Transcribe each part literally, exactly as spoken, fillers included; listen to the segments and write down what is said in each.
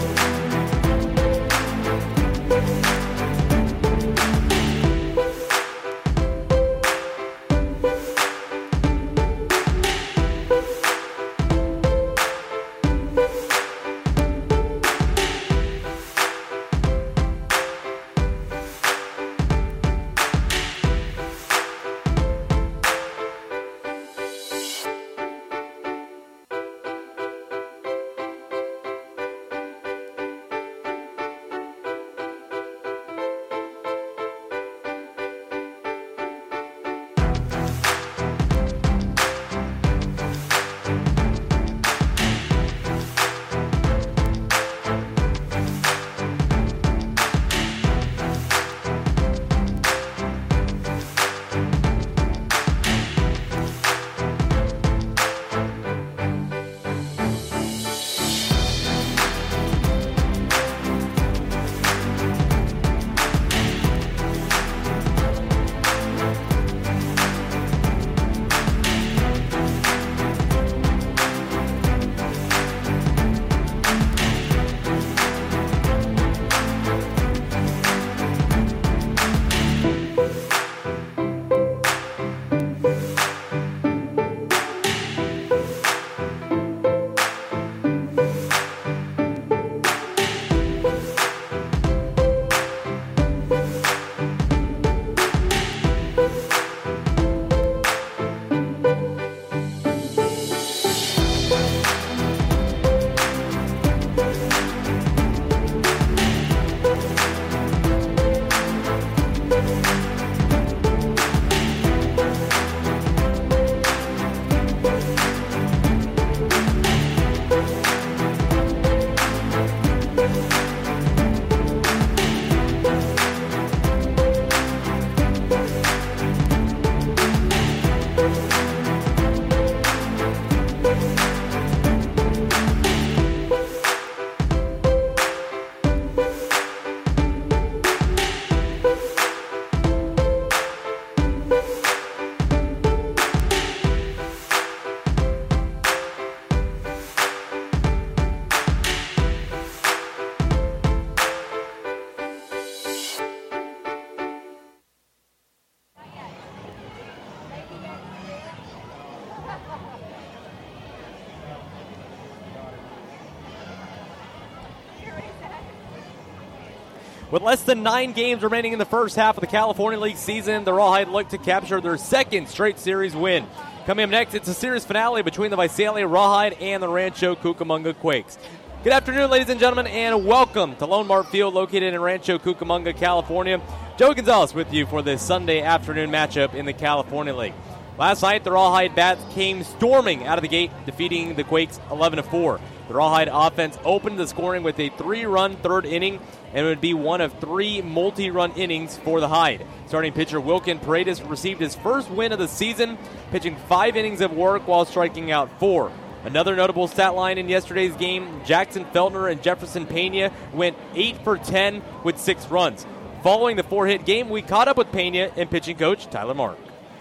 With less than nine games remaining in the first half of the California League season, the Rawhide look to capture their second straight series win. Coming up next, it's a series finale between the Visalia Rawhide and the Rancho Cucamonga Quakes. Good afternoon, ladies and gentlemen, and welcome to Lone Mart Field, located in Rancho Cucamonga, California. Joey Gonzalez with you for this Sunday afternoon matchup in the California League. Last night, the Rawhide Bats came storming out of the gate, defeating the Quakes eleven to four. The Rawhide offense opened the scoring with a three-run third inning, and it would be one of three multi-run innings for the Hide. Starting pitcher Wilkin Paredes received his first win of the season, pitching five innings of work while striking out four. Another notable stat line in yesterday's game, Jackson Feltner and Jefferson Pena went eight for ten with six runs. Following the four-hit game, we caught up with Pena and pitching coach Tyler Mark.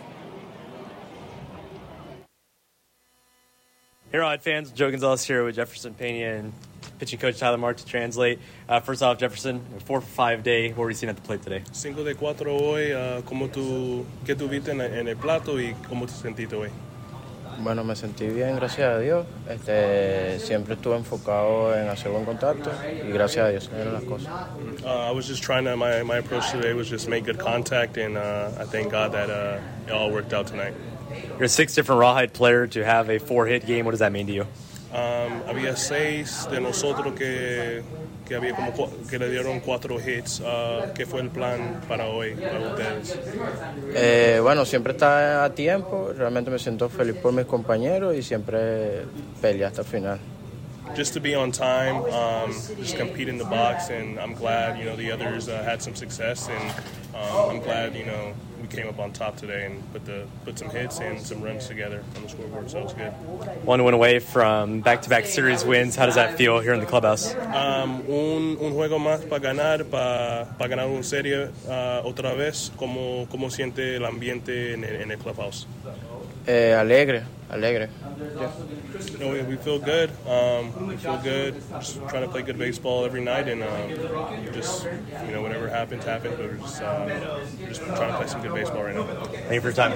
Hey, Rawhide fans, Joe Gonzalez here with Jefferson Pena and pitching coach Tyler Mark to translate. Uh, first off, Jefferson, four for five day. What were you seeing at the plate today? Cinco de cuatro hoy. Uh, ¿Cómo tú, qué tuviste en, en el plato y cómo te sentiste hoy? Bueno, me sentí bien, gracias a Dios. Este, siempre estuve enfocado en hacer buen contacto y gracias a Dios se dieron las cosas. Uh, I was just trying to, my, my approach today was just make good contact, and uh, I thank God that uh, it all worked out tonight. You're a six different Rawhide player to have a four-hit game. What does that mean to you? Um, había seis de nosotros que, que, había como, que le dieron cuatro hits. Uh, ¿Qué fue el plan para hoy, para ustedes? Eh, bueno, siempre está a tiempo. Realmente me siento feliz por mis compañeros y siempre peleé hasta el final. Just to be on time, um, just compete in the box, and I'm glad, you know, the others uh, had some success, and um, I'm glad, you know, we came up on top today and put the put some hits and some runs together on the scoreboard, so it was good. One win away from back-to-back series wins. How does that feel here in the clubhouse? Um, un, un juego más para ganar, para pa ganar una serie uh, otra vez. ¿Cómo, cómo siente el ambiente en el, en el clubhouse? Eh, alegre, alegre. Yeah. You know, we, we feel good. Um, we feel good. Just trying to play good baseball every night, and um, just you know, whatever happens, happens. But we're just uh, we're just trying to play some good baseball right now. Thank you for your time.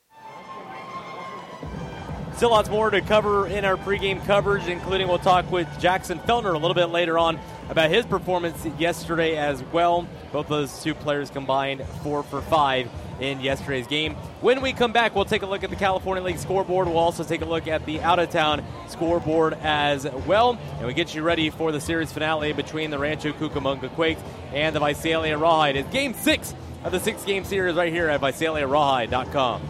Still lots more to cover in our pregame coverage, including we'll talk with Jackson Feltner a little bit later on about his performance yesterday as well. Both those two players combined four for five in yesterday's game. When we come back, we'll take a look at the California League scoreboard. We'll also take a look at the out-of-town scoreboard as well. And we get you ready for the series finale between the Rancho Cucamonga Quakes and the Visalia Rawhide. It's game six of the six-game series right here at Visalia Rawhide dot com.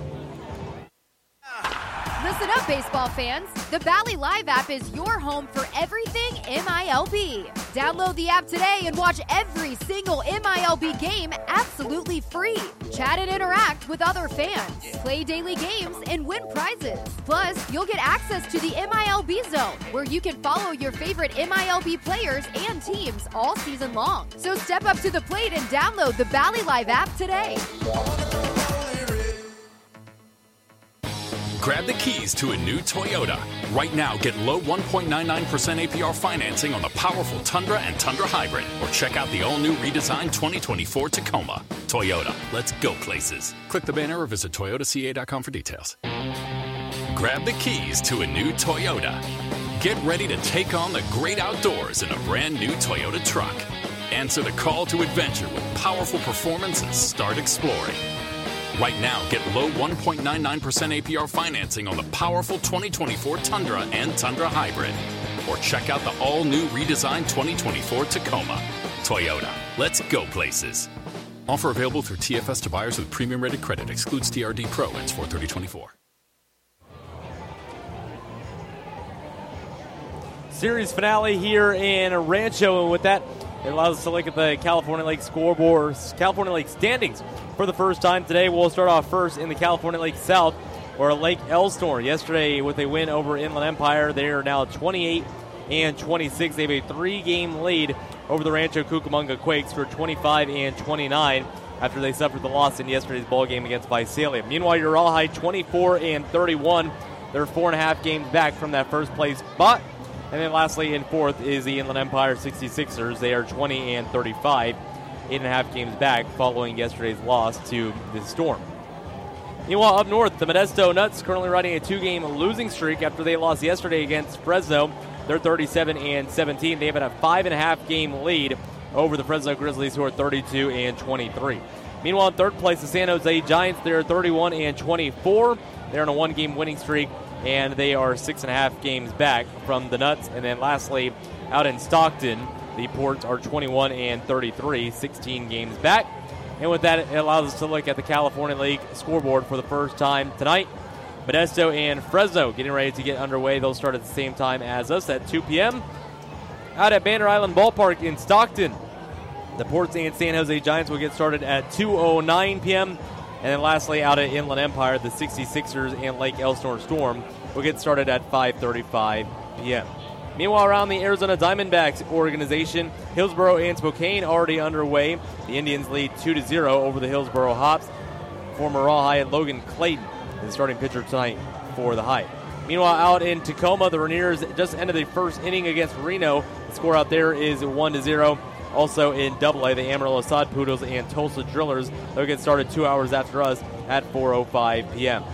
Listen up, baseball fans. The Bally Live app is your home for everything M I L B. Download the app today and watch every single M I L B game absolutely free. Chat and interact with other fans. Play daily games and win prizes. Plus, you'll get access to the M I L B Zone, where you can follow your favorite M I L B players and teams all season long. So step up to the plate and download the Bally Live app today. Grab the keys to a new Toyota. Right now, get low one point nine nine percent A P R financing on the powerful Tundra and Tundra Hybrid. Or check out the all-new redesigned twenty twenty-four Tacoma. Toyota, let's go places. Click the banner or visit Toyota C A dot com for details. Grab the keys to a new Toyota. Get ready to take on the great outdoors in a brand new Toyota truck. Answer the call to adventure with powerful performance and start exploring. Right now, get low one point nine nine percent A P R financing on the powerful twenty twenty-four Tundra and Tundra Hybrid. Or check out the all-new redesigned twenty twenty-four Tacoma. Toyota, let's go places. Offer available through T F S to buyers with premium rated credit. Excludes T R D Pro. Ends four thirty twenty-four. Series finale here in Rancho, and with that, it allows us to look at the California League scoreboard, California League standings for the first time today. We'll start off first in the California League South, where Lake Elsinore yesterday with a win over Inland Empire. They are now twenty-eight and twenty-six. They have a three-game lead over the Rancho Cucamonga Quakes for twenty-five and twenty-nine after they suffered the loss in yesterday's ball game against Visalia. Meanwhile, your Rawhide twenty-four and thirty-one. They're four and a half games back from that first place spot. And then lastly, in fourth is the Inland Empire sixty-sixers. They are twenty and thirty-five, eight and a half games back following yesterday's loss to the Storm. Meanwhile, up north, the Modesto Nuts currently riding a two-game losing streak after they lost yesterday against Fresno. They're thirty-seven and seventeen. They have a five and a half game lead over the Fresno Grizzlies, who are thirty-two and twenty-three. Meanwhile, in third place, the San Jose Giants. They're thirty-one and twenty-four. They're on a one-game winning streak, and they are six and a half games back from the Nuts. And then lastly, out in Stockton, the Ports are twenty-one and thirty-three, sixteen games back. And with that, it allows us to look at the California League scoreboard for the first time tonight. Modesto and Fresno getting ready to get underway. They'll start at the same time as us at two p.m. Out at Banner Island Ballpark in Stockton, the Ports and San Jose Giants will get started at two oh nine p.m. And then lastly, out at Inland Empire, the sixty-sixers and Lake Elsinore Storm will get started at five thirty-five p.m. Meanwhile, around the Arizona Diamondbacks organization, Hillsboro and Spokane already underway. The Indians lead two to zero over the Hillsboro Hops. Former Rawhide Logan Clayton is the starting pitcher tonight for the Hide. Meanwhile, out in Tacoma, the Rainiers just ended the first inning against Reno. The score out there is one to zero. Also in Double A, the Amarillo Sod Poodles and Tulsa Drillers. They'll get started two hours after us at four oh five p.m.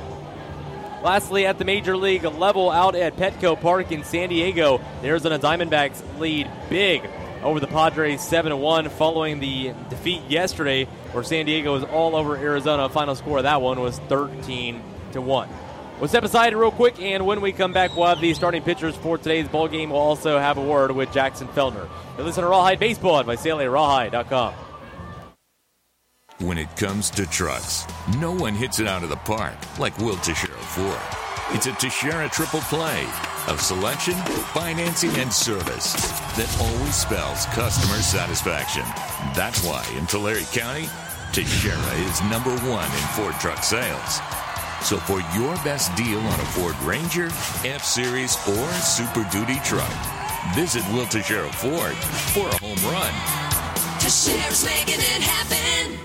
Lastly, at the Major League level, out at Petco Park in San Diego, the Arizona Diamondbacks lead big over the Padres seven to one following the defeat yesterday where San Diego was all over Arizona. Final score of that one was thirteen to one. We'll step aside real quick, and when we come back, we'll have the starting pitchers for today's ball game. We'll also have a word with Jackson Feltner. You listen to Rawhide Baseball at Visalia Rawhide dot com. When it comes to trucks, no one hits it out of the park like Will Teixeira Ford. It's a Teixeira triple play of selection, financing, and service that always spells customer satisfaction. That's why in Tulare County, Teixeira is number one in Ford truck sales. So for your best deal on a Ford Ranger, F-Series, or Super Duty truck, visit Will Teixeira Ford for a home run. Teixeira's making it happen.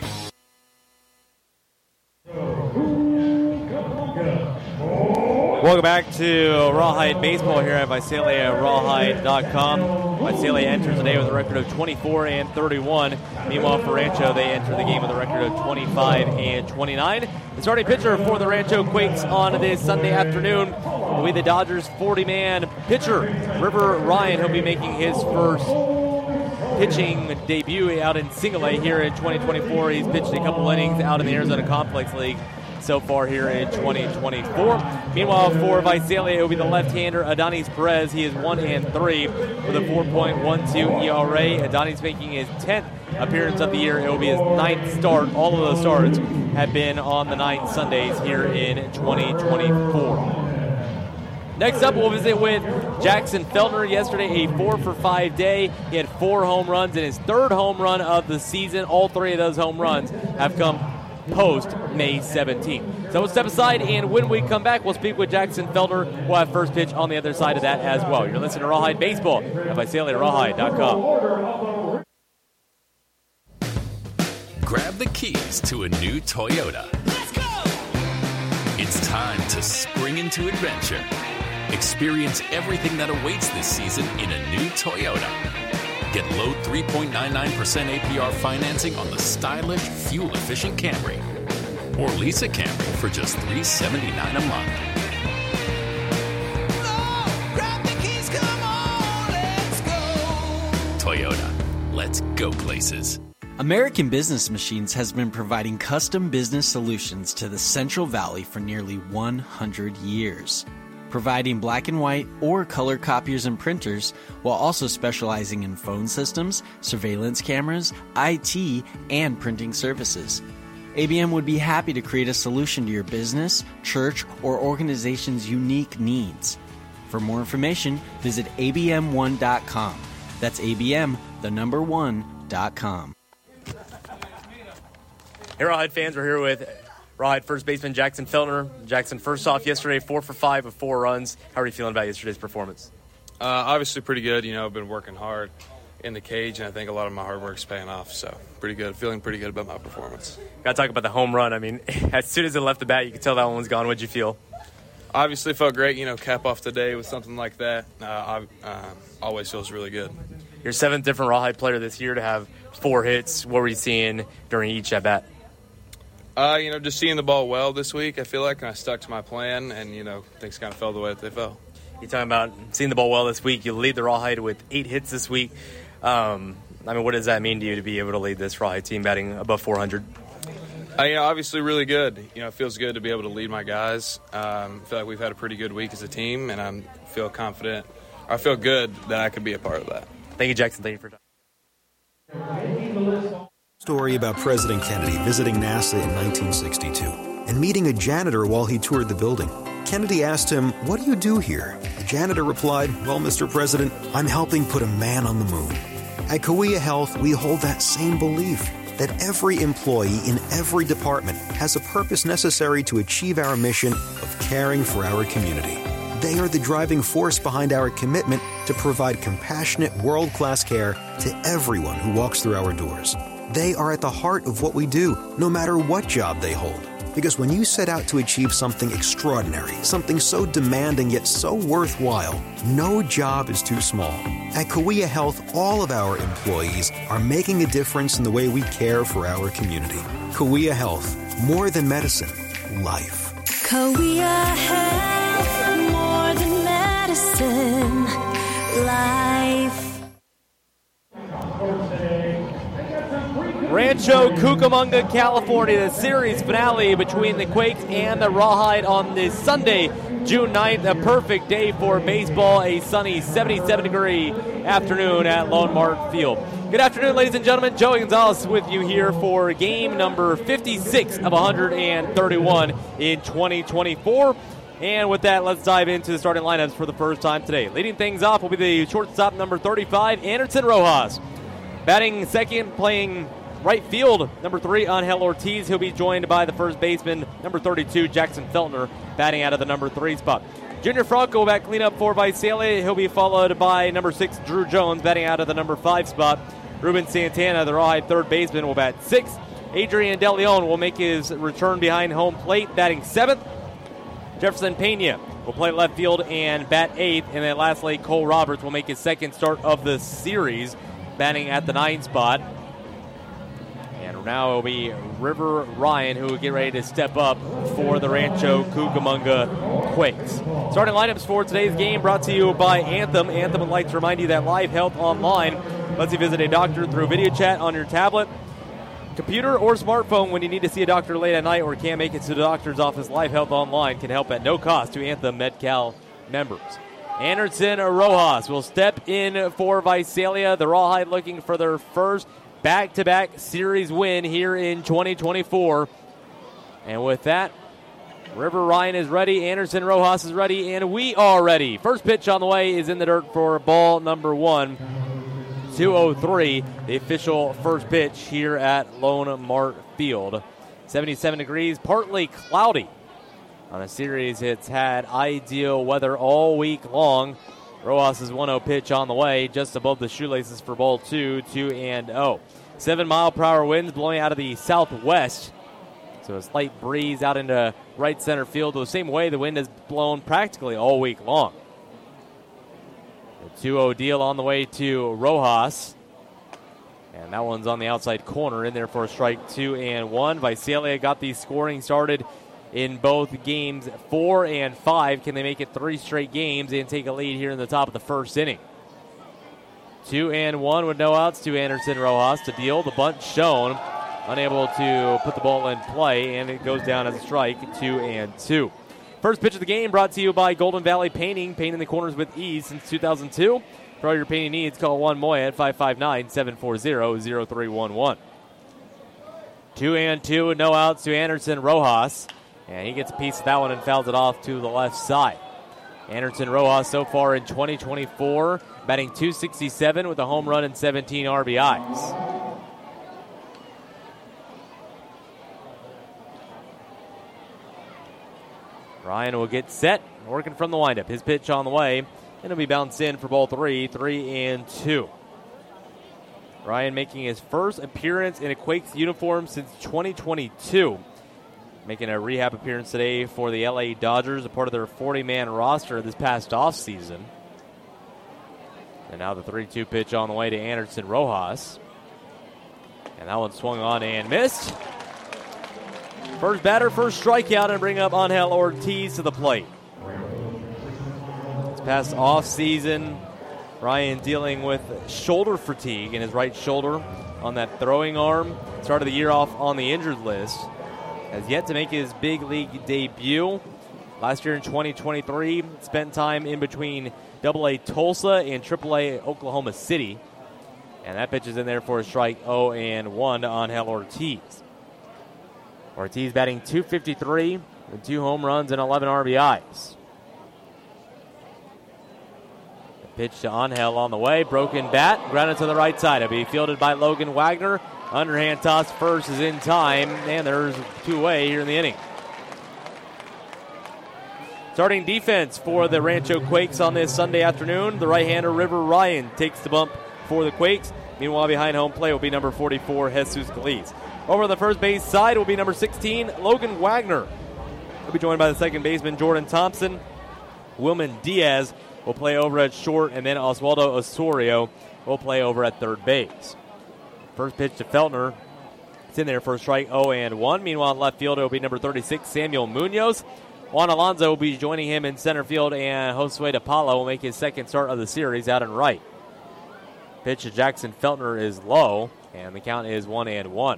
Welcome back to Rawhide Baseball here at Visalia Rawhide dot com. Visalia enters the day with a record of twenty-four and thirty-one. Meanwhile, for Rancho, they enter the game with a record of twenty-five and twenty-nine. The starting pitcher for the Rancho Quakes on this Sunday afternoon will be the Dodgers' forty-man pitcher, River Ryan. He'll be making his first pitching debut out in Single A here in twenty twenty-four. He's pitched a couple innings out in the Arizona Complex League so far here in twenty twenty-four. Meanwhile, for Visalia, it will be the left-hander Adonis Perez. He is one and three with a four point one two E R A. Adonis making his tenth appearance of the year. It will be his ninth start. All of those starts have been on the nine Sundays here in twenty twenty-four. Next up, we'll visit with Jackson Feltner. Yesterday, a four for five day. He had four home runs in his third home run of the season. All three of those home runs have come post May seventeenth. So we'll step aside, and when we come back, we'll speak with Jackson Feltner. We'll have first pitch on the other side of that as well. You're listening to Rawhide Baseball at Visalia Rawhide dot com. Grab the keys to a new Toyota. Let's go! It's time to spring into adventure. Experience everything that awaits this season in a new Toyota. Get low three point nine nine percent A P R financing on the stylish, fuel-efficient Camry. Or lease a Camry for just three hundred seventy-nine dollars a month. Oh, grab the keys, come on, let's go. Toyota, let's go places. American Business Machines has been providing custom business solutions to the Central Valley for nearly one hundred years. Providing black and white or color copiers and printers, while also specializing in phone systems, surveillance cameras, I T, and printing services. A B M would be happy to create a solution to your business, church, or organization's unique needs. For more information, visit A B M one dot com. That's A B M, the number one, dot com. Hey, Rawhide fans, we're here with Rawhide first baseman Jackson Feltner. Jackson, first off, yesterday, four for five with four runs. How are you feeling about yesterday's performance? Uh, obviously pretty good. You know, I've been working hard in the cage, and I think a lot of my hard work's paying off. So pretty good. Feeling pretty good about my performance. Got to talk about the home run. I mean, as soon as it left the bat, you could tell that one was gone. What'd you feel? Obviously felt great. You know, cap off the day with something like that. Uh, I, uh, always feels really good. Your seventh different Rawhide player this year to have four hits. What were you seeing during each at-bat? Uh, you know, just seeing the ball well this week, I feel like, and I stuck to my plan, and, you know, things kind of fell the way that they fell. You're talking about seeing the ball well this week. You lead the Rawhide with eight hits this week. Um, I mean, what does that mean to you to be able to lead this Rawhide team batting above four hundred? Uh, you know, obviously really good. You know, it feels good to be able to lead my guys. Um, I feel like we've had a pretty good week as a team, and I feel confident. I feel good that I could be a part of that. Thank you, Jackson. Thank you for your time. Story about President Kennedy visiting NASA in nineteen sixty-two and meeting a janitor while he toured the building. Kennedy asked him, "What do you do here?" The janitor replied, "Well, Mister President, I'm helping put a man on the moon." At Kauai Health, we hold that same belief, that every employee in every department has a purpose necessary to achieve our mission of caring for our community. They are the driving force behind our commitment to provide compassionate, world-class care to everyone who walks through our doors. They are at the heart of what we do, no matter what job they hold. Because when you set out to achieve something extraordinary, something so demanding yet so worthwhile, no job is too small. At Kauai Health, all of our employees are making a difference in the way we care for our community. Kauai Health, more than medicine, life. Kauai Health, more than medicine, life. Rancho Cucamonga, California, the series finale between the Quakes and the Rawhide on this Sunday, June ninth. A perfect day for baseball, a sunny seventy-seven degree afternoon at Lone Mark Field. Good afternoon, ladies and gentlemen. Joey Gonzalez with you here for game number fifty-six of one hundred thirty-one in twenty twenty-four. And with that, let's dive into the starting lineups for the first time today. Leading things off will be the shortstop, number thirty-five, Anderson Rojas. Batting second, playing right field, number three, Angel Ortiz. He'll be joined by the first baseman, number thirty-two, Jackson Feltner, batting out of the number three spot. Junior Franco will back cleanup for Visalia. He'll be followed by number six, Drew Jones, batting out of the number five spot. Ruben Santana, the Rawhide third baseman, will bat sixth. Adrian De Leon will make his return behind home plate, batting seventh. Jefferson Pena will play left field and bat eighth. And then lastly, Cole Roberts will make his second start of the series, batting at the ninth spot. And now it will be River Ryan who will get ready to step up for the Rancho Cucamonga Quakes. Starting lineups for today's game brought to you by Anthem. Anthem would like to remind you that Live Health Online lets you visit a doctor through video chat on your tablet, computer, or smartphone when you need to see a doctor late at night or can't make it to the doctor's office. Live Health Online can help at no cost to Anthem Med-Cal members. Anderson Rojas will step in for Visalia. The Rawhide looking for their first back-to-back series win here in twenty twenty-four. And with that, River Ryan is ready, Anderson Rojas is ready, and we are ready. First pitch on the way is in the dirt for ball number one. two oh three, the official first pitch here at Lone Mart Field. seventy-seven degrees, partly cloudy. On a series, it's had ideal weather all week long. Rojas' one oh pitch on the way, just above the shoelaces for ball two, two and oh. Seven mile per hour winds blowing out of the southwest. So a slight breeze out into right center field, the same way the wind has blown practically all week long. The two oh deal on the way to Rojas. And that one's on the outside corner, in there for a strike, two and one. Visalia got the scoring started in both games four and five. Can they make it three straight games and take a lead here in the top of the first inning? Two and one with no outs to Anderson Rojas to deal. The bunt shown, unable to put the ball in play, and it goes down as a strike, two and two. First pitch of the game brought to you by Golden Valley Painting, painting the corners with ease since two thousand two. For all your painting needs, call Juan Moya at five five nine, seven four zero, zero three one one. Two and two with no outs to Anderson Rojas. And he gets a piece of that one and fouls it off to the left side. Anderson Rojas so far in twenty twenty-four, batting two sixty-seven with a home run and seventeen R B Is. Ryan will get set, working from the windup. His pitch on the way, and it'll be bounced in for ball three, three and two. Ryan making his first appearance in a Quakes uniform since twenty twenty-two. Making a rehab appearance today for the L A Dodgers, a part of their forty-man roster this past offseason. And now the three two pitch on the way to Anderson Rojas. And that one swung on and missed. First batter, first strikeout, and bring up Angel Ortiz to the plate. This past offseason, Ryan dealing with shoulder fatigue in his right shoulder on that throwing arm. Started the year off on the injured list. Has yet to make his big league debut. Last year in twenty twenty-three, spent time in between double A Tulsa and triple A Oklahoma City. And that pitch is in there for a strike, oh and one to Angel Ortiz. Ortiz batting two fifty-three with two home runs and eleven R B Is. The pitch to Angel on the way, broken bat, grounded to the right side. It'll be fielded by Logan Wagner. Underhand toss first is in time, and there's two-way here in the inning. Starting defense for the Rancho Quakes on this Sunday afternoon, the right-hander River Ryan takes the bump for the Quakes. Meanwhile, behind home plate will be number forty-four, Jesus Galiz. Over on the first base side will be number sixteen, Logan Wagner. He'll be joined by the second baseman, Jordan Thompson. Wilman Diaz will play over at short, and then Oswaldo Osorio will play over at third base. First pitch to Feltner. It's in there for a strike, oh and one. Meanwhile, in left field, it will be number thirty-six, Samuel Munoz. Juan Alonso will be joining him in center field, and Josue DePaulo will make his second start of the series out in right. Pitch to Jackson Feltner is low, and the count is one and one.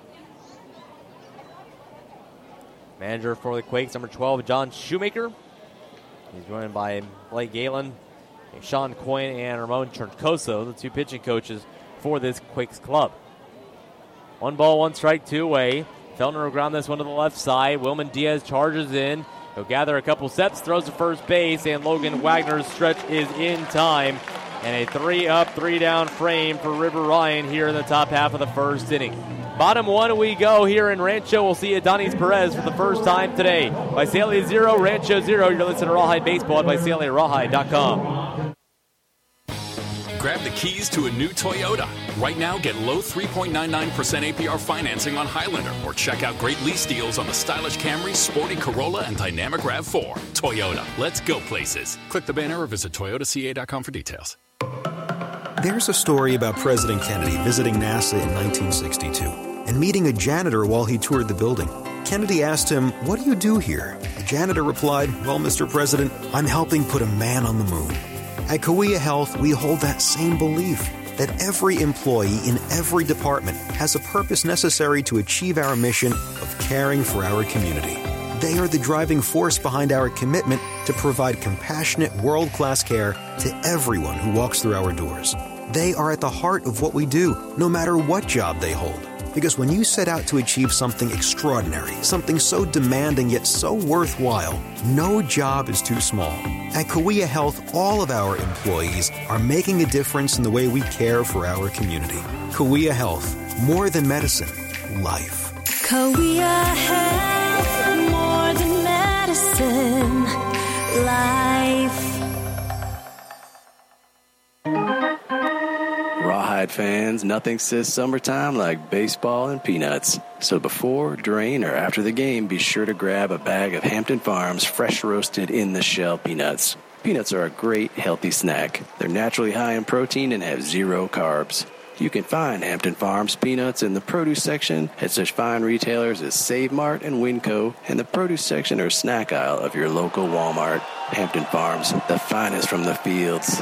Manager for the Quakes, number twelve, John Shoemaker. He's joined by Blake Galen, Sean Coyne, and Ramon Troncoso, the two pitching coaches for this Quakes club. One ball, one strike, two away. Feltner will ground this one to the left side. Wilman Diaz charges in. He'll gather a couple steps, throws to first base, and Logan Wagner's stretch is in time. And a three up, three down frame for River Ryan here in the top half of the first inning. Bottom one we go here in Rancho. We'll see Adonis Perez for the first time today. Visalia zero, Rancho zero. You're listening to Rawhide Baseball at Visalia Rawhide dot com. grab the keys to a new Toyota. Right now, get low three point nine nine percent A P R financing on Highlander, or check out great lease deals on the stylish Camry, sporty Corolla, and dynamic RAV four. Toyota, let's go places. Click the banner or visit toyota c a dot com for details. There's a story about President Kennedy visiting NASA in nineteen sixty-two and meeting a janitor while he toured the building. Kennedy asked him, "What do you do here?" The janitor replied, "Well, Mister President, I'm helping put a man on the moon." At Kauai Health, we hold that same belief, that every employee in every department has a purpose necessary to achieve our mission of caring for our community. They are the driving force behind our commitment to provide compassionate, world-class care to everyone who walks through our doors. They are at the heart of what we do, no matter what job they hold. Because when you set out to achieve something extraordinary, something so demanding yet so worthwhile, no job is too small. At Kauai Health, all of our employees are making a difference in the way we care for our community. Kauai Health, more than medicine, life. Kauai Health, more than medicine, life. Rawhide fans, nothing says summertime like baseball and peanuts. So before, during, or after the game, be sure to grab a bag of Hampton Farms fresh roasted in the shell peanuts. Peanuts are a great healthy snack. They're naturally high in protein and have zero carbs. You can find Hampton Farms peanuts in the produce section at such fine retailers as Save Mart and Winco, and the produce section or snack aisle of your local Walmart. Hampton Farms, the finest from the fields.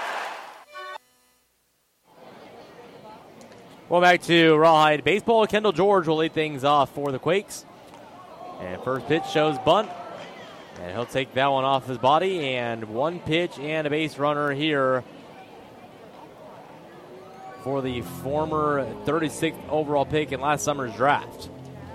Well, back to Rawhide baseball. Kendall George will lead things off for the Quakes. And first pitch shows bunt. And he'll take that one off his body. And one pitch and a base runner here for the former thirty-sixth overall pick in last summer's draft.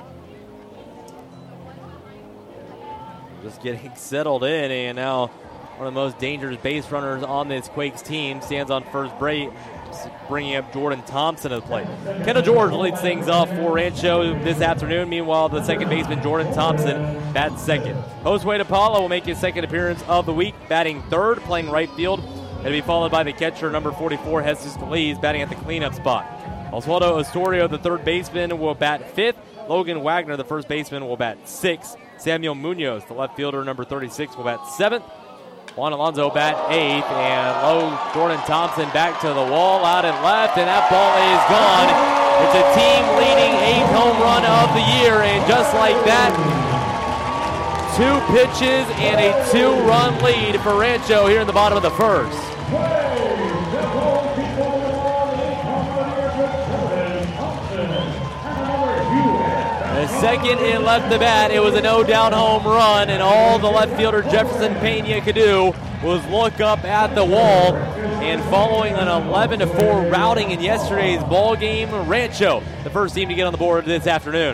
Just getting settled in, and now one of the most dangerous base runners on this Quakes team stands on first base, bringing up Jordan Thompson to the plate. Kendall George leads things off for Rancho this afternoon. Meanwhile, the second baseman, Jordan Thompson, bats second. Josue DePaula will make his second appearance of the week, batting third, playing right field. It'll be followed by the catcher, number forty-four, Jesus Feliz, batting at the cleanup spot. Oswaldo Astorio, the third baseman, will bat fifth. Logan Wagner, the first baseman, will bat sixth. Samuel Munoz, the left fielder, number thirty-six, will bat seventh. Juan Alonso bat eighth, and low Jordan Thompson back to the wall, out and left, and that ball is gone. It's a team-leading eighth home run of the year, and just like that, two pitches and a two-run lead for Rancho here in the bottom of the first. The second it left the bat, it was a no-down home run, and all the left fielder Jefferson Pena could do was look up at the wall. And following an eleven to four routing in yesterday's ball game, Rancho, the first team to get on the board this afternoon.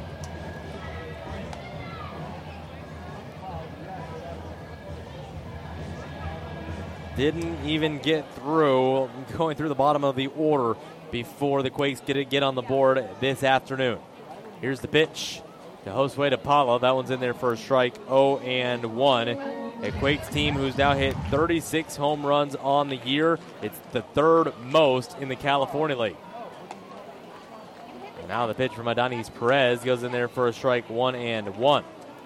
Didn't even get through, going through the bottom of the order before the Quakes get it, get on the board this afternoon. Here's the pitch to Josue DePaula. That one's in there for a strike, oh and one. A Quakes team who's now hit thirty-six home runs on the year. It's the third most in the California League. And now the pitch from Adonis Perez goes in there for a strike, one and one.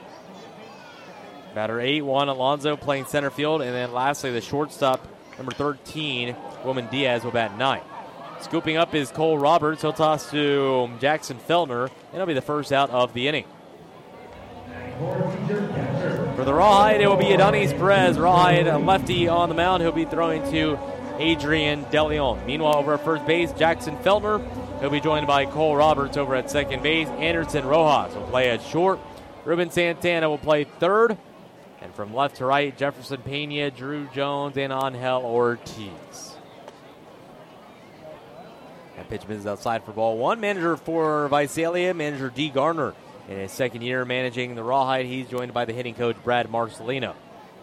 Batter eight, Juan Alonso playing center field. And then lastly, the shortstop, number thirteen, Wilman Diaz, will bat nine. Scooping up is Cole Roberts. He'll toss to Jackson Feltner, and it'll be the first out of the inning. For the Rawhide, it will be Adonis Perez. Rawhide, a lefty on the mound. He'll be throwing to Adrian DeLeon. Meanwhile, over at first base, Jackson Feltner. He'll be joined by Cole Roberts over at second base. Anderson Rojas will play at short. Ruben Santana will play third. And from left to right, Jefferson Pena, Drew Jones, and Angel Ortiz. That pitch misses outside for ball one. Manager for Visalia, manager D. Garner. In his second year managing the Rawhide, he's joined by the hitting coach Brad Marcelino.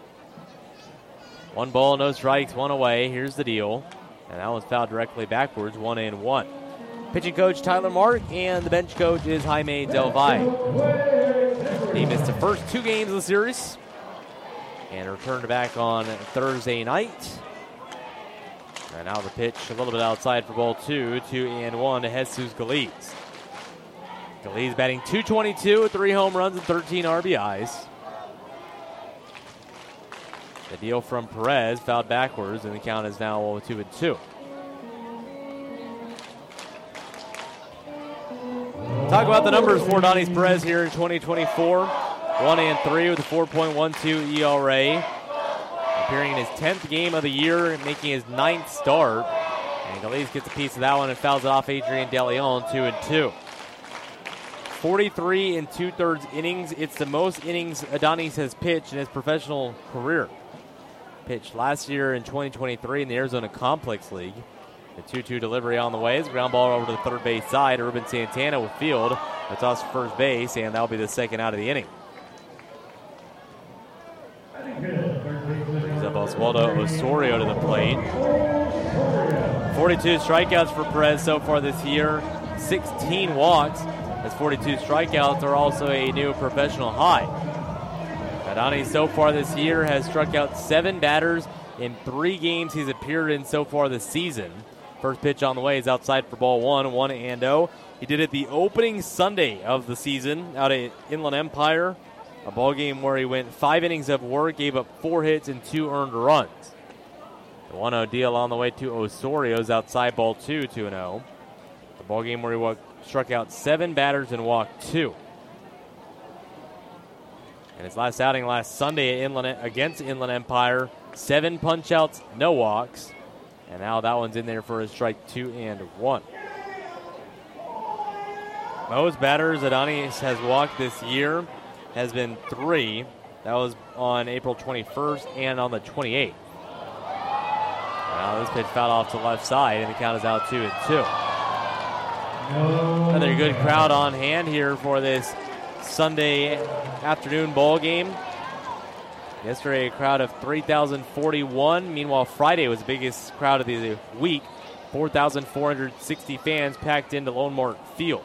One ball, no strikes, one away. Here's the deal. And that one's fouled directly backwards, one and one. Pitching coach Tyler Mark, and the bench coach is Jaime Del Valle. He missed the first two games of the series and returned back on Thursday night. And now the pitch a little bit outside for ball two, two and one to Jesus Galiz. Galiz batting two twenty-two with three home runs and thirteen R B Is. The deal from Perez fouled backwards, and the count is now two and two. Talk about the numbers for Adonis Perez here in twenty twenty-four. one and three with a four point one two E R A. Appearing in his tenth game of the year, making his ninth start. And Galiz gets a piece of that one and fouls it off Adrian De Leon, two and two. forty-three and two-thirds innings. It's the most innings Adonis has pitched in his professional career. Pitched last year in twenty twenty-three in the Arizona Complex League. The two two delivery on the way is ground ball over to the third base side. Ruben Santana will field. The toss for first base, and that'll be the second out of the inning. Brings up Oswaldo Osorio to the plate. forty-two strikeouts for Perez so far this year. sixteen walks. His forty-two strikeouts are also a new professional high. Adonis so far this year has struck out seven batters in three games he's appeared in so far this season. First pitch on the way is outside for ball one, one and oh. He did it the opening Sunday of the season out at Inland Empire, a ball game where he went five innings of work, gave up four hits and two earned runs. The one oh deal on the way to Osorio's outside ball two, two and oh. The ball game where he walked, struck out seven batters and walked two. And his last outing last Sunday at Inland, against Inland Empire, seven punch-outs, no walks. And now that one's in there for a strike two and one. Most batters Adonis has walked this year has been three. That was on April twenty-first and on the twenty-eighth. Now this pitch fouled off to the left side, and the count is out two and two. Another good crowd on hand here for this Sunday afternoon ball game. Yesterday, a crowd of three thousand forty-one. Meanwhile, Friday was the biggest crowd of the week. four thousand four hundred sixty fans packed into Lone Mark Field.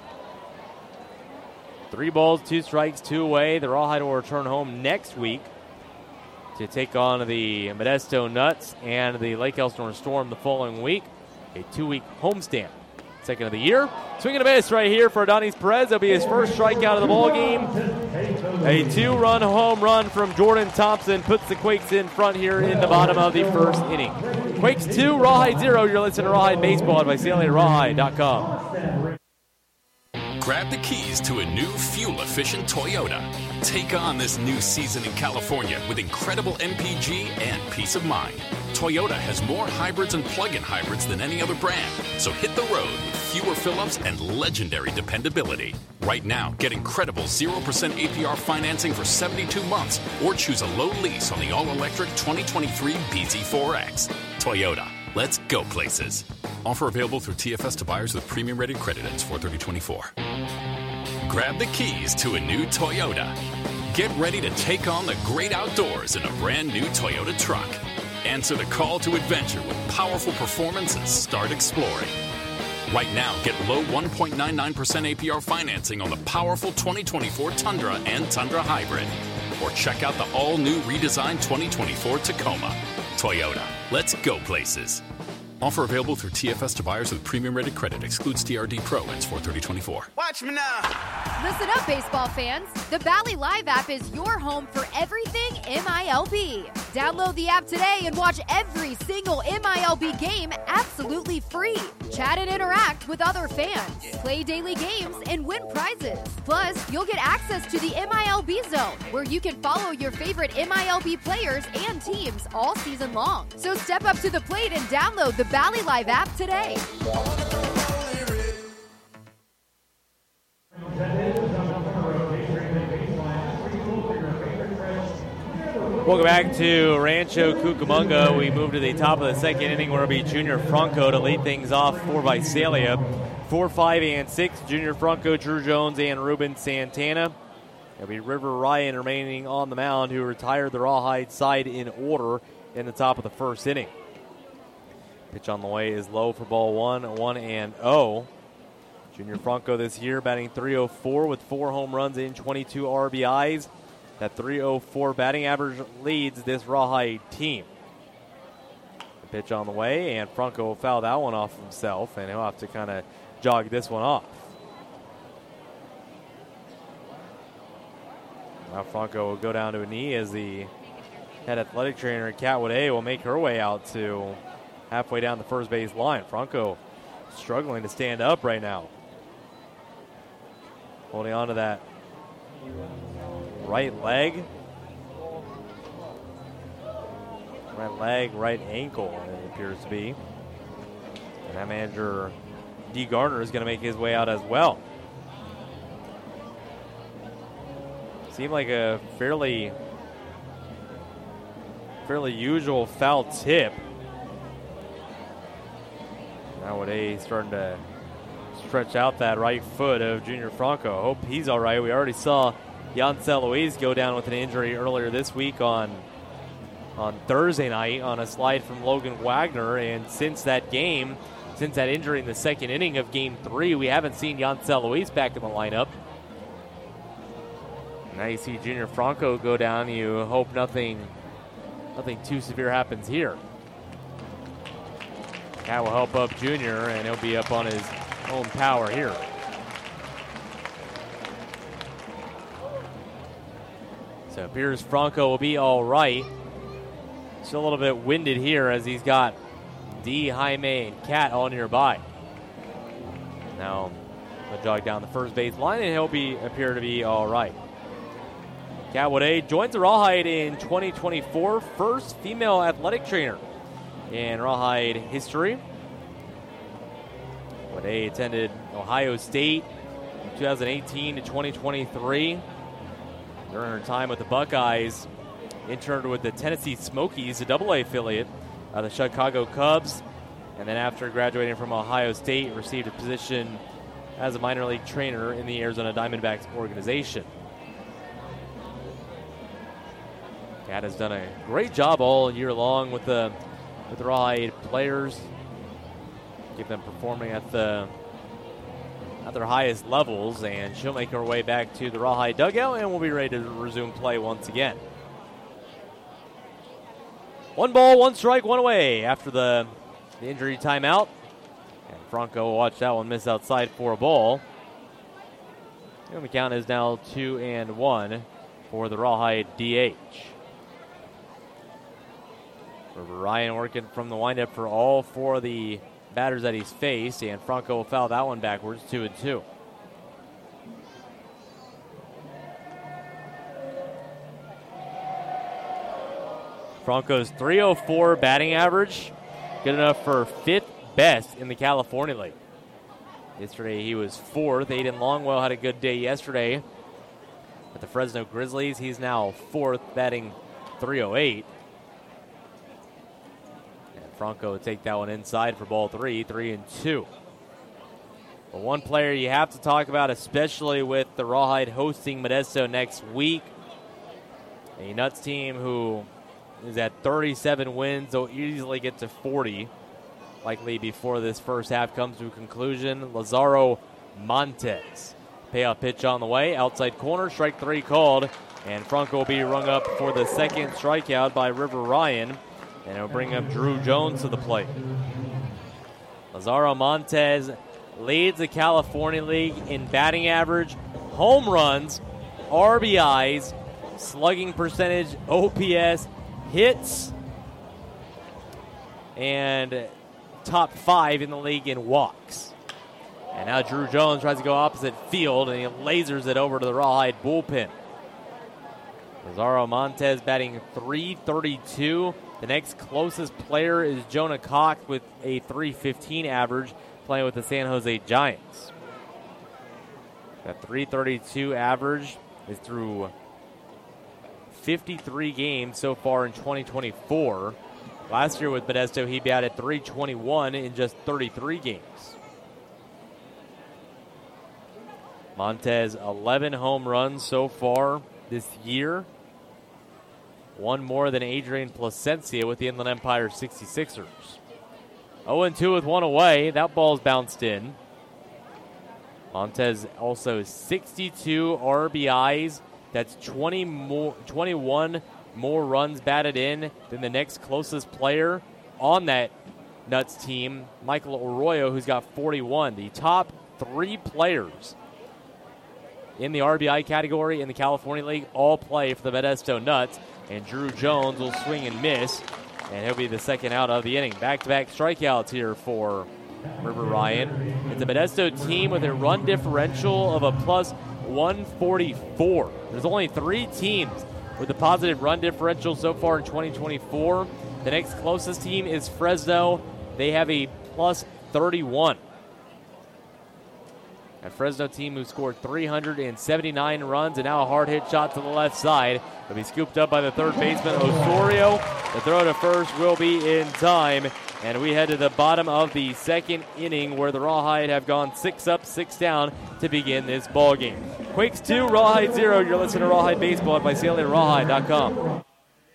Three balls, two strikes, two away. The Rawhide will return home next week to take on the Modesto Nuts and the Lake Elsinore Storm the following week. A two-week homestand. Second of the year. Swinging a miss right here for Adonis Perez. That'll be his first strikeout of the ball game. A two-run home run from Jordan Thompson puts the Quakes in front here in the bottom of the first inning. Quakes two, Rawhide zero. You're listening to Rawhide Baseball at Visalia Rawhide dot com. Grab the keys to a new fuel-efficient Toyota. Take on this new season in California with incredible M P G and peace of mind. Toyota has more hybrids and plug-in hybrids than any other brand, so hit the road with fewer fill-ups and legendary dependability. Right now, get incredible zero percent A P R financing for seventy-two months, or choose a low lease on the all-electric twenty twenty-three B Z four X. Toyota, let's go places. Offer available through T F S to buyers with premium-rated credit. Ends four thirty twenty-four. Grab the keys to a new Toyota. Get ready to take on the great outdoors in a brand new Toyota truck. Answer the call to adventure with powerful performance and start exploring. Right now, get low one point nine nine percent A P R financing on the powerful twenty twenty-four Tundra and Tundra Hybrid. Or check out the all-new redesigned twenty twenty-four Tacoma. Toyota, let's go places. Offer available through T F S to buyers with premium-rated credit. Excludes T R D Pro. Ends four thirty twenty-four. Watch me now. Listen up, baseball fans. The Bally Live app is your home for everything M I L B. Download the app today and watch every single M I L B game absolutely free. Chat and interact with other fans. Play daily games and win prizes. Plus, you'll get access to the M I L B Zone, where you can follow your favorite M I L B players and teams all season long. So step up to the plate and download the Bally Live app today. Welcome back to Rancho Cucamonga. We move to the top of the second inning where it'll be Junior Franco to lead things off for Visalia. Four, five, and six. Junior Franco, Drew Jones, and Ruben Santana. It'll be River Ryan remaining on the mound, who retired the Rawhide side in order in the top of the first inning. Pitch on the way is low for ball one, one and oh. Junior Franco this year batting three oh four with four home runs and twenty-two R B Is. That three oh four batting average leads this Rawhide team. The Pitch on the way, and Franco will foul that one off himself, and he'll have to kind of jog this one off. Now Franco will go down to a knee as the head athletic trainer, Catwood A, will make her way out to halfway down the first base line. Franco struggling to stand up right now. Holding on to that right leg. Right leg, right ankle, it appears to be. And that manager, D. Gardner, is going to make his way out as well. Seemed like a fairly, fairly usual foul tip. Now with A starting to stretch out that right foot of Junior Franco. Hope he's all right. We already saw Yancel Luis go down with an injury earlier this week on on Thursday night on a slide from Logan Wagner, and since that game, since that injury in the second inning of game three, we haven't seen Yancel Luis back in the lineup. Now you see Junior Franco go down. You hope nothing nothing too severe happens here. That will help up Junior, and he'll be up on his own power here. So it appears Franco will be all right. Still a little bit winded here as he's got D, Jaime, and Cat all nearby. Now he'll jog down the first base line, and he'll be appear to be all right. Catwood A joins the Rawhide in twenty twenty-four, first female athletic trainer in Rawhide history. Catwood A attended Ohio State from two thousand eighteen to twenty twenty-three. During her time with the Buckeyes, interned with the Tennessee Smokies, a double A affiliate of the Chicago Cubs, and then after graduating from Ohio State, received a position as a minor league trainer in the Arizona Diamondbacks organization. Cat has done a great job all year long with the with the Rawhide players, keep them performing at the at their highest levels, and she'll make her way back to the Rawhide dugout, and we'll be ready to resume play once again. One ball, one strike, one away after the, the injury timeout. And Franco will watch that one miss outside for a ball. And the count is now two and one for the Rawhide D H. River Ryan working from the windup for all four of the batters that he's faced, and Franco will foul that one backwards, two and two. Franco's three oh four batting average, good enough for fifth best in the California League. Yesterday he was fourth. Aiden Longwell had a good day yesterday at the Fresno Grizzlies. He's now fourth, batting three oh eight. And Franco will take that one inside for ball three, three and two. But one player you have to talk about, especially with the Rawhide hosting Modesto next week, a Nuts team who is at thirty-seven wins. They'll easily get to forty, likely before this first half comes to a conclusion. Lazaro Montes. Payoff pitch on the way. Outside corner, strike three called. And Franco will be rung up for the second strikeout by River Ryan. And it'll bring up Drew Jones to the plate. Lazaro Montes leads the California League in batting average, home runs, R B Is, slugging percentage, O P S, hits, and top five in the league in walks. And now Drew Jones tries to go opposite field, and he lasers it over to the Rawhide bullpen. Lazaro Montes batting three thirty-two. The next closest player is Jonah Cox with a three fifteen average, playing with the San Jose Giants. That three thirty-two average is through fifty-three games so far in twenty twenty-four. Last year with Modesto, he batted three twenty-one in just thirty-three games. Montes, eleven home runs so far this year. One more than Adrian Placencia with the Inland Empire sixty-sixers. oh and two with one away. That ball's bounced in. Montes also sixty-two R B Is. That's twenty more, twenty-one more runs batted in than the next closest player. on that Nuts team, Michael Arroyo, who's got forty-one. The top three players in the R B I category in the California League all play for the Modesto Nuts, and Drew Jones will swing and miss, and he'll be the second out of the inning. Back-to-back strikeouts here for River Ryan. It's a Modesto team with a run differential of a plus one forty-four. There's only three teams with a positive run differential so far in twenty twenty-four. The next closest team is Fresno. They have a plus thirty-one. A Fresno team who scored three hundred seventy-nine runs, and now a hard hit shot to the left side. It'll be scooped up by the third baseman, Osorio. The throw to first will be in time, and we head to the bottom of the second inning where the Rawhide have gone six up, six down to begin this ball game. Quakes two, Rawhide zero. You're listening to Rawhide Baseball at Visalia Rawhide dot com.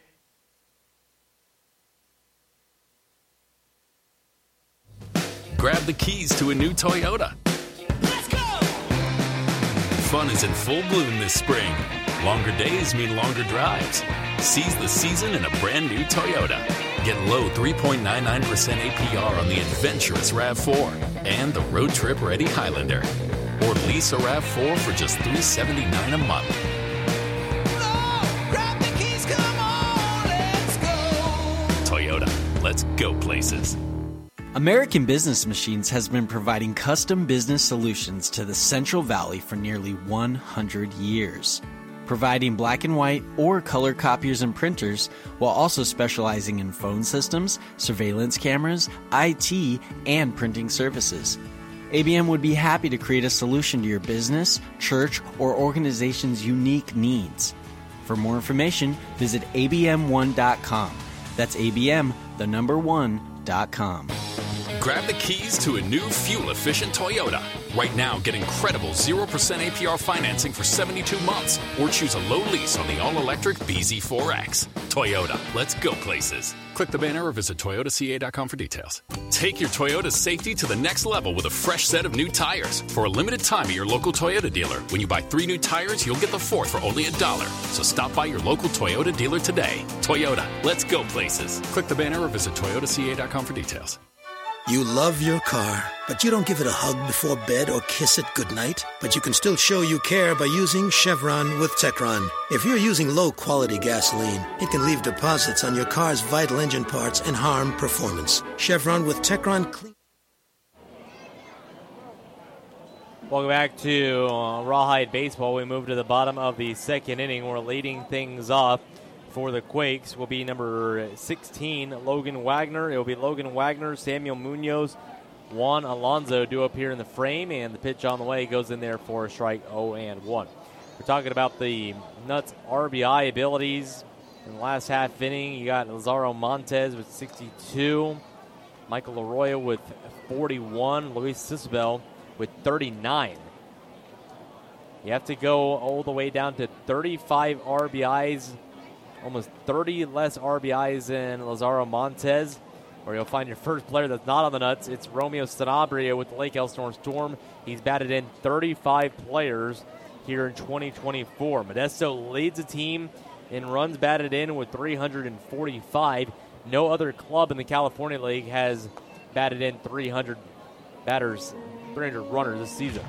Grab the keys to a new Toyota. Let's go! Fun is in full bloom this spring. Longer days mean longer drives. Seize the season in a brand new Toyota. Get low three point nine nine percent A P R on the adventurous RAV four and the road trip ready Highlander. Or lease a RAV four for just three hundred seventy-nine dollars a month. Oh, grab the keys, come on, let's go! Toyota, let's go places. American Business Machines has been providing custom business solutions to the Central Valley for nearly one hundred years, providing black and white or color copiers and printers while also specializing in phone systems, surveillance cameras, I T, and printing services. A B M would be happy to create a solution to your business, church, or organization's unique needs. For more information, visit A B M one dot com. That's A B M, the number one, dot com. Grab the keys to a new fuel-efficient Toyota. Right now, get incredible zero percent A P R financing for seventy-two months, or choose a low lease on the all-electric B Z four X. Toyota, let's go places. Click the banner or visit Toyota C A dot com for details. Take your Toyota safety to the next level with a fresh set of new tires. For a limited time at your local Toyota dealer, when you buy three new tires, you'll get the fourth for only a dollar. So stop by your local Toyota dealer today. Toyota, let's go places. Click the banner or visit Toyota C A dot com for details. You love your car, but you don't give it a hug before bed or kiss it goodnight. But you can still show you care by using Chevron with Techron. If you're using low-quality gasoline, it can leave deposits on your car's vital engine parts and harm performance. Chevron with Techron clean. Welcome back to uh, Rawhide Baseball. We move to the bottom of the second inning. We're leading things off for the Quakes will be number sixteen, Logan Wagner. It will be Logan Wagner, Samuel Munoz, Juan Alonso do up here in the frame, and the pitch on the way goes in there for a strike, oh and one. We're talking about the Nuts R B I abilities. In the last half inning, you got Lazaro Montez with sixty-two, Michael Arroyo with forty-one, Luis Sisbel with thirty-nine. You have to go all the way down to thirty-five R B Is, almost thirty less R B Is than Lazaro Montez, where you'll find your first player that's not on the Nuts. It's Romeo Sanabria with the Lake Elsinore Storm. He's batted in thirty-five players here in twenty twenty-four. Modesto leads the team in runs batted in with three hundred forty-five. No other club in the California League has batted in three hundred batters, three hundred runners this season.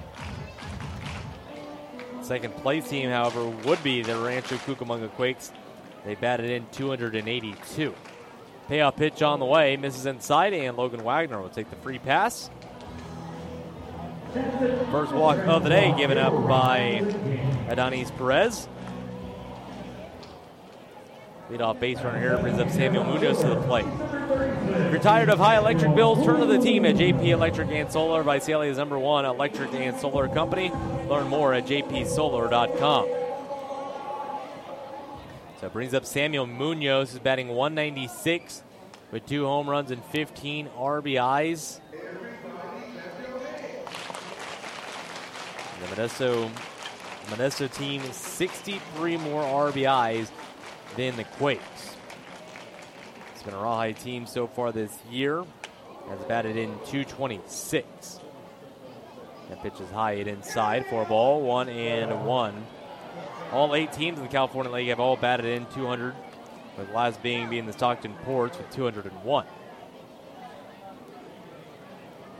Second place team, however, would be the Rancho Cucamonga Quakes. They batted in two hundred eighty-two. Payoff pitch on the way, misses inside, and Logan Wagner will take the free pass. First walk of the day given up by Adonis Perez. Leadoff base runner here brings up Samuel Munoz to the plate. If you're tired of high electric bills, turn to the team at J P Electric and Solar, Visalia's number one electric and solar company. Learn more at j p solar dot com. So it brings up Samuel Munoz, who's batting one ninety-six with two home runs and fifteen R B Is. The Modesto, Modesto team, sixty-three more R B Is than the Quakes. It's been a Rawhide team so far this year. Has batted in two twenty-six. That pitch is high and inside for a ball, one and one. All eight teams in the California League have all batted in two hundred, with the last being being the Stockton Ports with two hundred one.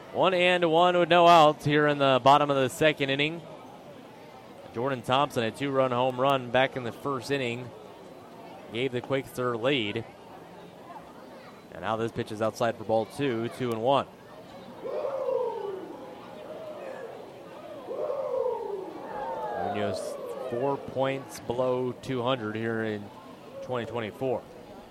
One and one with no outs here in the bottom of the second inning. Jordan Thompson, a two-run home run back in the first inning, gave the Quakes their lead. And now this pitch is outside for ball two, two and one. Munoz four points below two hundred here in twenty twenty-four.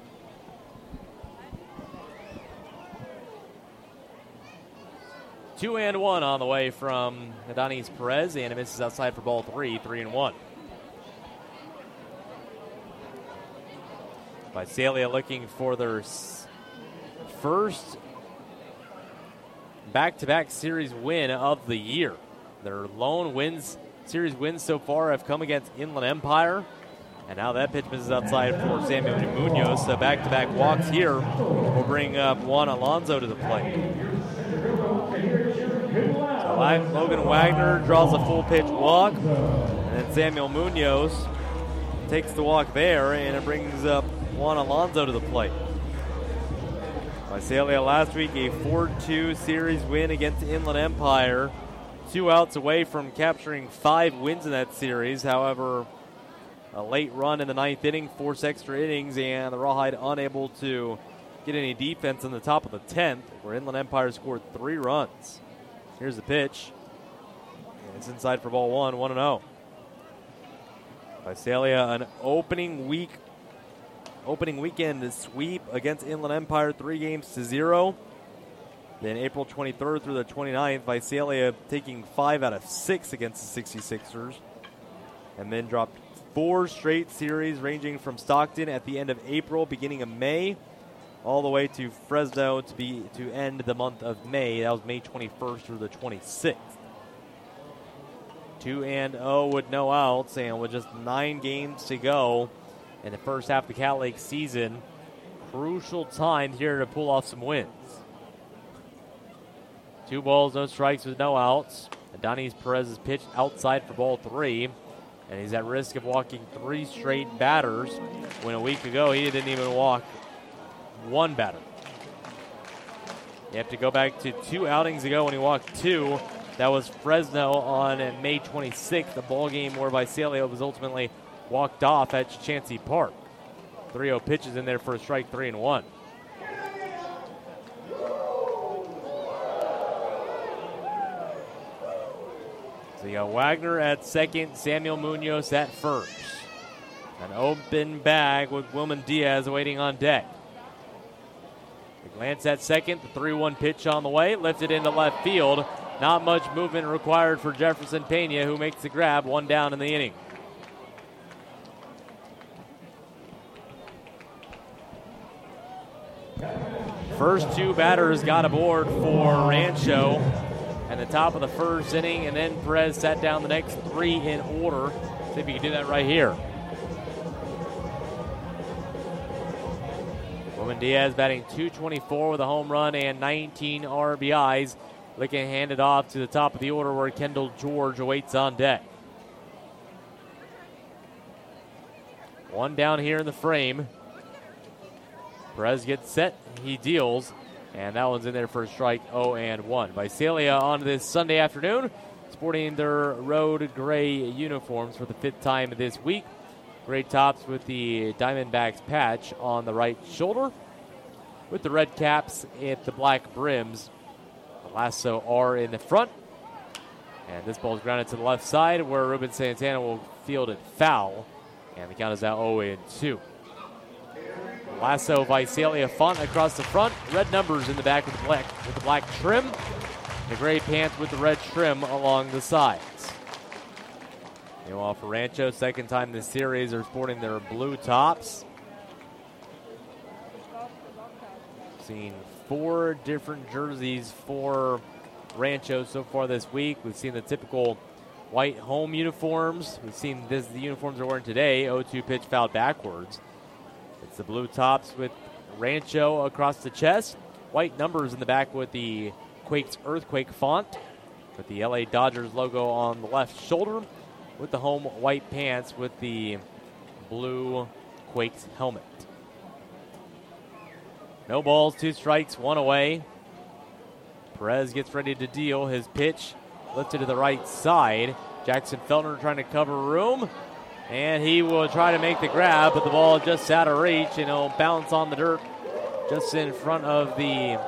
Two and one on the way from Adonis Perez, and it misses outside for ball three, three and one. Visalia looking for their s- first back-to-back series win of the year. Their lone wins, series wins so far have come against Inland Empire, and now that pitch misses outside for Samuel Munoz. So back-to-back walks here will bring up Juan Alonso to the plate. So Logan Wagner draws a full pitch walk, and then Samuel Munoz takes the walk there, and it brings up Juan Alonso to the plate. Visalia last week a four two series win against Inland Empire, two outs away from capturing five wins in that series. However, a late run in the ninth inning, forced extra innings, and the Rawhide unable to get any defense in the top of the tenth, where Inland Empire scored three runs. Here's the pitch. And it's inside for ball one, one and oh. Visalia, an opening week, opening weekend sweep against Inland Empire, three games to zero. Then April twenty-third through the twenty-ninth, Visalia taking five out of six against the sixty-sixers. And then dropped four straight series ranging from Stockton at the end of April, beginning of May, all the way to Fresno to be to end the month of May. That was May twenty-first through the twenty-sixth. two and oh with no outs, and with just nine games to go in the first half of the Cal Lake season, crucial time here to pull off some wins. Two balls, no strikes with no outs. Adonis Perez is pitched outside for ball three, and he's at risk of walking three straight batters when a week ago he didn't even walk one batter. You have to go back to two outings ago when he walked two. That was Fresno on May twenty-sixth, a ball game where Visalia was ultimately walked off at Chancey Park. three oh pitches in there for a strike, three and one. So you got Wagner at second, Samuel Munoz at first. An open bag with Wilman Diaz waiting on deck. The glance at second, the three one pitch on the way, lifted into left field. Not much movement required for Jefferson Pena, who makes the grab, one down in the inning. First two batters got aboard for Rancho at the top of the first inning, and then Perez sat down the next three in order. See if he can do that right here. Wilman Diaz batting two twenty-four with a home run and nineteen R B Is. Looking handed off to the top of the order where Kendall George awaits on deck. One down here in the frame. Perez gets set, he deals, and that one's in there for a strike, oh and one. Visalia on this Sunday afternoon, sporting their road gray uniforms for the fifth time this week. Gray tops with the Diamondbacks patch on the right shoulder, with the red caps at the black brims. The Lasso R in the front. And this ball is grounded to the left side where Ruben Santana will field it foul. And the count is now oh and two. Lasso Visalia font across the front. Red numbers in the back with the black, with the black trim. The gray pants with the red trim along the sides. Meanwhile, for Rancho, second time this series, they're sporting their blue tops. Seen four different jerseys for Rancho so far this week. We've seen the typical white home uniforms. We've seen this the uniforms they're wearing today. oh two pitch fouled backwards. It's the blue tops with Rancho across the chest. White numbers in the back with the Quakes Earthquake font. With the L A Dodgers logo on the left shoulder. With the home white pants with the blue Quakes helmet. No balls, two strikes, one away. Perez gets ready to deal. His pitch lifted to the right side. Jackson Feltner trying to cover room. And he will try to make the grab, but the ball just out of reach, and it'll bounce on the dirt just in front of the,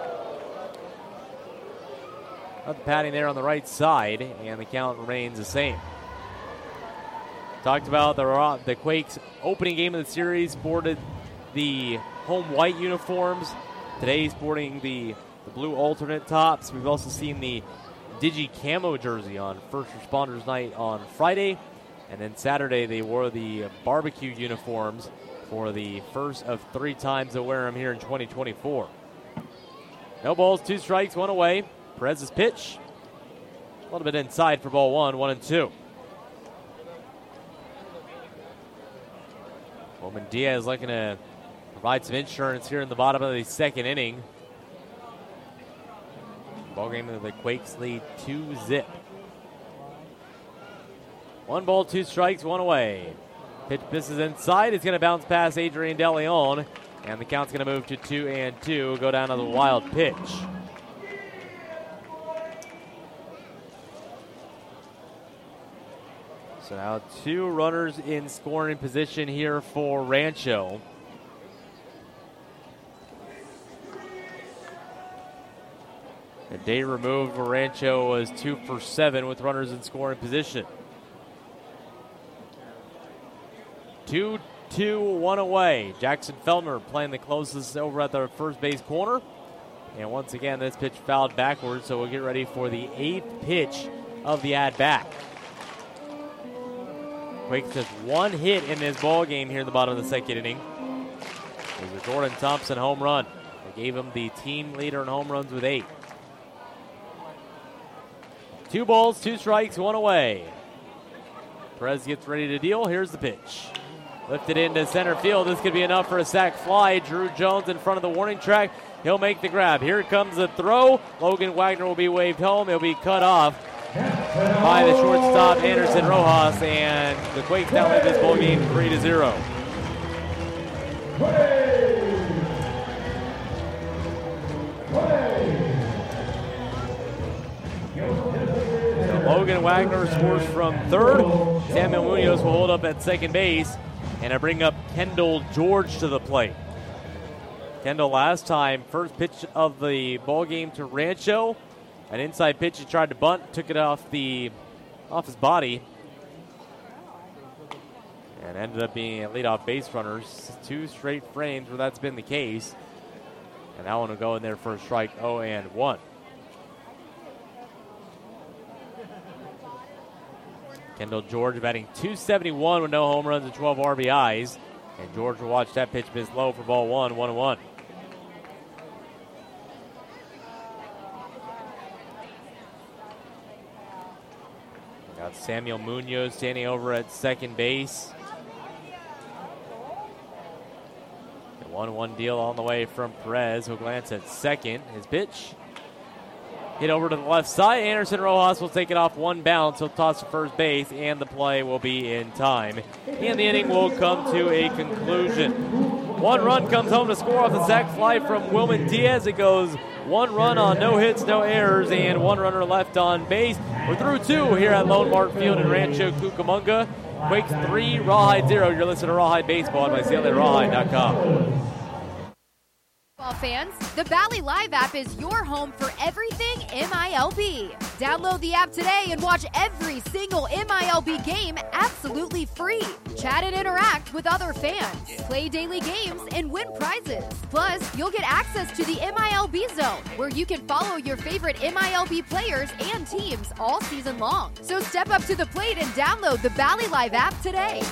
of the padding there on the right side, and the count remains the same. Talked about the, the Quakes opening game of the series sported the home white uniforms. Today sporting the, the blue alternate tops. We've also seen the Digi Camo jersey on First Responders Night on Friday. And then Saturday they wore the barbecue uniforms for the first of three times they'll wear them here in twenty twenty-four. No balls, two strikes, one away. Perez's pitch. A little bit inside for ball one, one and two. Roman Diaz looking to provide some insurance here in the bottom of the second inning. Ball game of the Quakes lead two zip. One ball, two strikes, one away. Pitch misses inside. It's going to bounce past Adrian DeLeon. And the count's going to move to two and two. Go down to the wild pitch. So now two runners in scoring position here for Rancho. A day removed for Rancho was two for seven with runners in scoring position. Two, two, one away. Jackson Feltner playing the closest over at the first base corner. And once again, this pitch fouled backwards, so we'll get ready for the eighth pitch of the at-bat. Quakes just one hit in this ball game here in the bottom of the second inning. It was a Jordan Thompson home run. They gave him the team leader in home runs with eight. Two balls, two strikes, one away. Perez gets ready to deal. Here's the pitch. Lifted into center field. This could be enough for a sac fly. Drew Jones in front of the warning track. He'll make the grab. Here comes the throw. Logan Wagner will be waved home. He'll be cut off by the shortstop, Anderson Rojas, and the Quakes now lead this ball game three to zero. Logan Wagner scores from third. Samuel Munoz will hold up at second base. And I bring up Kendall George to the plate. Kendall last time, first pitch of the ball game to Rancho. An inside pitch, he tried to bunt, took it off the off his body. And ended up being a leadoff base runner. Two straight frames where that's been the case. And that one will go in there for a strike, oh and one. Kendall George batting two seventy-one with no home runs and twelve R B Is. And George will watch that pitch miss low for ball one, one and one. Got Samuel Munoz standing over at second base. The one one deal on the way from Perez. He'll glance at second. His pitch hit over to the left side. Anderson Rojas will take it off one bounce. He'll toss to first base, and the play will be in time. And the inning will come to a conclusion. One run comes home to score off the sac fly from Wilman Diaz. It goes one run on no hits, no errors, and one runner left on base. We're through two here at Lone Mark Field in Rancho Cucamonga. Quakes three, Rawhide zero. You're listening to Rawhide Baseball on my C L A Rawhide dot com. Fans, the Bally Live app is your home for everything M I L B. Download the app today and watch every single M I L B game absolutely free. Chat and interact with other fans, play daily games, and win prizes. Plus, you'll get access to the M I L B Zone, where you can follow your favorite M I L B players and teams all season long. So step up to the plate and download the Bally Live app today.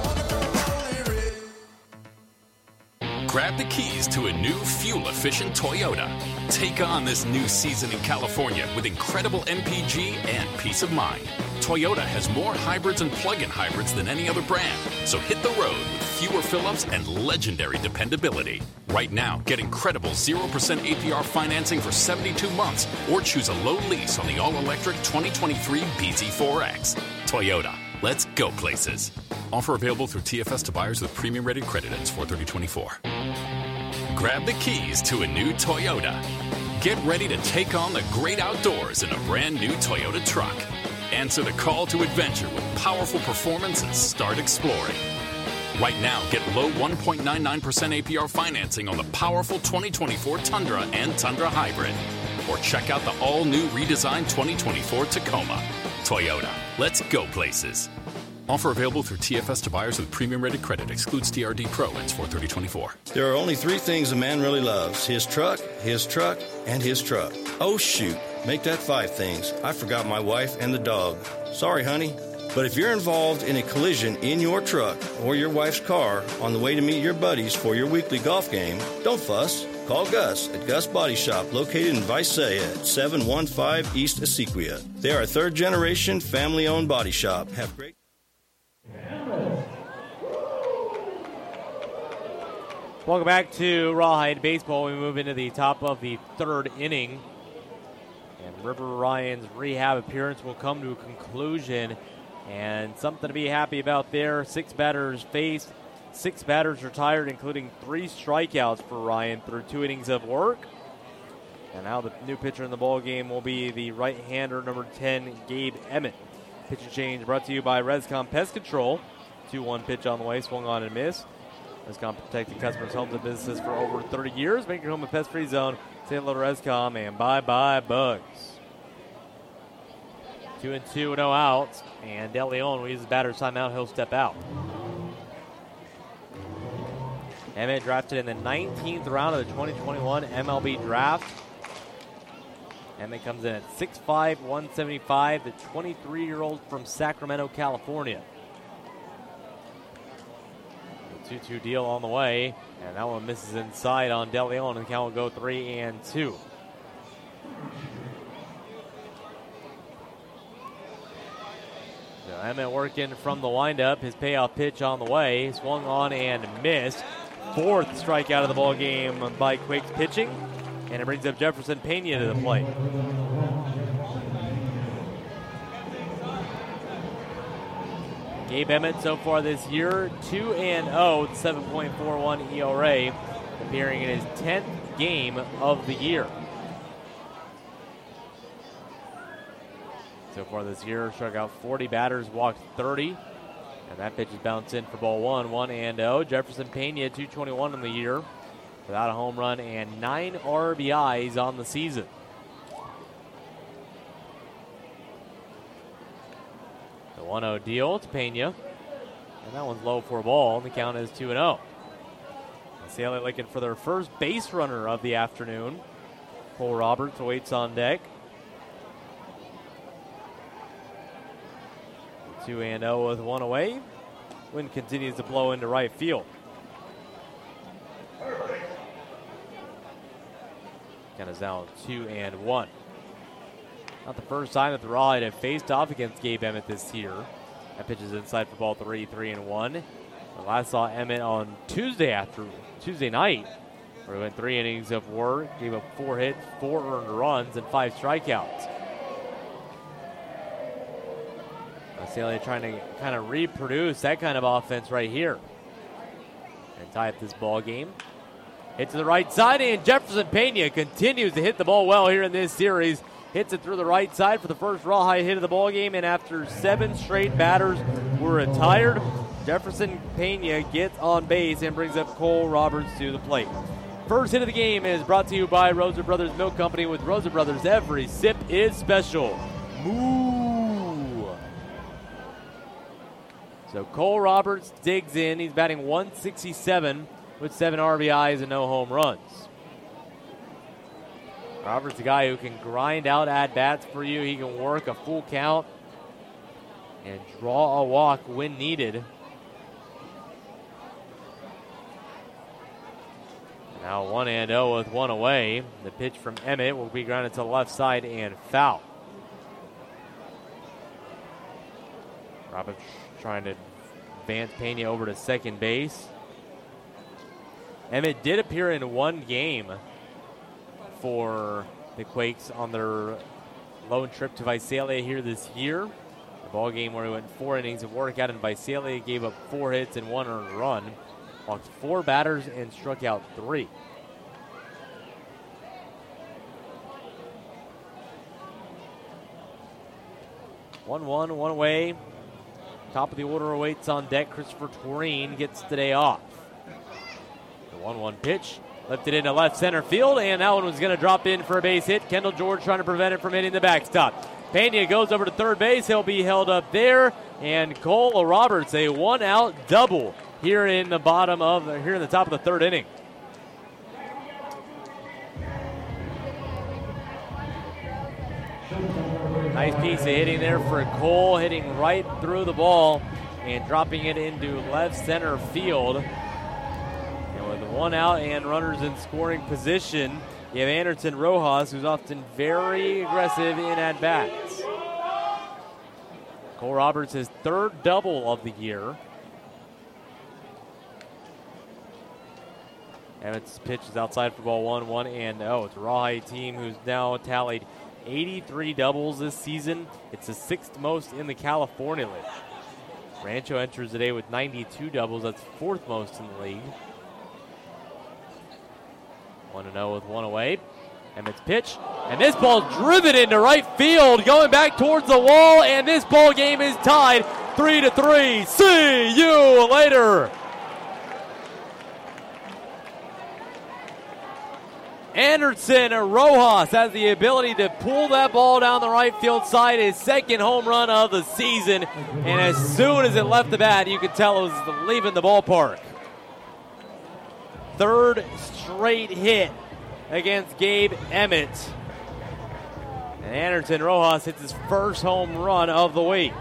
Grab the keys to a new fuel-efficient Toyota. Take on this new season in California with incredible M P G and peace of mind. Toyota has more hybrids and plug-in hybrids than any other brand, so hit the road with fewer fill-ups and legendary dependability. Right now, get incredible zero percent A P R financing for seventy-two months or choose a low lease on the all-electric twenty twenty-three B Z four X. Toyota, let's go places. Offer available through T F S to buyers with premium-rated credit ends four thirty twenty-four. Grab the keys to a new Toyota. Get ready to take on the great outdoors in a brand new Toyota truck. Answer the call to adventure with powerful performance and start exploring. Right now, get low one point nine nine percent A P R financing on the powerful twenty twenty-four Tundra and Tundra Hybrid. Or check out the all-new redesigned twenty twenty-four Tacoma. Toyota, let's go places. Offer available through T F S to buyers with premium-rated credit. Excludes T R D Pro. Ends four thirty twenty-four. There are only three things a man really loves. His truck, his truck, and his truck. Oh, shoot. Make that five things. I forgot my wife and the dog. Sorry, honey. But if you're involved in a collision in your truck or your wife's car on the way to meet your buddies for your weekly golf game, don't fuss. Call Gus at Gus Body Shop, located in Visalia at seven one five East Essequia. They are a third-generation, family-owned body shop. Have great... Welcome back to Rawhide Baseball. We move into the top of the third inning. And River Ryan's rehab appearance will come to a conclusion. And something to be happy about there. Six batters faced, six batters retired, including three strikeouts for Ryan through two innings of work. And now the new pitcher in the ball game will be the right-hander, number ten, Gabe Emmett. Pitching change brought to you by Rescom Pest Control. two one pitch on the way, swung on and missed. Rescom protecting customers' homes and businesses for over thirty years. Make your home a pest-free zone. Say hello to Rescom and bye-bye bugs. Two and two, no outs. And De Leon will use his batter's timeout. He'll step out. Emmett drafted in the nineteenth round of the twenty twenty-one M L B draft. Emmett comes in at six five, one seventy-five, the twenty-three-year-old from Sacramento, California. two two deal on the way, and that one misses inside on De Leon, and the count will go three and two. So Emmett working from the windup, his payoff pitch on the way, swung on and missed. Fourth strikeout of the ball game by Quakes pitching, and it brings up Jefferson Pena to the plate. Gabe Emmett so far this year, two and oh, seven point four one E R A, appearing in his tenth game of the year. So far this year, struck out forty batters, walked thirty, and that pitch is bounced in for ball one, one and oh. Jefferson Pena, two twenty-one in the year, without a home run and nine R B Is on the season. The one oh deal to Pena, and that one's low for a ball, and the count is two and oh. Visalia looking for their first base runner of the afternoon. Cole Roberts waits on deck. two and oh with one away. Wind continues to blow into right field. Count is now two and one. Not the first time that the Rawhide have faced off against Gabe Emmett this year. That pitch is inside for ball three, three and one. I last saw Emmett on Tuesday after Tuesday night, where he went three innings of work, gave up four hits, four earned runs, and five strikeouts. Visalia trying to kind of reproduce that kind of offense right here and tie up this ball game. Hit to the right side, and Jefferson Pena continues to hit the ball well here in this series. Hits it through the right side for the first Rawhide hit of the ball game, and after seven straight batters were retired, Jefferson Pena gets on base and brings up Cole Roberts to the plate. First hit of the game is brought to you by Rosa Brothers Milk Company. With Rosa Brothers, every sip is special. Moo! So Cole Roberts digs in. He's batting one sixty-seven with seven R B Is and no home runs. Roberts a guy who can grind out at-bats for you. He can work a full count and draw a walk when needed. Now one and oh with one away. The pitch from Emmett will be grounded to the left side and foul. Roberts trying to advance Pena over to second base. Emmett did appear in one game for the Quakes on their lone trip to Visalia here this year. The ball game where he went four innings of work out in Visalia, gave up four hits and one earned run, walked four batters and struck out three. one one, one away. Top of the order awaits on deck. Christopher Toreen gets the day off. The one one pitch. Lifted into left center field, and that one was going to drop in for a base hit. Kendall George trying to prevent it from hitting the backstop. Pena goes over to third base. He'll be held up there. And Cole Roberts, a one-out double here in the bottom of here in the top of the third inning. Nice piece of hitting there for Cole, hitting right through the ball and dropping it into left center field. And with one out and runners in scoring position, you have Anderson Rojas, who's often very aggressive in at-bats. Cole Roberts, his third double of the year. Emmett's pitch is outside for ball one, one and oh. It's a Rawhide team who's now tallied eighty-three doubles this season. It's the sixth most in the California League. Rancho enters the day with ninety-two doubles. That's fourth most in the league. one and oh with one away. Emmett's pitch. And this ball driven into right field, going back towards the wall, and this ball game is tied three to three. See you later. Anderson Rojas has the ability to pull that ball down the right field side, his second home run of the season. And as soon as it left the bat, you could tell it was leaving the ballpark. Third straight hit against Gabe Emmett. And Anderson Rojas hits his first home run of the week.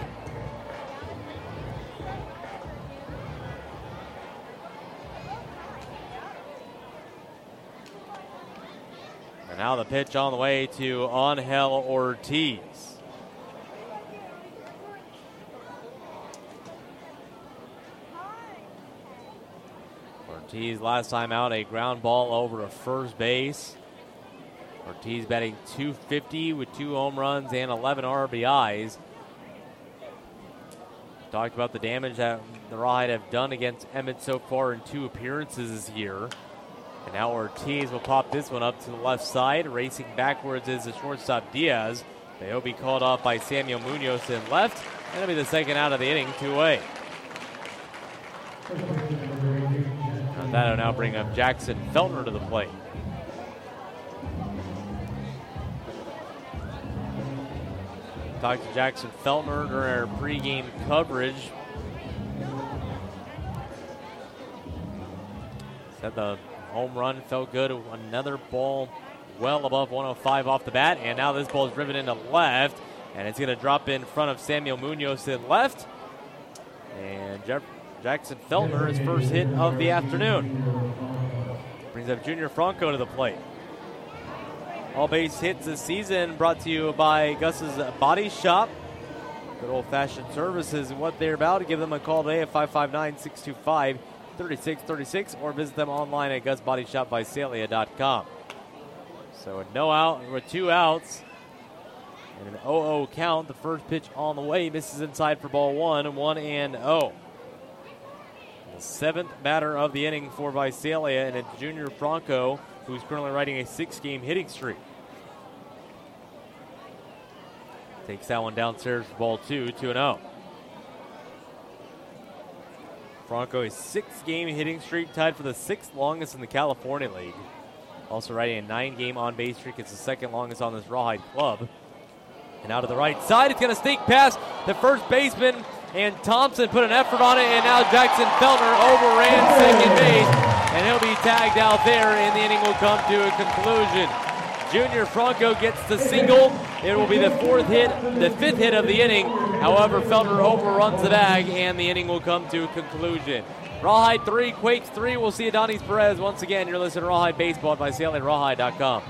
And now the pitch on the way to Angel Ortiz. Ortiz last time out, a ground ball over to first base. Ortiz batting two fifty with two home runs and eleven R B Is. Talked about the damage that the Rawhide have done against Emmett so far in two appearances this year. And now Ortiz will pop this one up to the left side. Racing backwards is the shortstop Diaz. They'll be called off by Samuel Munoz in left. That'll be the second out of the inning, two away. And that'll now bring up Jackson Feltner to the plate. Talked to Jackson Feltner during our pregame coverage. Said the home run felt good. Another ball well above one oh five off the bat. And now this ball is driven into left. And it's going to drop in front of Samuel Munoz in left. And Jeff, Jackson Feltner, his first hit of the afternoon. Brings up Junior Franco to the plate. All base hits this season brought to you by Gus's Body Shop. Good old-fashioned services and what they're about. Give them a call today at five five nine, six two five, three six three six or visit them online at gus body shop visalia dot com. So a no out with two outs and an oh oh count. The first pitch on the way misses inside for ball one, one and oh. The seventh batter of the inning for Visalia, and it's Junior Franco, who's currently riding a six-game hitting streak. Takes that one downstairs for ball two, two and oh. Franco, a six-game hitting streak, tied for the sixth longest in the California League. Also riding a nine-game on-base streak. It's the second longest on this Rawhide club. And out to the right side, it's going to sneak past the first baseman, and Thompson put an effort on it, and now Jackson Feltner overran second base, and he'll be tagged out there, and the inning will come to a conclusion. Junior Franco gets the single. It will be the fourth hit, the fifth hit of the inning. However, Feltner overruns the bag, and the inning will come to a conclusion. Rawhide three, Quakes three. We'll see Adonis Perez once again. You're listening to Rawhide Baseball at Visalia Rawhide dot com.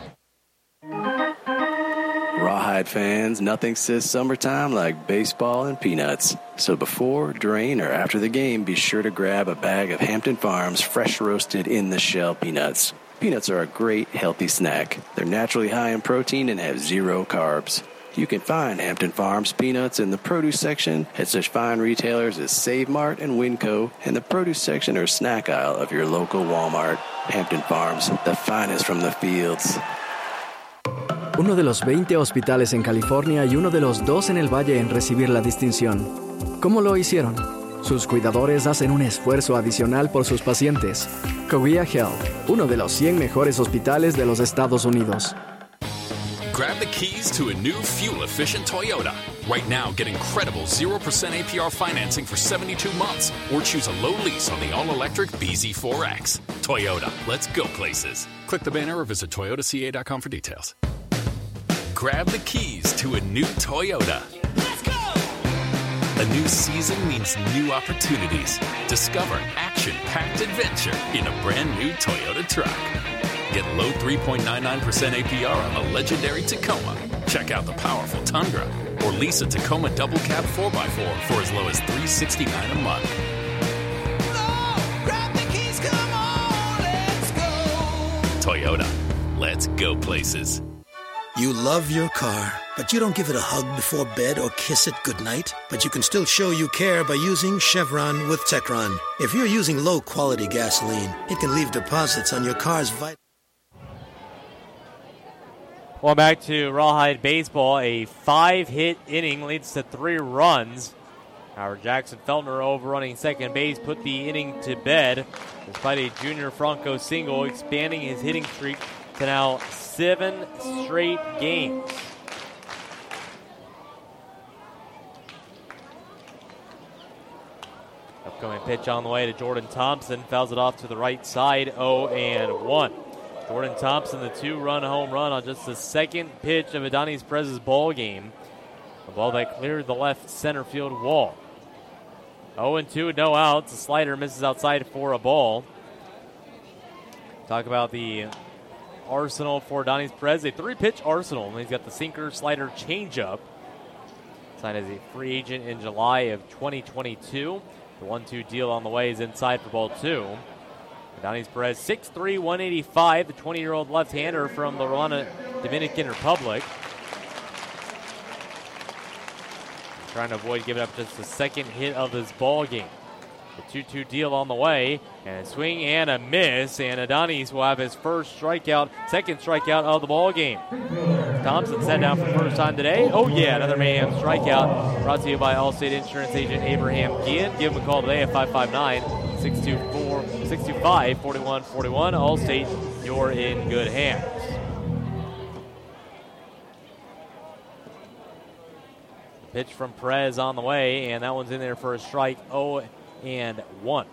Rawhide fans, nothing says summertime like baseball and peanuts. So before, during, or after the game, be sure to grab a bag of Hampton Farms fresh roasted in the shell peanuts. Peanuts are a great, healthy snack. They're naturally high in protein and have zero carbs. You can find Hampton Farms peanuts in the produce section at such fine retailers as Save Mart and Winco, and the produce section or snack aisle of your local Walmart. Hampton Farms, the finest from the fields. uno de los veinte hospitales en California y uno de los dos en el Valle en recibir la distinción. ¿Cómo lo hicieron? Sus cuidadores hacen un esfuerzo adicional por sus pacientes. Korea Health, uno de los cien mejores hospitales de los Estados Unidos. Grab the keys to a new fuel-efficient Toyota. Right now, get incredible zero percent A P R financing for seventy-two months or choose a low lease on the all-electric B Z four X. Toyota, let's go places. Click the banner or visit toyota c a dot com for details. Grab the keys to a new Toyota. Let's go! A new season means new opportunities. Discover action-packed adventure in a brand new Toyota truck. Get low three point nine nine percent A P R on the legendary Tacoma. Check out the powerful Tundra or lease a Tacoma double cab four by four for as low as three hundred sixty-nine dollars a month. Oh, grab the keys, come on, let's go. Toyota, let's go places. You love your car, but you don't give it a hug before bed or kiss it goodnight. But you can still show you care by using Chevron with Techron. If you're using low-quality gasoline, it can leave deposits on your car's vital. Well, back to Rawhide baseball. A five-hit inning leads to three runs. Howard Jackson Feltner overrunning second base put the inning to bed despite a Junior Franco single, expanding his hitting streak to now seven straight games. Upcoming pitch on the way to Jordan Thompson. Fouls it off to the right side, oh and one. Jordan Thompson, the two-run home run on just the second pitch of Adonis Perez's ball game. A ball that cleared the left center field wall. oh and two, no outs. The slider misses outside for a ball. Talk about the arsenal for Adonis Perez. A three-pitch arsenal. He's got the sinker, slider, changeup. Signed as a free agent in July of twenty twenty-two. The one two deal on the way is inside for ball two. Adonis Perez, six three, one eighty-five, the twenty-year-old left-hander from the Rwanda Dominican Republic. Trying to avoid giving up just the second hit of this ball game. The two two deal on the way, and a swing and a miss, and Adonis will have his first strikeout, second strikeout of the ball game. Thompson sat down for the first time today. Oh yeah, another mayhem strikeout. Brought to you by Allstate Insurance agent Abraham Guillen. Give him a call today at five five nine, six two four, six two five, four one four one. Allstate, you're in good hands. Pitch from Perez on the way, and that one's in there for a strike. oh and one.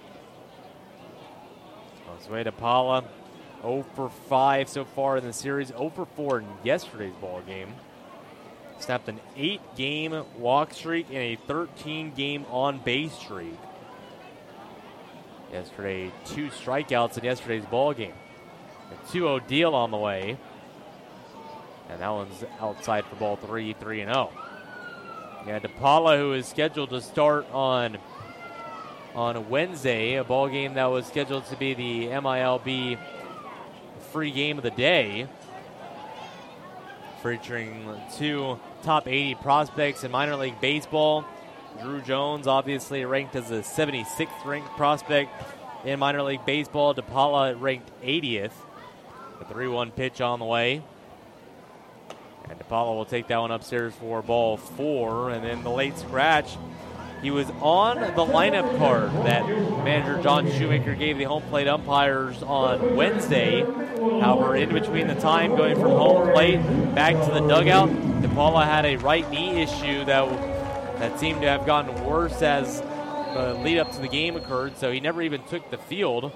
On his way to Paula. oh for five so far in the series. oh for four in yesterday's ball game. Snapped an eight-game walk streak and a thirteen-game on-base streak. Yesterday, two strikeouts in yesterday's ball game. A two oh deal on the way. And that one's outside for ball three, three and oh. Yeah, DePaula, who is scheduled to start on on Wednesday, a ball game that was scheduled to be the M I L B free game of the day, featuring two top eighty prospects in minor league baseball. Drew Jones, obviously ranked as the seventy-sixth ranked prospect in minor league baseball. DePaula ranked eightieth. The three one pitch on the way. And DePaula will take that one upstairs for ball four. And then the late scratch. He was on the lineup card that manager John Shoemaker gave the home plate umpires on Wednesday. However, in between the time going from home plate back to the dugout, DePaula had a right knee issue that that seemed to have gotten worse as the lead up to the game occurred, so he never even took the field.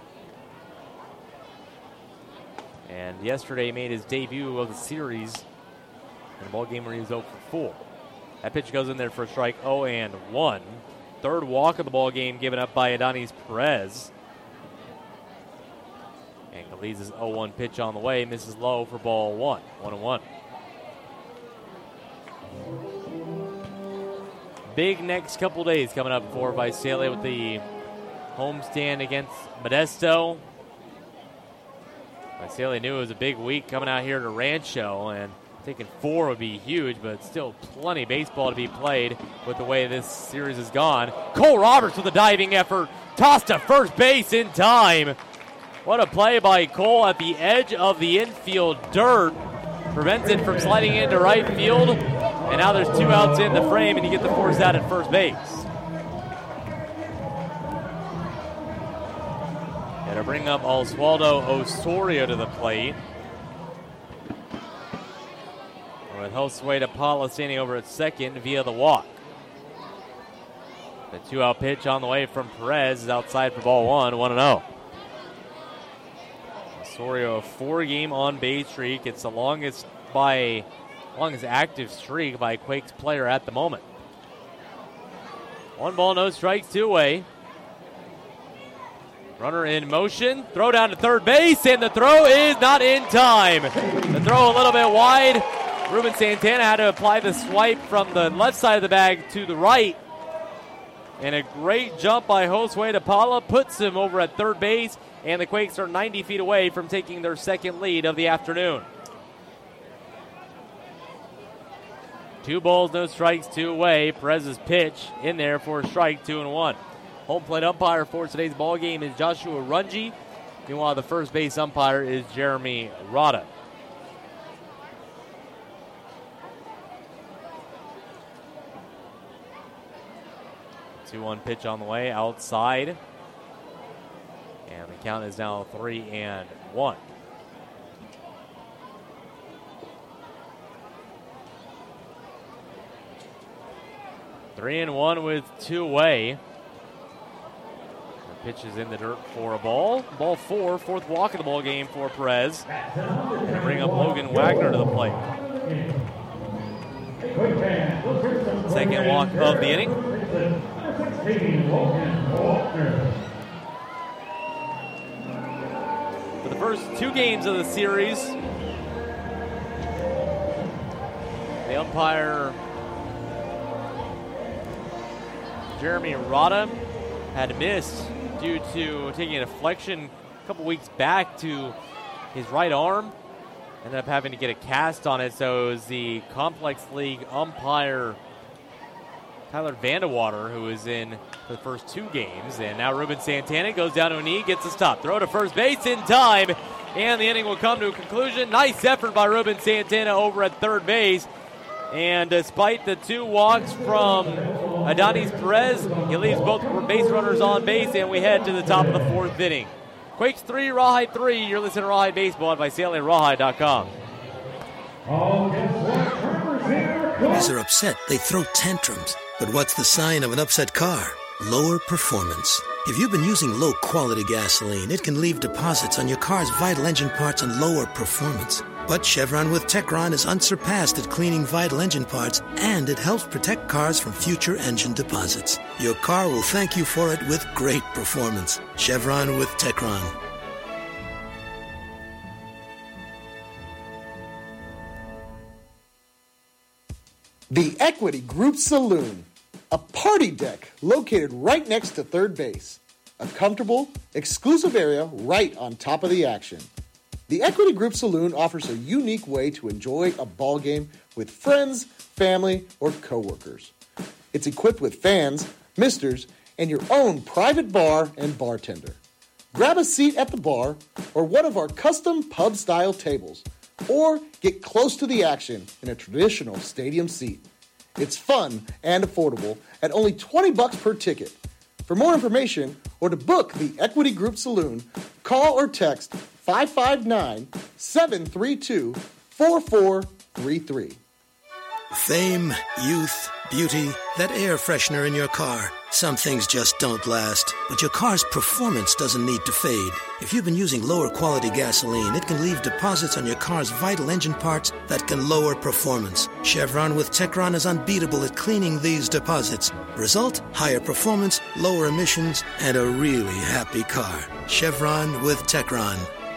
And yesterday he made his debut of the series in a ball game where he was oh for four. That pitch goes in there for a strike, oh and one. Third walk of the ball game given up by Adonis Perez. And Galiz's oh one pitch on the way, misses low for ball one, one and one. Big next couple days coming up for Visalia with the homestand against Modesto. Visalia knew it was a big week coming out here to Rancho, and taking four would be huge, but still plenty of baseball to be played with the way this series has gone. Cole Roberts with a diving effort, tossed to first base in time. What a play by Cole at the edge of the infield dirt. prevents it from sliding into right field. And now there's two outs in the frame, and you get the force out at first base. Got to bring up Oswaldo Osorio to the plate. With Josue DePaula standing over at second via the walk. The two-out pitch on the way from Perez is outside for ball one, one and oh. Osorio, a four-game on-base streak. It's the longest by longest active streak by a Quakes player at the moment. One ball, no strikes, two away. Runner in motion, throw down to third base, and the throw is not in time. The throw a little bit wide. Ruben Santana had to apply the swipe from the left side of the bag to the right. And a great jump by Josue DePaula puts him over at third base, and the Quakes are ninety feet away from taking their second lead of the afternoon. Two balls, no strikes, two away. Perez's pitch in there for a strike, two and one. Home plate umpire for today's ball game is Joshua Runge. Meanwhile, the first base umpire is Jeremy Rada. two one pitch on the way, outside. And the count is now three and one. Three and one with two away. The pitch is in the dirt for a ball. Ball four, fourth walk of the ball game for Perez. Gonna bring up Logan Wagner to the plate. Second walk of the inning. For the first two games of the series, the umpire Jeremy Rada had missed due to taking a deflection a couple weeks back to his right arm. Ended up having to get a cast on it, so it was the Complex League umpire Tyler Vandewater who was in for the first two games. And now Ruben Santana goes down to a knee, gets a stop. Throw to first base in time, and the inning will come to a conclusion. Nice effort by Ruben Santana over at third base. And despite the two walks from Adonis Perez, he leaves both base runners on base, and we head to the top of the fourth inning. Quakes three, Rawhide three. You're listening to Rawhide Baseball on Visalia Rawhide dot com. When these are upset, they throw tantrums. But what's the sign of an upset car? Lower performance. If you've been using low-quality gasoline, it can leave deposits on your car's vital engine parts and lower performance. But Chevron with Techron is unsurpassed at cleaning vital engine parts, and it helps protect cars from future engine deposits. Your car will thank you for it with great performance. Chevron with Techron. The Equity Group Saloon, a party deck located right next to third base. A comfortable, exclusive area right on top of the action. The Equity Group Saloon offers a unique way to enjoy a ball game with friends, family, or coworkers. It's equipped with fans, misters, and your own private bar and bartender. Grab a seat at the bar or one of our custom pub-style tables, or get close to the action in a traditional stadium seat. It's fun and affordable at only twenty bucks per ticket. For more information or to book the Equity Group Saloon, call or text five five nine, seven three two, four four three three. Fame, youth, beauty, that air freshener in your car. Some things just don't last, but your car's performance doesn't need to fade. If you've been using lower quality gasoline, it can leave deposits on your car's vital engine parts that can lower performance. Chevron with Techron is unbeatable at cleaning these deposits. Result, higher performance, lower emissions, and a really happy car. Chevron with Techron.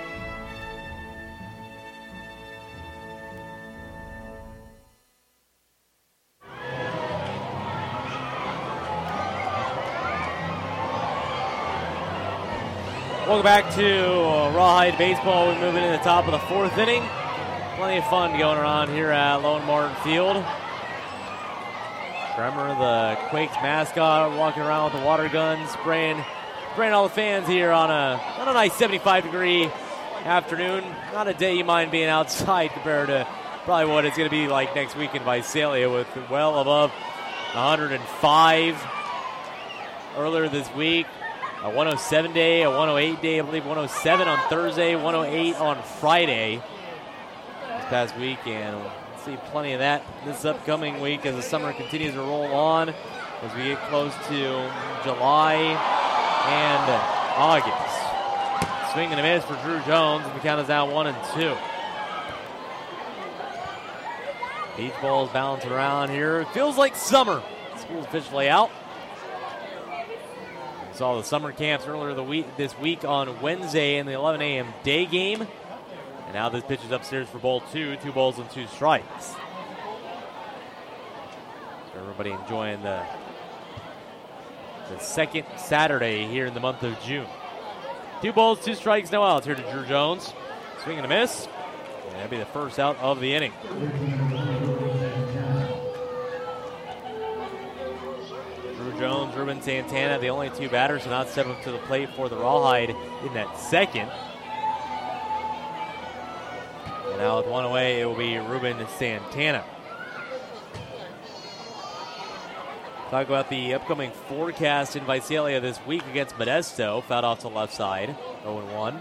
Welcome back to uh, Rawhide Baseball. We're moving in the top of the fourth inning. Plenty of fun going around here at Lone Martin Field. Bremer, the Quakes mascot, walking around with the water gun, spraying, spraying all the fans here on a, on a nice seventy-five degree afternoon. Not a day you mind being outside compared to probably what it's going to be like next week in Visalia with well above one hundred five earlier this week. A one oh seven day, a one oh eight day, I believe one oh seven on Thursday, one oh eight on Friday this past week. And we'll see plenty of that this upcoming week as the summer continues to roll on as we get close to July and August. Swing and a miss for Drew Jones, and the count is now one and two. Beach balls bouncing around here. It feels like summer. School's officially out. We saw the summer camps earlier the week this week on Wednesday in the eleven a.m. day game. And now this pitch is upstairs for ball two. Two balls and two strikes. Everybody enjoying the, the second Saturday here in the month of June. Two balls, two strikes, no outs here to Drew Jones. Swing and a miss. And that'll be the first out of the inning. Drew Jones, Ruben Santana, the only two batters to not step up to the plate for the Rawhide in that second. And now with one away, it will be Ruben Santana. Talk about the upcoming forecast in Visalia this week against Modesto. Fouled off to the left side, oh and one.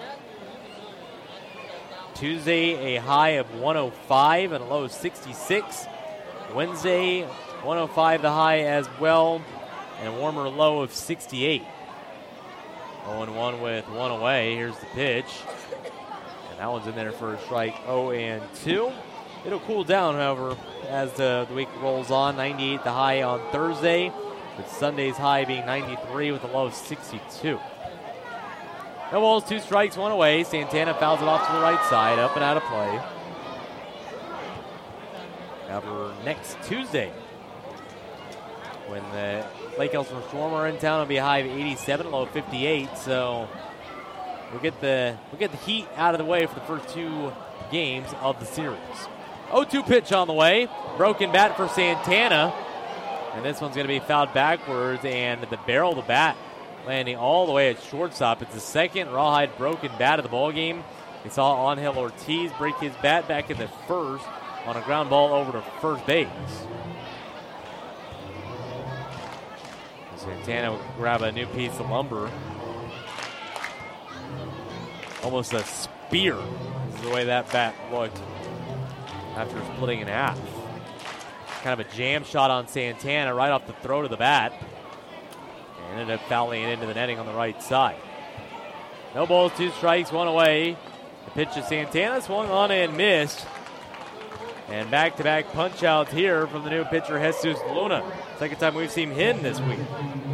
Tuesday, a high of one oh five and a low of sixty-six. Wednesday, one oh five the high as well, and a warmer low of sixty-eight. oh and one with one away. Here's the pitch. And that one's in there for a strike, oh and two. It'll cool down, however, as the, the week rolls on. ninety-eight the high on Thursday, with Sunday's high being ninety-three with a low of sixty-two. No balls, two strikes, one away. Santana fouls it off to the right side, up and out of play. However, next Tuesday, when the Lake Elsinore Storm are in town, it'll be a high of eighty-seven, low of fifty-eight. So we'll get the we'll get the heat out of the way for the first two games of the series. oh two pitch on the way. Broken bat for Santana. And this one's going to be fouled backwards, and the barrel of the bat landing all the way at shortstop. It's the second Rawhide broken bat of the ballgame. We saw Angel Ortiz break his bat back in the first on a ground ball over to first base. Santana will grab a new piece of lumber. Almost a spear is the way that bat looked after splitting in half. Kind of a jam shot on Santana right off the throat of the bat. And ended up fouling it into the netting on the right side. No balls, two strikes, one away. The pitch to Santana swung on and missed. And back-to-back punch-outs here from the new pitcher, Jesus Luna. Second time we've seen him this week.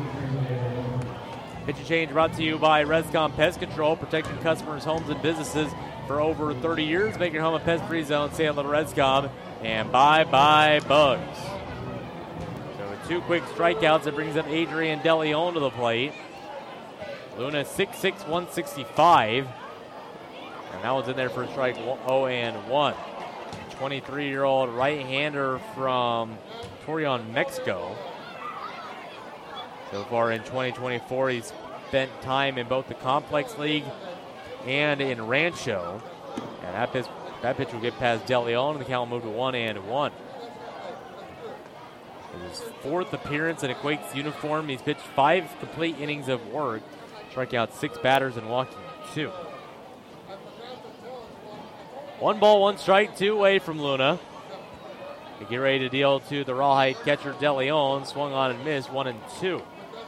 Pitch change brought to you by Rescom Pest Control, protecting customers' homes and businesses for over thirty years. Make your home a pest-free zone. Say hello to Rescom. And bye-bye bugs. So with two quick strikeouts, it brings up Adrian DeLeon to the plate. Luna six six, one sixty-five. And that one's in there for a strike, oh and one. twenty-three-year-old right-hander from Torreon, Mexico. So far in twenty twenty-four, he's spent time in both the Complex League and in Rancho. And that pitch, that pitch will get past DeLeon, and the count will move to one and one. His fourth appearance in a Quakes uniform. He's pitched five complete innings of work, striking out six batters and walking two. One ball, one strike, two away from Luna. They get ready to deal to the Rawhide catcher DeLeon. Swung on and missed, one and two.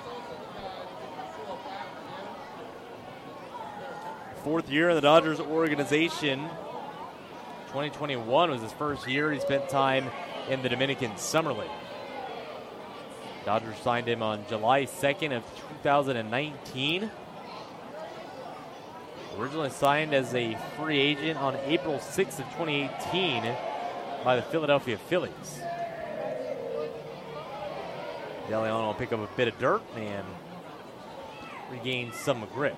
Fourth year in the Dodgers organization. twenty twenty-one was his first year. He spent time in the Dominican Summer League. Dodgers signed him on July second of two thousand nineteen. Originally signed as a free agent on April sixth of twenty eighteen by the Philadelphia Phillies. DeLeon will pick up a bit of dirt and regain some grip.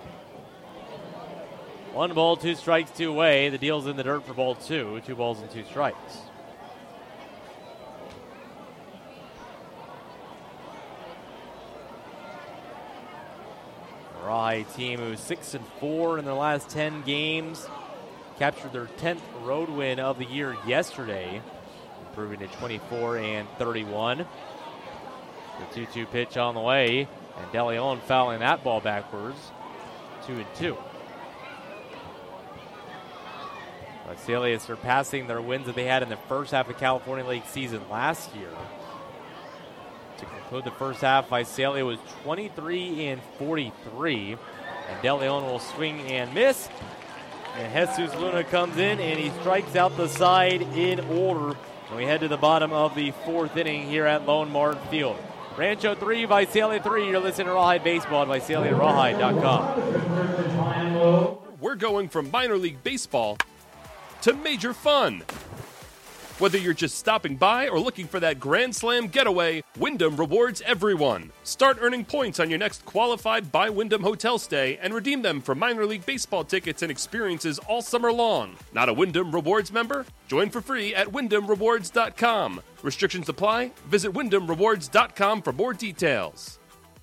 One ball, two strikes, two away. The deal's in the dirt for ball two. Two balls and two strikes. The Rawhide team who's six and four in their last ten games. captured their tenth road win of the year yesterday, improving to twenty-four and thirty-one. The two two pitch on the way, and De Leon fouling that ball backwards, two and two. Visalia surpassing their wins that they had in the first half of the California League season last year. To conclude the first half, Visalia was twenty-three and forty-three, and De Leon will swing and miss. And Jesus Luna comes in and he strikes out the side in order. And we head to the bottom of the fourth inning here at Lone Martin Field. Rancho three, Visalia three. You're listening to Rawhide Baseball at Visalia Rawhide dot com. We're going from minor league baseball to major fun. Whether you're just stopping by or looking for that Grand Slam getaway, Wyndham rewards everyone. Start earning points on your next qualified by Wyndham hotel stay and redeem them for minor league baseball tickets and experiences all summer long. Not a Wyndham Rewards member? Join for free at Wyndham Rewards dot com. Restrictions apply. Visit Wyndham Rewards dot com for more details.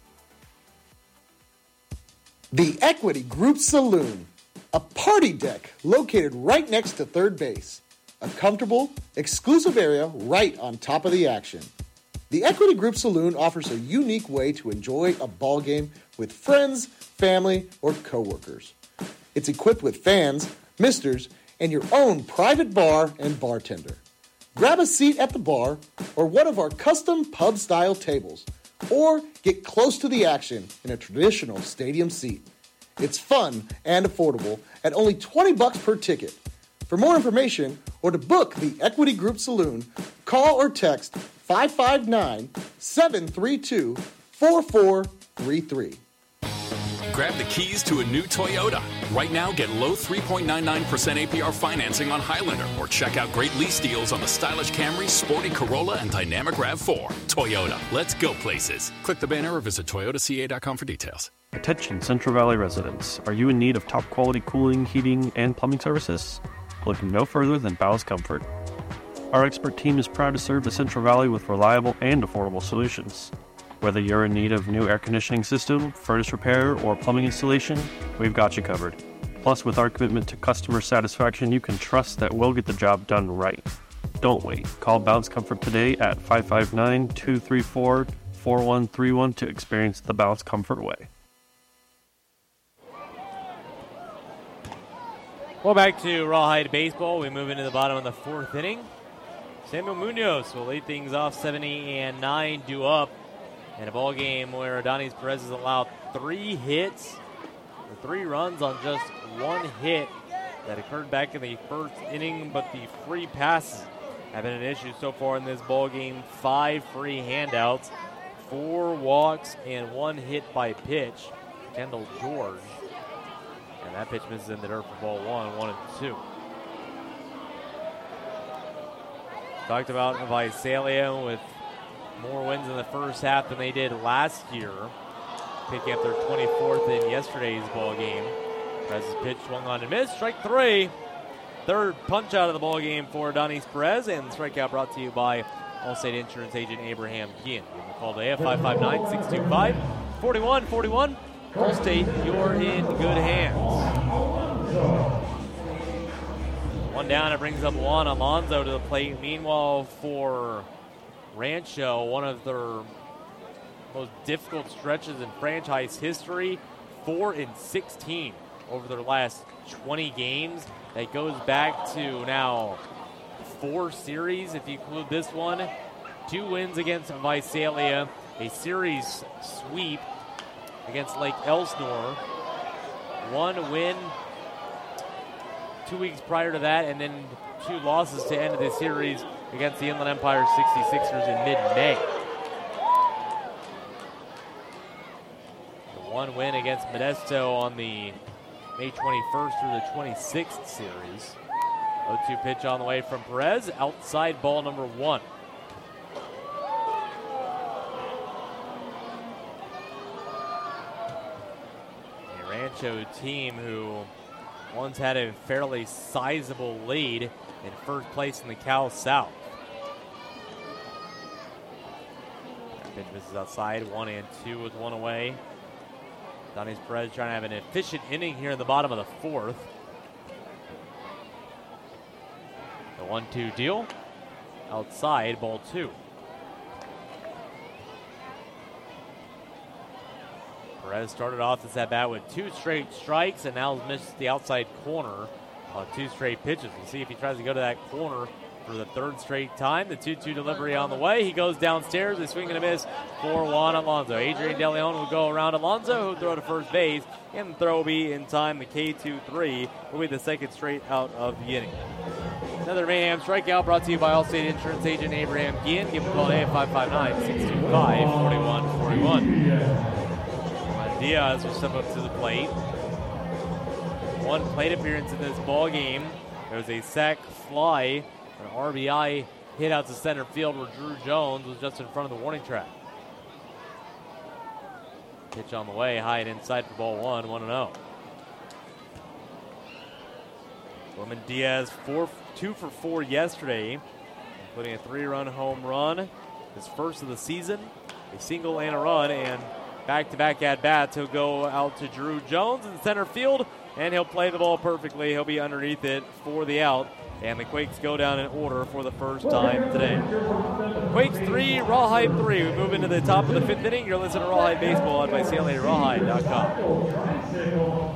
The Equity Group Saloon, a party deck located right next to third base. A comfortable, exclusive area right on top of the action. The Equity Group Saloon offers a unique way to enjoy a ball game with friends, family, or coworkers. It's equipped with fans, misters, and your own private bar and bartender. Grab a seat at the bar or one of our custom pub-style tables, or get close to the action in a traditional stadium seat. It's fun and affordable at only twenty bucks per ticket. For more information or to book the Equity Group Saloon, call or text five five nine, seven three two, four four three three. Grab the keys to a new Toyota. Right now, get low three point nine nine percent A P R financing on Highlander, or check out great lease deals on the stylish Camry, sporty Corolla, and dynamic RAV four. Toyota, let's go places. Click the banner or visit Toyota C A dot com for details. Attention Central Valley residents. Are you in need of top quality cooling, heating, and plumbing services? Look no further than Bowes Comfort. Our expert team is proud to serve the Central Valley with reliable and affordable solutions. Whether you're in need of new air conditioning system, furnace repair, or plumbing installation, we've got you covered. Plus, with our commitment to customer satisfaction, you can trust that we'll get the job done right. Don't wait. Call Bowes Comfort today at five five nine, two three four, four one three one to experience the Bowes Comfort way. Well, back to Rawhide Baseball. We move into the bottom of the fourth inning. Samuel Munoz will lead things off seventy and nine, due up in a ball game where Adonis Perez has allowed three hits, or three runs on just one hit that occurred back in the first inning, but the free passes have been an issue so far in this ball game. Five free handouts, four walks, and one hit by pitch. Kendall George. And that pitch misses in the dirt for ball one, one and two. Talked about Visalia with more wins in the first half than they did last year, picking up their twenty-fourth in yesterday's ball game. Perez's pitch swung on and missed. Strike three. Third punch out of the ball game for Adonis Perez, and the strikeout brought to you by Allstate Insurance agent Abraham Guillen. Give him a call today at five five nine, six two five, four one four one. Allstate, you're in good hands. One down, it brings up Juan Alonso to the plate. Meanwhile, for Rancho, one of their most difficult stretches in franchise history, four and sixteen over their last twenty games. That goes back to now four series, if you include this one. Two wins against Visalia, a series sweep against Lake Elsinore. One win two weeks prior to that, and then two losses to end of the series against the Inland Empire sixty-sixers in mid-May. The one win against Modesto on the May twenty-first through the twenty-sixth series. oh two pitch on the way from Perez, outside ball number one. Rancho team who once had a fairly sizable lead in first place in the Cal South. Pitch misses outside, one and two with one away. Adonis Perez trying to have an efficient inning here in the bottom of the fourth. one two deal. Outside, ball two. Perez started off this at-bat with two straight strikes and now has missed the outside corner on two straight pitches. We'll see if he tries to go to that corner for the third straight time. The two two delivery on the way. He goes downstairs. They swing and a miss for Juan Alonso. Adrian De Leon will go around Alonso, who'll throw to first base, and the throw will be in time. The K two three will be the second straight out of the inning. Another Mayhem strikeout brought to you by Allstate Insurance Agent Abraham Guillen. Give him a call today at five five nine, six two five, four one four one. Diaz will step up to the plate. One plate appearance in this ball game. There was a sac fly, an R B I hit out to center field where Drew Jones was just in front of the warning track. Pitch on the way, high and inside for ball one, one and oh. Roman Diaz, four, two for four yesterday, including a three-run home run, his first of the season, a single and a run, and back-to-back at-bats. He'll go out to Drew Jones in center field, and he'll play the ball perfectly. He'll be underneath it for the out, and the Quakes go down in order for the first time today. Quakes three, Rawhide three. We move into the top of the fifth inning. You're listening to Rawhide Baseball on my C L A Rawhide dot com.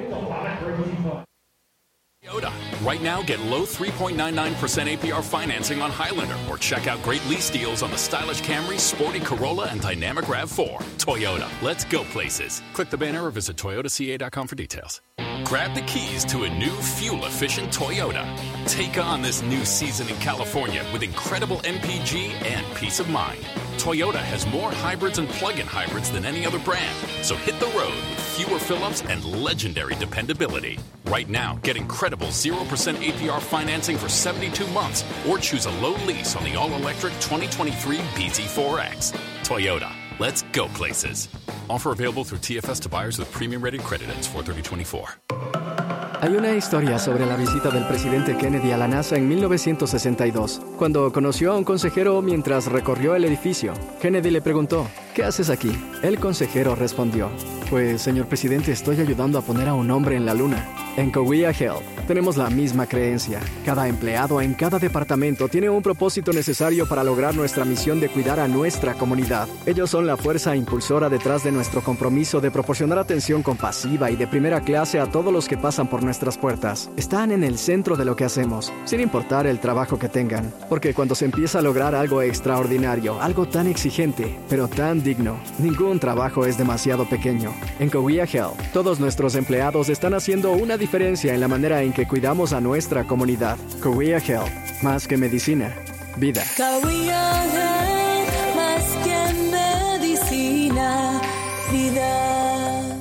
Toyota. Right now, get low three point nine nine percent A P R financing on Highlander, or check out great lease deals on the stylish Camry, sporty Corolla, and dynamic RAV four. Toyota, let's go places. Click the banner or visit Toyota C A dot com for details. Grab the keys to a new fuel-efficient Toyota. Take on this new season in California with incredible M P G and peace of mind. Toyota has more hybrids and plug-in hybrids than any other brand, so hit the road with fewer fill-ups and legendary dependability. Right now, get incredible zero percent A P R financing for seventy-two months, or choose a low lease on the all-electric twenty twenty-three B Z four X. Toyota, let's go places. Offer available through T F S to buyers with premium-rated credit. Ends four thirty twenty-four. Hay una historia sobre la visita del presidente Kennedy a la NASA en mil novecientos sesenta y dos. Cuando conoció a un consejero mientras recorrió el edificio, Kennedy le preguntó, ¿qué haces aquí? El consejero respondió, pues, señor presidente, estoy ayudando a poner a un hombre en la luna. En Coguilla Health tenemos la misma creencia. Cada empleado en cada departamento tiene un propósito necesario para lograr nuestra misión de cuidar a nuestra comunidad. Ellos son la fuerza impulsora detrás de nuestro compromiso de proporcionar atención compasiva y de primera clase a todos los que pasan por nuestras puertas. Están en el centro de lo que hacemos, sin importar el trabajo que tengan. Porque cuando se empieza a lograr algo extraordinario, algo tan exigente, pero tan digno, ningún trabajo es demasiado pequeño. En Coguilla Health, todos nuestros empleados están haciendo una diferencia en la manera en que cuidamos a nuestra comunidad. Coguilla Health, más que medicina, vida. Coguilla Health, más que medicina, vida.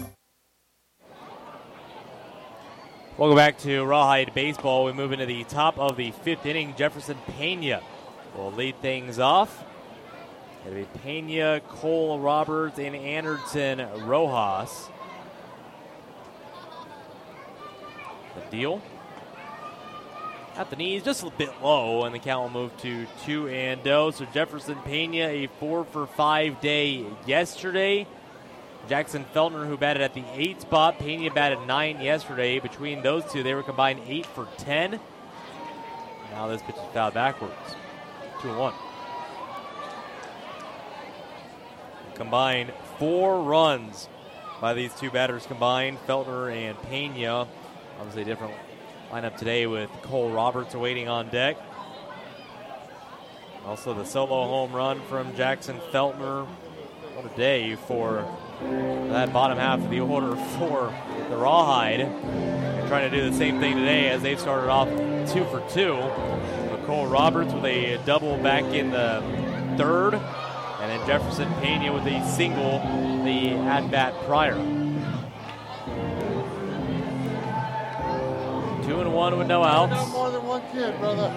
Welcome back to Rawhide Baseball. We move into the top of the fifth inning. Jefferson Pena will lead things off. It'll be Pena, Cole Roberts, and Anderson Rojas. The deal at the knees, just a bit low, and the count will move to two and oh. So Jefferson Pena, a four for five day yesterday. Jackson Feltner, who batted at the eight spot. Pena batted nine yesterday. Between those two, they were combined eight for ten. Now this pitch is fouled backwards. two and one. Combined four runs by these two batters combined, Feltner and Pena. Obviously a different lineup today with Cole Roberts awaiting on deck. Also the solo home run from Jackson Feltner. What a day for that bottom half of the order for the Rawhide. They're trying to do the same thing today as they've started off two for two. So Cole Roberts with a double back in the third. And then Jefferson Pena with a single the at-bat prior. Two and one with no outs. Not more than one kid, brother.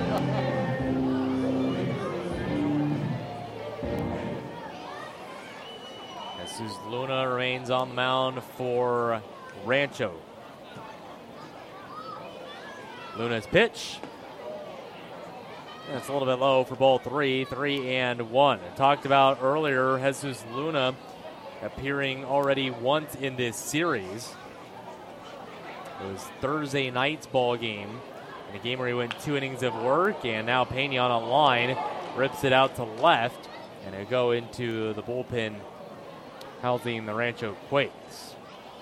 Jesus Luna remains on the mound for Rancho. Luna's pitch. It's a little bit low for ball three, three and one. I talked about earlier Jesus Luna appearing already once in this series. It was Thursday night's ball game in a game where he went two innings of work, and now Pena on a line rips it out to left, and it'll go into the bullpen housing the Rancho Quakes.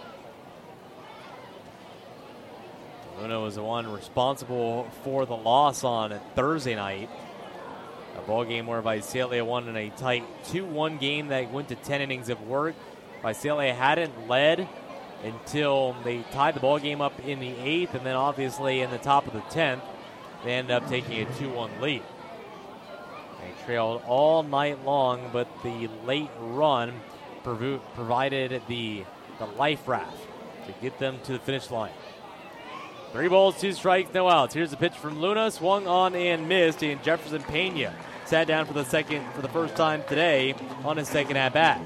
Luna was the one responsible for the loss on Thursday night. A ball game where Visalia won in a tight two one game that went to ten innings of work. Visalia hadn't led until they tied the ball game up in the eighth, and then obviously in the top of the tenth, they ended up taking a two one lead. They trailed all night long, but the late run provo- provided the, the life raft to get them to the finish line. Three balls, two strikes, no outs. Here's the pitch from Luna, swung on and missed, and Jefferson Pena sat down for the second, for the first time today on his second at bat.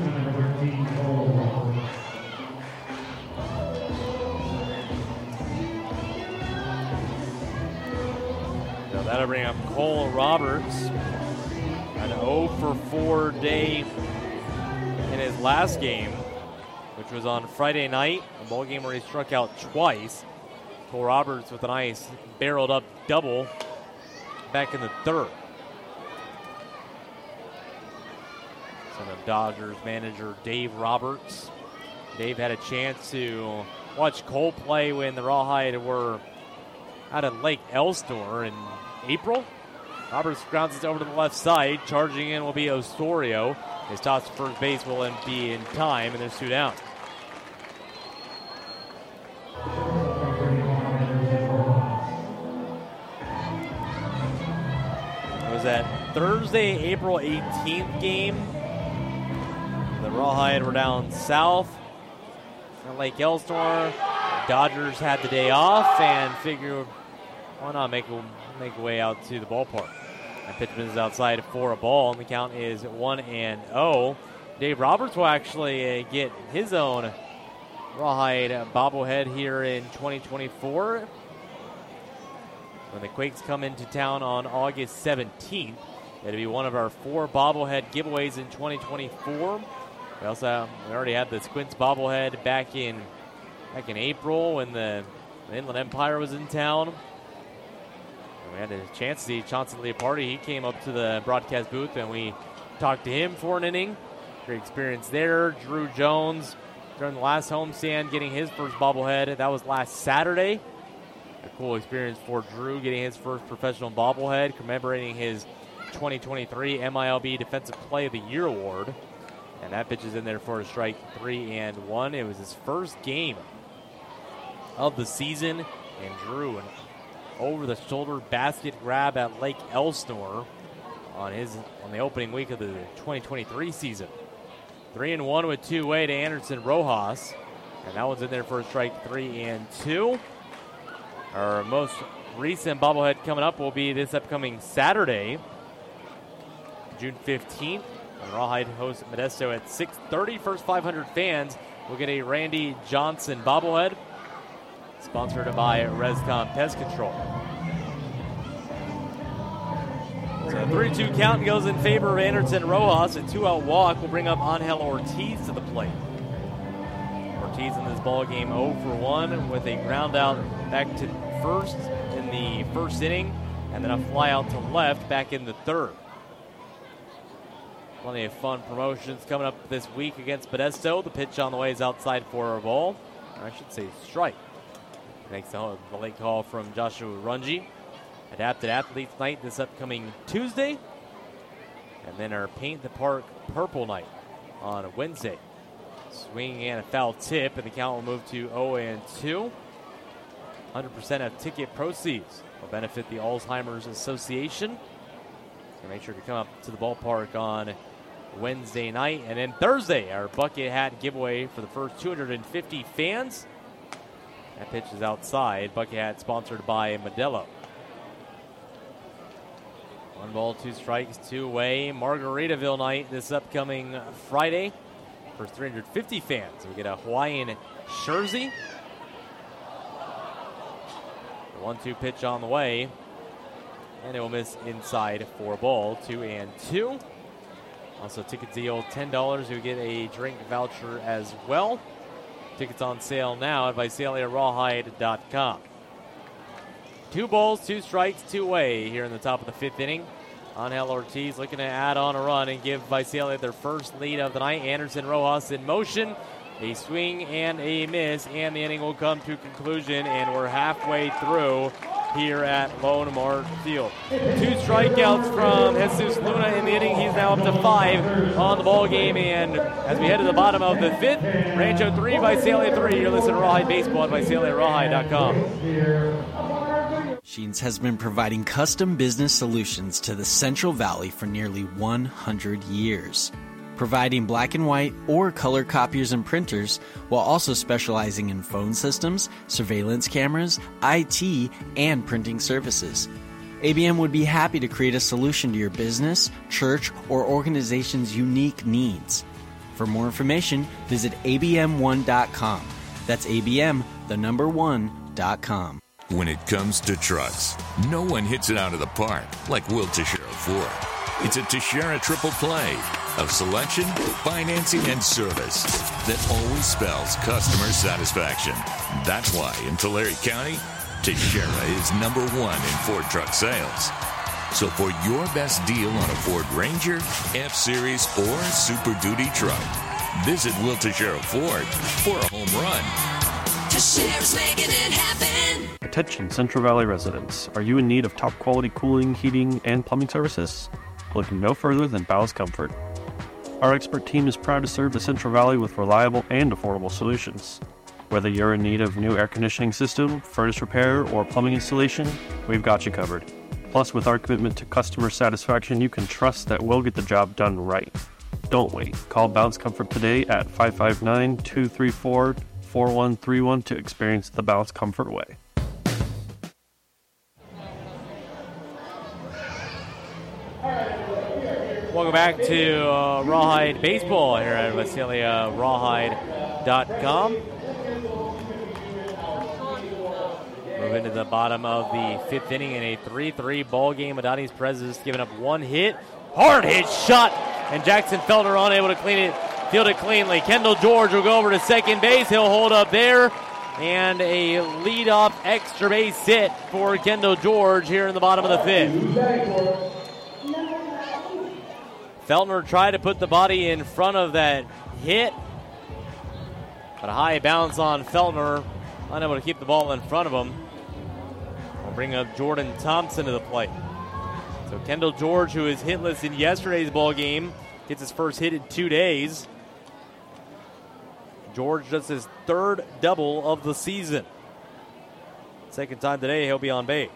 So that'll bring up Cole Roberts, an oh for four day in his last game, which was on Friday night, a ball game where he struck out twice. Cole Roberts with a nice barreled up double back in the third. Son of Dodgers manager Dave Roberts. Dave had a chance to watch Cole play when the Rawhide were out of Lake Elsinore in April. Roberts grounds it over to the left side. Charging in will be Osorio. His toss to first base will be in time, and there's two down. That Thursday, April eighteenth game. The Rawhide were down south at Lake Elsinore. Dodgers had the day off and figured, why not make a, make a way out to the ballpark. And pitchman is outside for a ball, and the count is one and oh. Dave Roberts will actually uh, get his own Rawhide bobblehead here in twenty twenty-four. When the Quakes come into town on August seventeenth, it'll be one of our four bobblehead giveaways in twenty twenty-four. We also have, we already had the Squints bobblehead back in back in April when the, the Inland Empire was in town. And we had a chance to see Chauncey Leopardi. He came up to the broadcast booth and we talked to him for an inning. Great experience there. Drew Jones during the last homestand getting his first bobblehead. That was last Saturday. A cool experience for Drew getting his first professional bobblehead, commemorating his twenty twenty-three M I L B Defensive Play of the Year award. And that pitch is in there for a strike three and one. It was his first game of the season, and Drew an over-the-shoulder basket grab at Lake Elsinore on his on the opening week of the twenty twenty-three season. Three and one with two-way to Anderson Rojas, and that one's in there for a strike three and two. Our most recent bobblehead coming up will be this upcoming Saturday, June fifteenth. And Rawhide hosts Modesto at six thirty. First five hundred fans will get a Randy Johnson bobblehead, sponsored by Rescom Pest Control. So a three two count goes in favor of Anderson Rojas. A two-out walk will bring up Angel Ortiz to the plate. Ortiz in this ball game oh for one with a ground out back to first in the first inning, and then a fly out to left back in the third. Plenty of fun promotions coming up this week against Modesto. The pitch on the way is outside for a ball, or I should say strike. Thanks to the late call from Joshua Runji. Adapted Athletes Night this upcoming Tuesday, and then our Paint the Park Purple Night on Wednesday. Swing and a foul tip, and the count will move to oh and two. one hundred percent of ticket proceeds will benefit the Alzheimer's Association. So make sure to come up to the ballpark on Wednesday night. And then Thursday, our bucket hat giveaway for the first two hundred fifty fans. That pitch is outside. Bucket hat sponsored by Modelo. One ball, two strikes, two away. Margaritaville night this upcoming Friday. For three hundred fifty fans, we get a Hawaiian jersey. The one two pitch on the way. And it will miss inside for a ball, two and two. Also, ticket deal, ten dollars. You get a drink voucher as well. Tickets on sale now at Visalia Rawhide dot com. Two balls, two strikes, two away here in the top of the fifth inning. Angel Ortiz looking to add on a run and give Visalia their first lead of the night. Anderson Rojas in motion. A swing and a miss, and the inning will come to conclusion, and we're halfway through here at Lone Mart Field. Two strikeouts from Jesus Luna in the inning. He's now up to five on the ball game, and as we head to the bottom of the fifth, Rancho three, Visalia three. You're listening to Rawhide Baseball at Visalia Rawhide dot com. Machines has been providing custom business solutions to the Central Valley for nearly one hundred years, providing black and white or color copiers and printers, while also specializing in phone systems, surveillance cameras, I T, and printing services. A B M would be happy to create a solution to your business, church, or organization's unique needs. For more information, visit A B M one dot com. That's A B M, the number one, dot com. When it comes to trucks, no one hits it out of the park like Will Teixeira Ford. It's a Teixeira triple play of selection, financing, and service that always spells customer satisfaction. That's why in Tulare County, Teixeira is number one in Ford truck sales. So for your best deal on a Ford Ranger, F-Series, or Super Duty truck, visit Will Teixeira Ford for a home run. Teixeira's making it happen. Attention Central Valley residents. Are you in need of top quality cooling, heating, and plumbing services? Look no further than Bow's Comfort. Our expert team is proud to serve the Central Valley with reliable and affordable solutions. Whether you're in need of new air conditioning system, furnace repair, or plumbing installation, we've got you covered. Plus, with our commitment to customer satisfaction, you can trust that we'll get the job done right. Don't wait. Call Bow's Comfort today at five five nine, two three four, four one three one to experience the Bow's Comfort way. Welcome back to uh, Rawhide Baseball here at Visalia Rawhide dot com. Move into the bottom of the fifth inning in a three three ball game. Adonis Perez has given up one hit. Hard hit shot, and Jackson Felder unable to clean it, field it cleanly. Kendall George will go over to second base. He'll hold up there, and a leadoff extra base hit for Kendall George here in the bottom of the fifth. Feltner tried to put the body in front of that hit, but a high bounce on Feltner, unable to keep the ball in front of him. We'll bring up Jordan Thompson to the plate. So Kendall George, who is hitless in yesterday's ball game, gets his first hit in two days. George does his third double of the season. Second time today he'll be on base.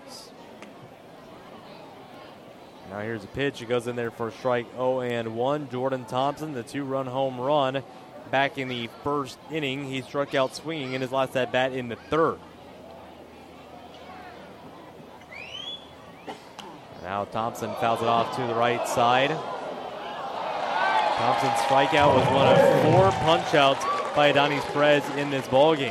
Now here's a pitch. It goes in there for strike oh and one. Jordan Thompson, the two-run home run back in the first inning. He struck out swinging in his last at-bat in the third. Now Thompson fouls it off to the right side. Thompson's strikeout was one of four punch-outs by Adonis Perez in this ballgame.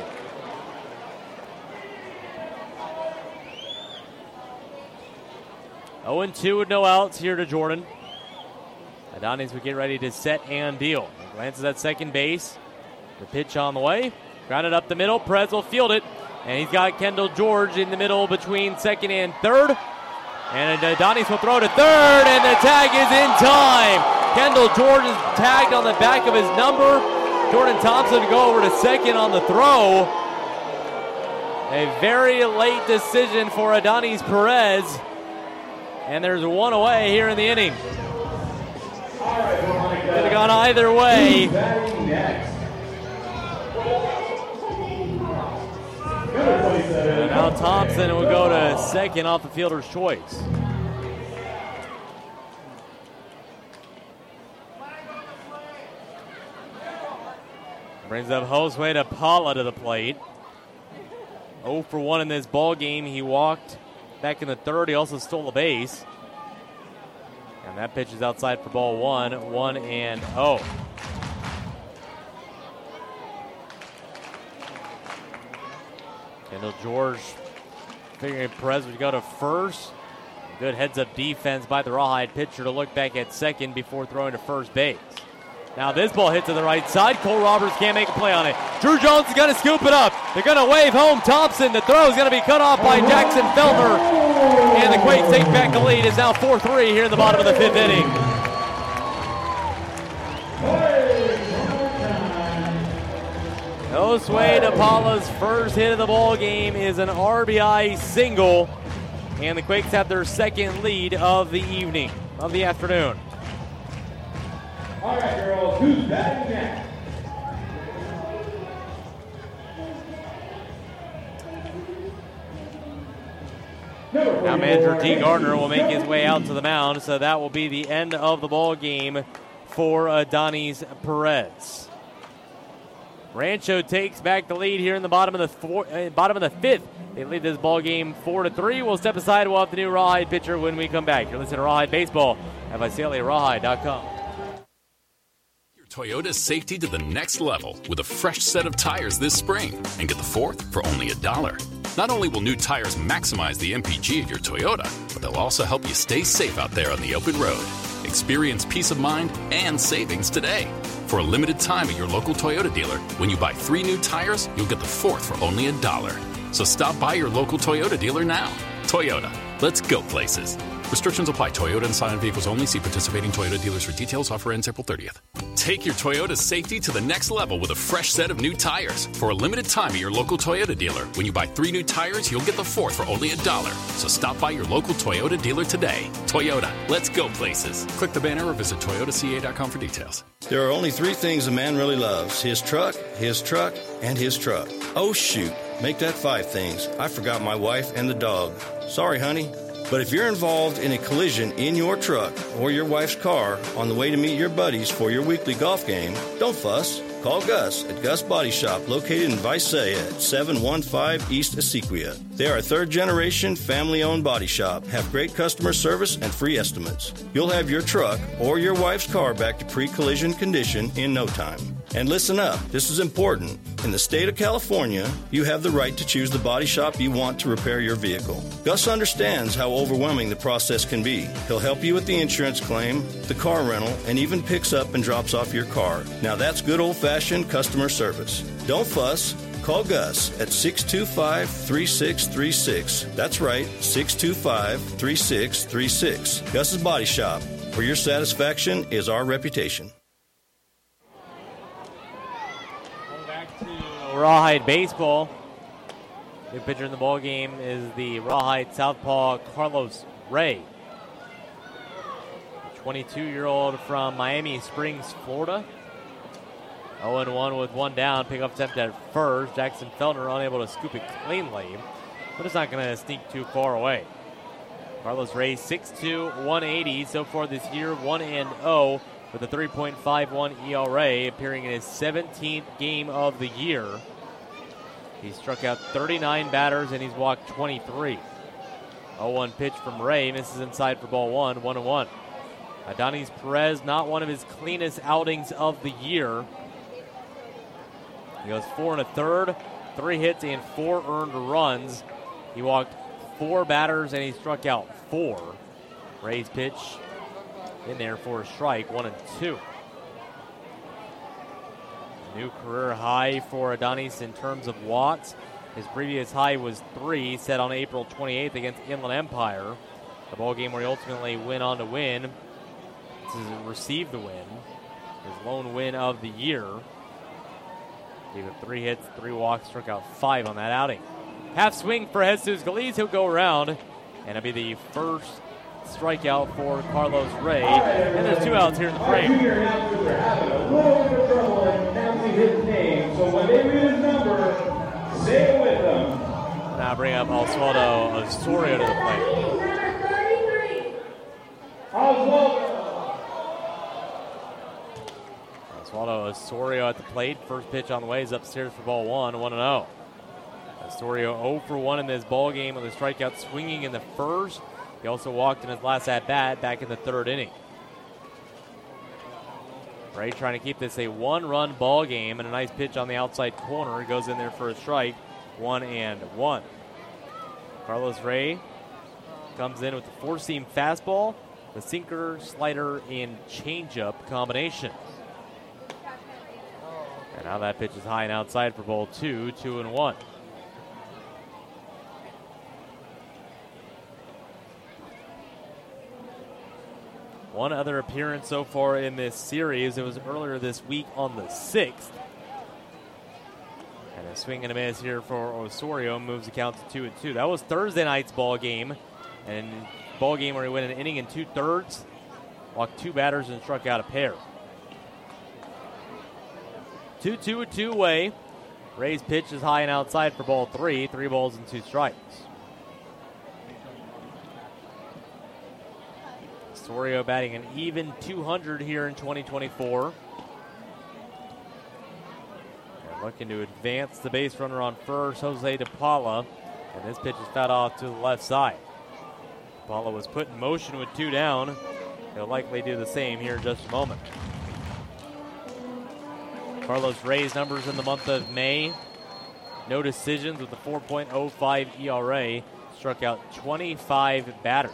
oh and two with no outs here to Jordan. Adonis would get ready to set and deal. He glances at second base. The pitch on the way. Grounded up the middle. Perez will field it. And he's got Kendall George in the middle between second and third. And Adonis will throw to third, and the tag is in time. Kendall George is tagged on the back of his number. Jordan Thompson to go over to second on the throw. A very late decision for Adonis Perez. And there's one away here in the inning. Could have gone either way. And now Thompson will go to second off the fielder's choice. Brings up Josue de Paula to the plate. oh for one in this ball game. He walked back in the third. He also stole a base. And that pitch is outside for ball one. One and oh. Kendall George figuring Perez would go to first. Good heads-up defense by the Rawhide pitcher to look back at second before throwing to first base. Now this ball hit to the right side. Cole Roberts can't make a play on it. Drew Jones is going to scoop it up. They're going to wave home Thompson. The throw is going to be cut off by Jackson Feltner. And the Quakes take back the lead. It's now four three here in the bottom of the fifth inning. Josue DePaula's first hit of the ball game is an R B I single. And the Quakes have their second lead of the evening, of the afternoon. All right, girls, who's batting next? Now manager T. Gardner will make his way out to the mound, so that will be the end of the ball game for Adonis Perez. Rancho takes back the lead here in the bottom of the four, uh, bottom of the fifth. They lead this ball game four to three. We'll step aside. We'll have the new Rawhide pitcher when we come back. You're listening to Rawhide Baseball at Visalia Rawhide dot com. Toyota's safety to the next level with a fresh set of tires this spring, and get the fourth for only a dollar. Not only will new tires maximize the M P G of your Toyota, but they'll also help you stay safe out there on the open road. Experience peace of mind and savings today. For a limited time at your local Toyota dealer, when you buy three new tires, you'll get the fourth for only a dollar. So stop by your local Toyota dealer now. Toyota, let's go places. Restrictions apply. Toyota and Scion vehicles only. See participating Toyota dealers for details. Offer ends April thirtieth. Take your Toyota safety to the next level with a fresh set of new tires. For a limited time at your local Toyota dealer, when you buy three new tires, you'll get the fourth for only a dollar. So stop by your local Toyota dealer today. Toyota, let's go places. Click the banner or visit Toyota C A dot com for details. There are only three things a man really loves: his truck, his truck, and his truck. Oh, shoot. Make that five things. I forgot my wife and the dog. Sorry, honey. But if you're involved in a collision in your truck or your wife's car on the way to meet your buddies for your weekly golf game, don't fuss. Call Gus at Gus Body Shop, located in Visalia at seven one five East Essequia. They are a third-generation, family-owned body shop, have great customer service and free estimates. You'll have your truck or your wife's car back to pre-collision condition in no time. And listen up, this is important. In the state of California, you have the right to choose the body shop you want to repair your vehicle. Gus understands how overwhelming the process can be. He'll help you with the insurance claim, the car rental, and even picks up and drops off your car. Now that's good old-fashioned customer service. Don't fuss. Call Gus at six two five, three six three six. That's right, six two five, three six three six. Gus's Body Shop, where your satisfaction is our reputation. Rawhide Baseball. New pitcher in the ball game is the Rawhide Southpaw Carlos Ray. twenty-two-year-old from Miami Springs, Florida. oh and one with one down. Pickoff attempt at first. Jackson Feltner unable to scoop it cleanly, but it's not going to sneak too far away. Carlos Ray, six two, one eighty so far this year, one and oh with a three point five one E R A, appearing in his seventeenth game of the year. He struck out thirty-nine batters and he's walked twenty-three. oh one pitch from Ray, misses inside for ball one, one and one. Adonis Perez, not one of his cleanest outings of the year. He goes four and a third, three hits and four earned runs. He walked four batters and he struck out four. Ray's pitch in there for a strike, one and two. New career high for Adonis in terms of walks. His previous high was three, set on April twenty-eighth against Inland Empire. The ball game where he ultimately went on to win. This is received the win. His lone win of the year. Gave it three hits, three walks, struck out five on that outing. Half swing for Jesus Galiz. He'll go around, and it'll be the first strikeout for Carlos Ray. And there's two outs here in the frame. His name, so when they read his number, say it with them. Now bring up Oswaldo Osorio to the plate. Oswaldo Osorio at the plate. First pitch on the way is upstairs for ball one, one and oh. Osorio oh for one in this ball game with a strikeout swinging in the first. He also walked in his last at-bat back in the third inning. Ray trying to keep this a one-run ball game, and a nice pitch on the outside corner. He goes in there for a strike, one and one. Carlos Ray comes in with the four-seam fastball, the sinker, slider, and changeup combination. And now that pitch is high and outside for ball two, two and one. One other appearance so far in this series. It was earlier this week on the sixth. And a swing and a miss here for Osorio moves the count to two and two. That was Thursday night's ball game. And ball game where he went an inning and two thirds, walked two batters and struck out a pair. two two, a two-way. Ray's pitch is high and outside for ball three. Three balls and two strikes. Osorio batting an even two hundred here in twenty twenty-four. And looking to advance the base runner on first, Jose DePaula. And this pitch is fouled off to the left side. DePaula was put in motion with two down. He'll likely do the same here in just a moment. Carlos Ray's numbers in the month of May. No decisions with a four point oh five E R A. Struck out twenty-five batters.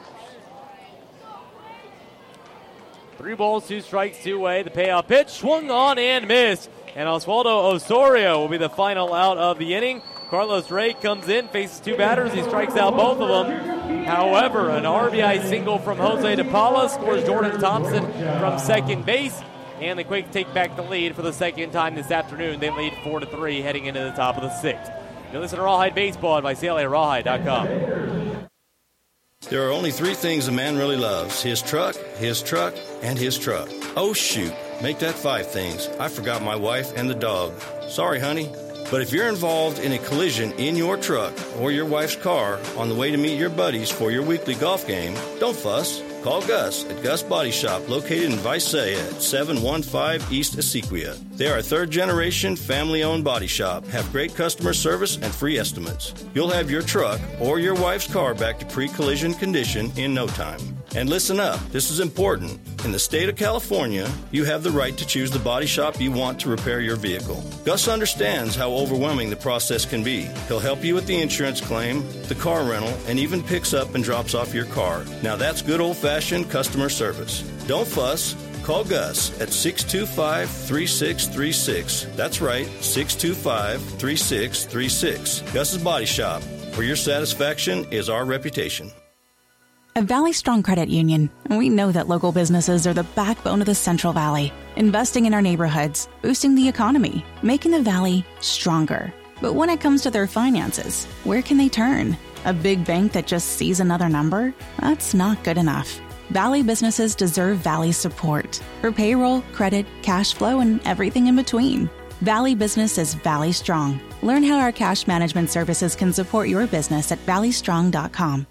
Three balls, two strikes, two away. The payoff pitch swung on and missed. And Oswaldo Osorio will be the final out of the inning. Carlos Ray comes in, faces two batters. He strikes out both of them. However, an R B I single from Jose DePaula scores Jordan Thompson from second base. And the Quakes take back the lead for the second time this afternoon. They lead four to three heading into the top of the sixth. You listen to Rawhide Baseball at Visalia Rawhide dot com. There are only three things a man really loves: his truck, his truck, and his truck. Oh, shoot. Make that five things. I forgot my wife and the dog. Sorry, honey. But if you're involved in a collision in your truck or your wife's car on the way to meet your buddies for your weekly golf game, don't fuss. Call Gus at Gus Body Shop, located in Visalia at seven one five East Essequia. They are a third-generation, family-owned body shop, have great customer service and free estimates. You'll have your truck or your wife's car back to pre-collision condition in no time. And listen up, this is important. In the state of California, you have the right to choose the body shop you want to repair your vehicle. Gus understands how overwhelming the process can be. He'll help you with the insurance claim, the car rental, and even picks up and drops off your car. Now that's good old-fashioned customer service. Don't fuss. Call Gus at six two five, three six three six. That's right, six two five, three six three six. Gus's Body Shop, where your satisfaction is our reputation. At Valley Strong Credit Union, we know that local businesses are the backbone of the Central Valley, investing in our neighborhoods, boosting the economy, making the Valley stronger. But when it comes to their finances, where can they turn? A big bank that just sees another number? That's not good enough. Valley businesses deserve Valley's support for payroll, credit, cash flow, and everything in between. Valley Business is Valley Strong. Learn how our cash management services can support your business at valley strong dot com.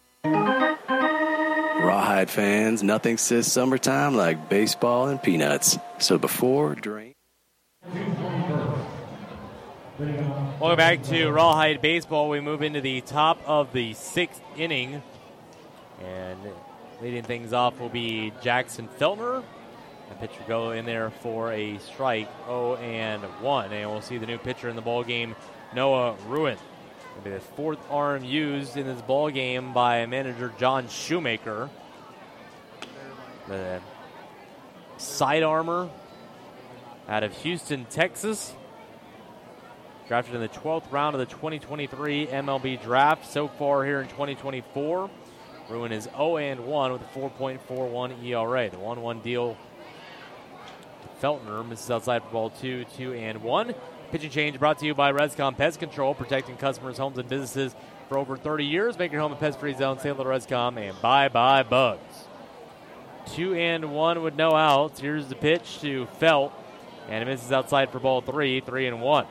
Rawhide fans, nothing says summertime like baseball and peanuts. So before, during... Welcome back to Rawhide Baseball. We move into the top of the sixth inning. And leading things off will be Jackson Feltner. The pitcher go in there for a strike, oh and one. And we'll see the new pitcher in the ball game, Noah Ruin. It'll be the fourth arm used in this ball game by manager John Shoemaker. The side armor out of Houston, Texas. Drafted in the twelfth round of the twenty twenty-three M L B draft. So far here in twenty twenty-four, Ruin is oh and one with a four point four one E R A. The one one deal to Feltner misses outside for ball two, two and one. Pitching change brought to you by Rescom Pest Control, protecting customers' homes and businesses for over thirty years. Make your home a pest-free zone. Say hello to Rescom and bye-bye bugs. Two and one with no outs. Here's the pitch to Felt, and it misses outside for ball three, three and one.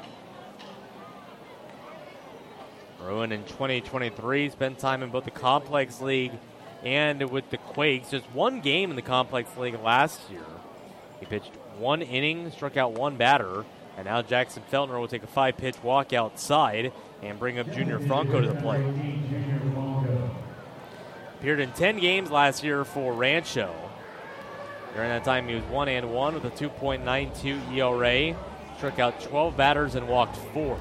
Ruin in twenty twenty-three spent time in both the Complex League and with the Quakes. Just one game in the Complex League last year. He pitched one inning, struck out one batter, and now Jackson Feltner will take a five-pitch walk outside and bring up Junior Franco to the plate. Appeared in ten games last year for Rancho. During that time, he was one and one with a two point nine two E R A. Struck out twelve batters and walked four.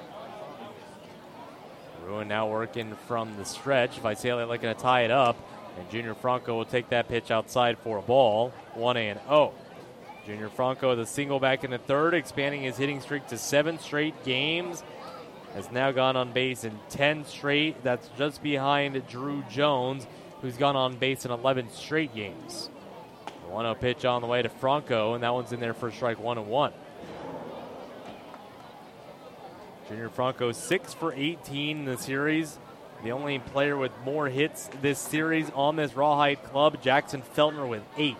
Ruin now working from the stretch. Visalia looking to tie it up. And Junior Franco will take that pitch outside for a ball, one and oh. Junior Franco with a single back in the third, expanding his hitting streak to seven straight games. Has now gone on base in ten straight. That's just behind Drew Jones, who's gone on base in eleven straight games. The one oh pitch on the way to Franco, and that one's in there for strike one and one. Junior Franco six for eighteen in the series. The only player with more hits this series on this Rawhide club, Jackson Feltner with eight.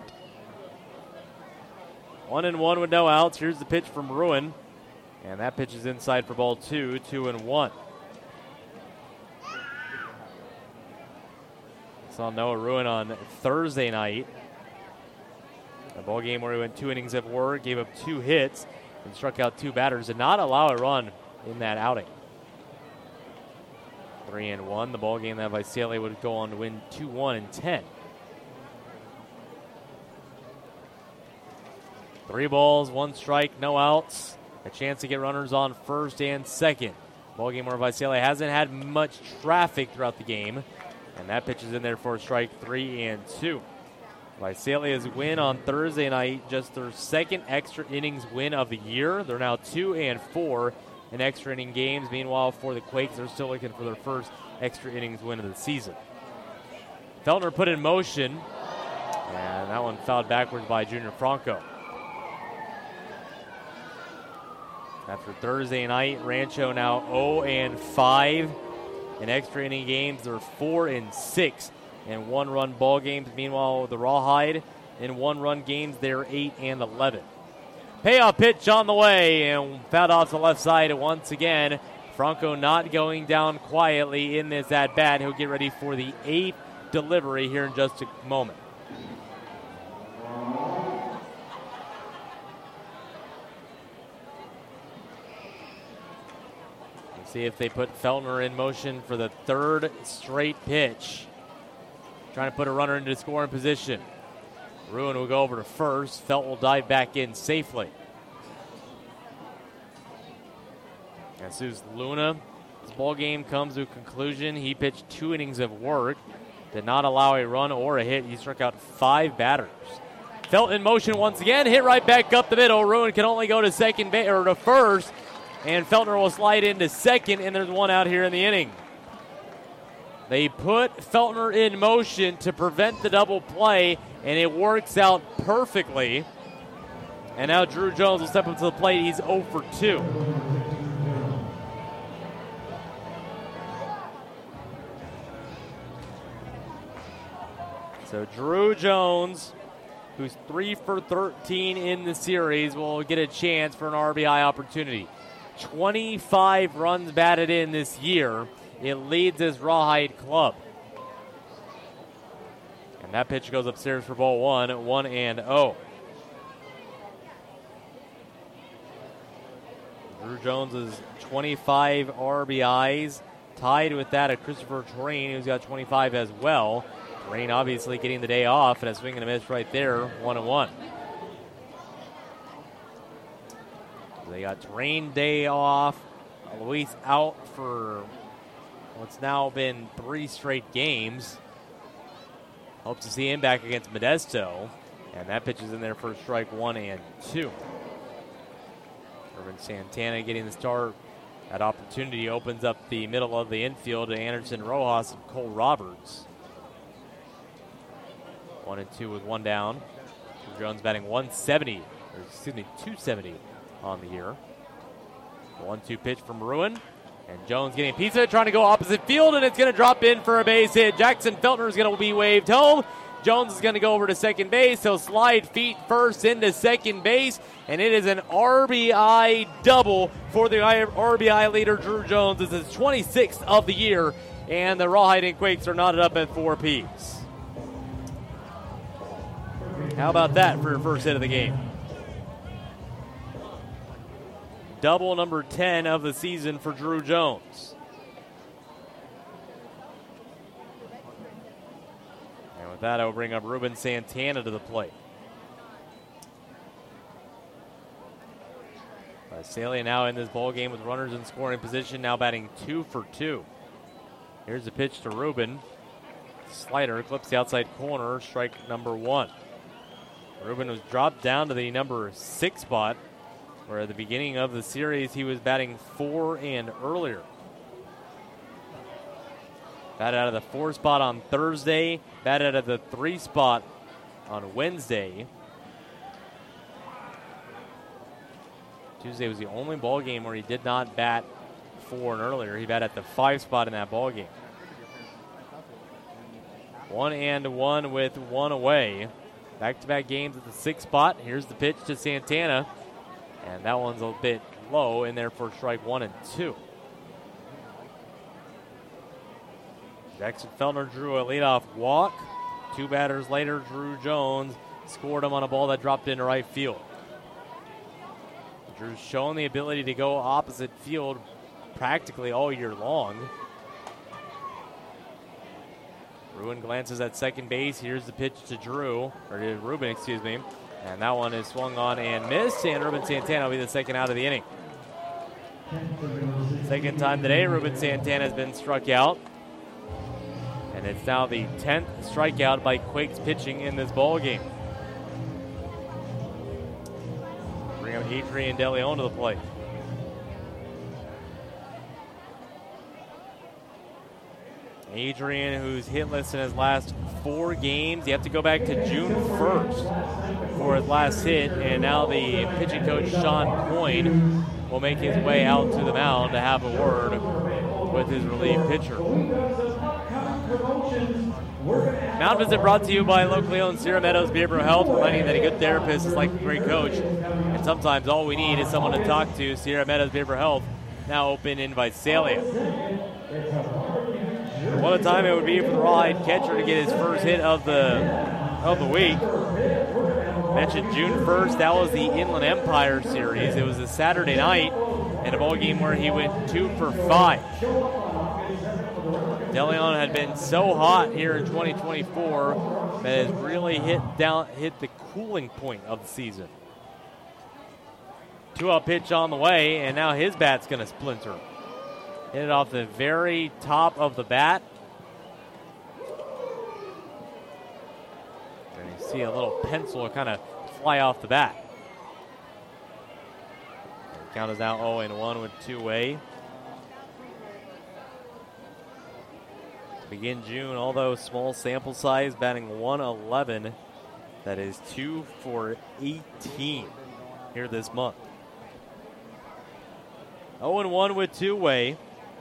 One and one with no outs. Here's the pitch from Ruin. And that pitch is inside for ball two, two and one. Saw Noah Ruin on Thursday night. A ball game where he went two innings of work, gave up two hits, and struck out two batters, did not allow a run in that outing. Three and one. The ball game that Visalia would go on to win two one and ten. Three balls, one strike, no outs. A chance to get runners on first and second. Ball game where Visalia hasn't had much traffic throughout the game. And that pitch is in there for strike three and two. Visalia's win on Thursday night, just their second extra innings win of the year. They're now two and four in extra inning games. Meanwhile, for the Quakes, they're still looking for their first extra innings win of the season. Feltner put in motion, and that one fouled backwards by Junior Franco. After Thursday night, Rancho now oh and five in extra inning games. They're four and six in one-run ball games. Meanwhile, the Rawhide in one-run games, they're eight and eleven. Payoff pitch on the way, and fouled off to the left side once again. Franco not going down quietly in this at-bat. He'll get ready for the eighth delivery here in just a moment. See if they put Feltner in motion for the third straight pitch. Trying to put a runner into scoring position. Ruin will go over to first. Felt will dive back in safely. As soon as Luna, this ball game comes to a conclusion. He pitched two innings of work. Did not allow a run or a hit. He struck out five batters. Felt in motion once again. Hit right back up the middle. Ruin can only go to second base or to first. And Feltner will slide into second, and there's one out here in the inning. They put Feltner in motion to prevent the double play, and it works out perfectly. And now Drew Jones will step up to the plate. He's oh for two. So Drew Jones, who's three for thirteen in the series, will get a chance for an R B I opportunity. twenty-five runs batted in this year. It leads this Rawhide club. And that pitch goes upstairs for ball one, one and oh. Drew Jones is twenty-five R B Is, tied with that of Christopher Terrain, who's got twenty-five as well. Terrain obviously getting the day off, and a swing and a miss right there, one and one. They got Terrain day off. Luis out for what's now been three straight games. Hope to see him back against Modesto. And that pitch is in there for strike one and two. Irvin Santana getting the start. That opportunity opens up the middle of the infield to Anderson Rojas and Cole Roberts. One and two with one down. Drew Jones batting one seventy, or excuse me, two seventy on the year. one two pitch from Ruin. And Jones getting a piece of it, trying to go opposite field, and it's going to drop in for a base hit. Jackson Feltner is going to be waved home. Jones is going to go over to second base. He'll slide feet first into second base, and it is an R B I double for the R B I leader, Drew Jones. This is twenty-sixth of the year, and the Rawhide and Quakes are knotted up at four apiece. How about that for your first hit of the game? Double number ten of the season for Drew Jones. And with that, I will bring up Ruben Santana to the plate. Visalia now in this ball game with runners in scoring position, now batting two for two. Here's the pitch to Ruben. Slider clips the outside corner, strike number one. Ruben was dropped down to the number six spot, where at the beginning of the series he was batting four and earlier. Batted out of the four spot on Thursday, batted out of the three spot on Wednesday. Tuesday was the only ball game where he did not bat four and earlier. He batted at the five spot in that ball game. One and one with one away. Back-to-back games at the sixth spot. Here's the pitch to Santana. And that one's a bit low in there for strike one and two. Jackson Feltner drew a leadoff walk. Two batters later, Drew Jones scored him on a ball that dropped into right field. Drew's shown the ability to go opposite field practically all year long. Ruben glances at second base. Here's the pitch to Drew, or to Ruben, excuse me. And that one is swung on and missed, and Ruben Santana will be the second out of the inning. Second time today, Ruben Santana has been struck out. And it's now the tenth strikeout by Quakes pitching in this ball game. Bring up Adrian DeLeon to the plate. Adrian, who's hitless in his last four games. You have to go back to June first for his last hit, and now the pitching coach, Sean Coyne, will make his way out to the mound to have a word with his relief pitcher. Mound Visit brought to you by locally owned Sierra Meadows Behavioral Health, reminding that a good therapist is like a great coach, and sometimes all we need is someone to talk to. Sierra Meadows Behavioral Health, now open in Visalia. What a time it would be for the Rawhide catcher to get his first hit of the of the week. Mentioned June first, that was the Inland Empire Series. It was a Saturday night in a ball game where he went two for five. DeLeon had been so hot here in twenty twenty-four that has really hit down hit the cooling point of the season. Two-out pitch on the way, and now his bat's going to splinter. Hit it off the very top of the bat. And you see a little pencil kind of fly off the bat. The count is now oh and one with two away. To begin June, although small sample size, batting one eleven. That is two for eighteen here this month. oh and one with two away.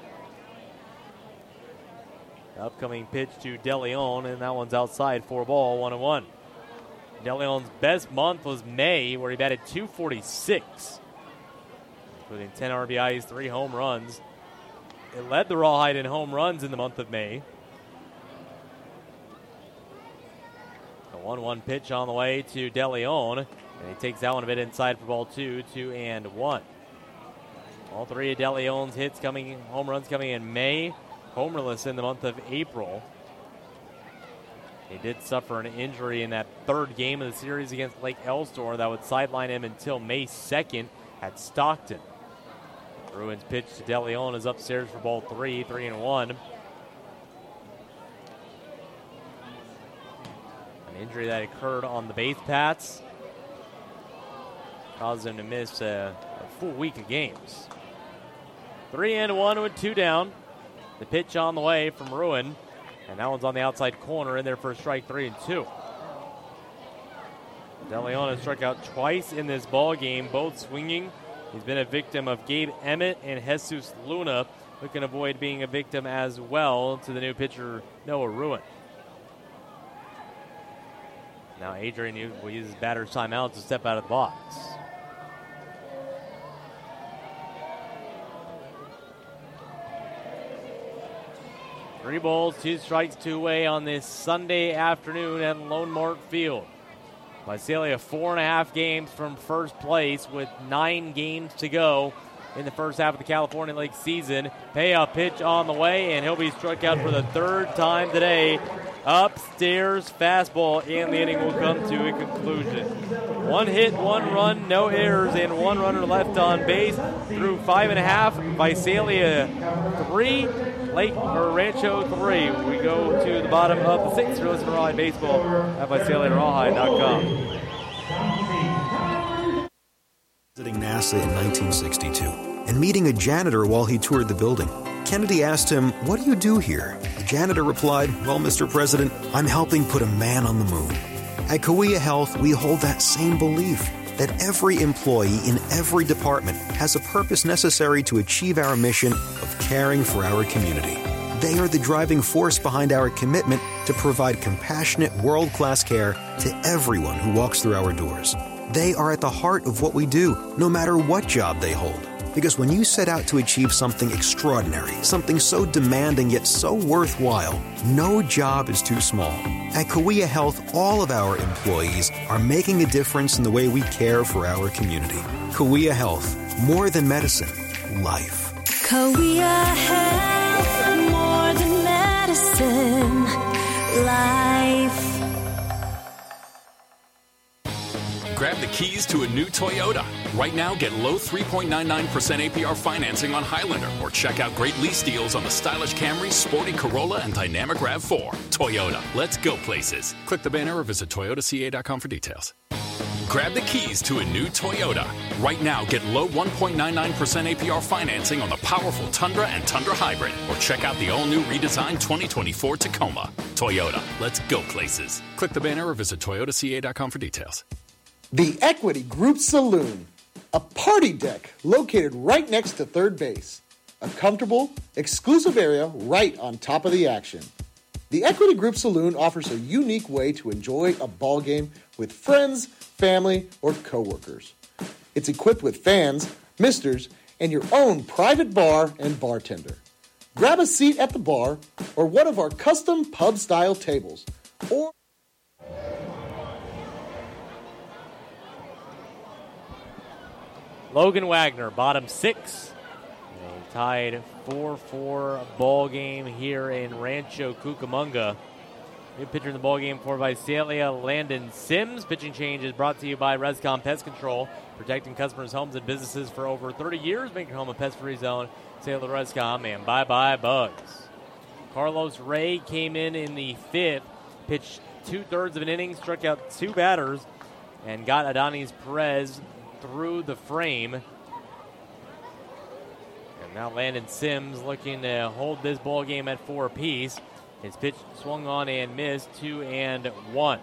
Upcoming pitch to DeLeon, and that one's outside for a ball, one and one. DeLeon's best month was May, where he batted two forty-six, including ten R B Is, three home runs. It led the Rawhide in home runs in the month of May. A one one pitch on the way to DeLeon, and he takes that one a bit inside for ball two, two and one. All three of DeLeon's hits coming, home runs coming in May. Homerless in the month of April. He did suffer an injury in that third game of the series against Lake Elsinore that would sideline him until May second at Stockton. Bruins pitch to DeLeon is upstairs for ball three, three and one. An injury that occurred on the base paths caused him to miss a, a full week of games. Three and one with two down. The pitch on the way from Ruin, and that one's on the outside corner in there for strike three and two. DeLeon has struck out twice in this ball game, both swinging. He's been a victim of Gabe Emmett and Jesus Luna, who can avoid being a victim as well to the new pitcher, Noah Ruin. Now Adrian will use his batter's timeout to step out of the box. Three balls, two strikes, two away on this Sunday afternoon at Lone Mart Field. Visalia four and a half games from first place with nine games to go in the first half of the California League season. Payoff pitch on the way, and he'll be struck out for the third time today. Upstairs fastball, and the inning will come to a conclusion. One hit, one run, no errors, and one runner left on base through five and a half. Visalia three. Lake or Rancho three. We go to the bottom of the sixth. You're listening to Rawhide Baseball at Visalia Rawhide dot com. Visiting NASA in nineteen sixty-two and meeting a janitor while he toured the building. Kennedy asked him, "What do you do here?" The janitor replied, "Well, Mister President, I'm helping put a man on the moon." At Kauai Health, we hold that same belief that every employee in every department has a purpose necessary to achieve our mission of caring for our community. They are the driving force behind our commitment to provide compassionate, world-class care to everyone who walks through our doors. They are at the heart of what we do, no matter what job they hold. Because when you set out to achieve something extraordinary, something so demanding yet so worthwhile, no job is too small. At Kauai Health, all of our employees are making a difference in the way we care for our community. Kauai Health, more than medicine, life. Kauai Health, more than medicine, life. Grab the keys to a new Toyota. Right now, get low three point nine nine percent A P R financing on Highlander, or check out great lease deals on the stylish Camry, sporty Corolla, and dynamic RAV four. Toyota, let's go places. Click the banner or visit Toyota C A dot com for details. Grab the keys to a new Toyota. Right now, get low one point nine nine percent A P R financing on the powerful Tundra and Tundra Hybrid, or check out the all-new redesigned twenty twenty-four Tacoma. Toyota, let's go places. Click the banner or visit Toyota C A dot com for details. The Equity Group Saloon, a party deck located right next to third base. A comfortable, exclusive area right on top of the action. The Equity Group Saloon offers a unique way to enjoy a ball game with friends, family, or coworkers. It's equipped with fans, misters, and your own private bar and bartender. Grab a seat at the bar or one of our custom pub-style tables, or Logan Wagner, bottom six. A tied four four ball game here in Rancho Cucamonga. New pitcher in the ball game for Visalia, Landon Sims. Pitching change is brought to you by Rescom Pest Control, protecting customers' homes and businesses for over thirty years, making your home a pest-free zone. Say hello to Rescom, and bye-bye bugs. Carlos Ray came in in the fifth, pitched two-thirds of an inning, struck out two batters, and got Adonis Perez through the frame. And now Landon Sims looking to hold this ball game at four apiece. His pitch swung on and missed, two and one.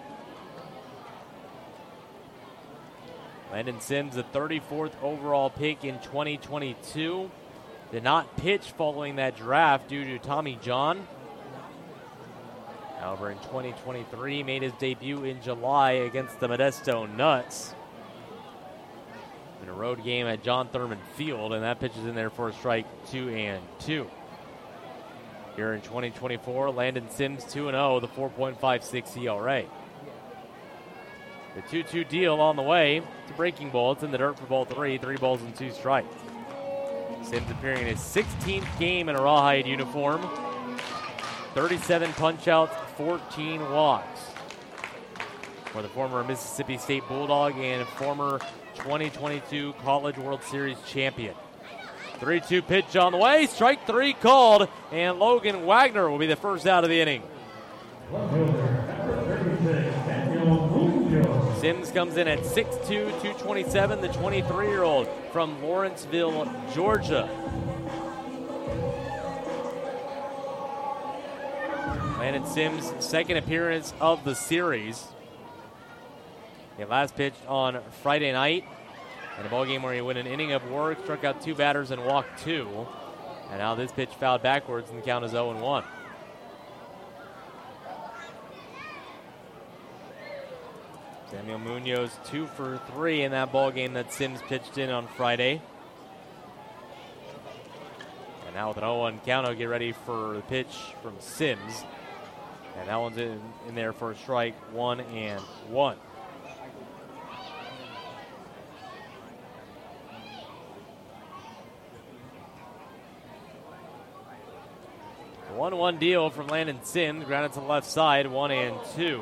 Landon Sims, the thirty-fourth overall pick in twenty twenty-two. Did not pitch following that draft due to Tommy John. However, in twenty twenty-three, made his debut in July against the Modesto Nuts in a road game at John Thurman Field, and that pitch is in there for a strike, two and two. Here in twenty twenty-four, Landon Sims two and oh, the four point five six E R A. The two two deal on the way to breaking ball. It's in the dirt for ball three, three balls and two strikes. Sims appearing in his sixteenth game in a Rawhide uniform. thirty-seven punch-outs, fourteen walks. For the former Mississippi State Bulldog and former twenty twenty-two College World Series champion. three two pitch on the way, strike three called, and Logan Wagner will be the first out of the inning. Sims comes in at six two, two twenty-seven, the twenty-three-year-old from Lawrenceville, Georgia. Landon Sims' second appearance of the series. He last pitched on Friday night in a ball game where he went an inning of work, struck out two batters and walked two. And now this pitch fouled backwards and the count is oh and one. Samuel Munoz two for three in that ball game that Sims pitched in on Friday. And now with an oh one count, I'll get ready for the pitch from Sims. And that one's in, in there for a strike, one and one. one one deal from Landon Sims, grounded to the left side, one and two.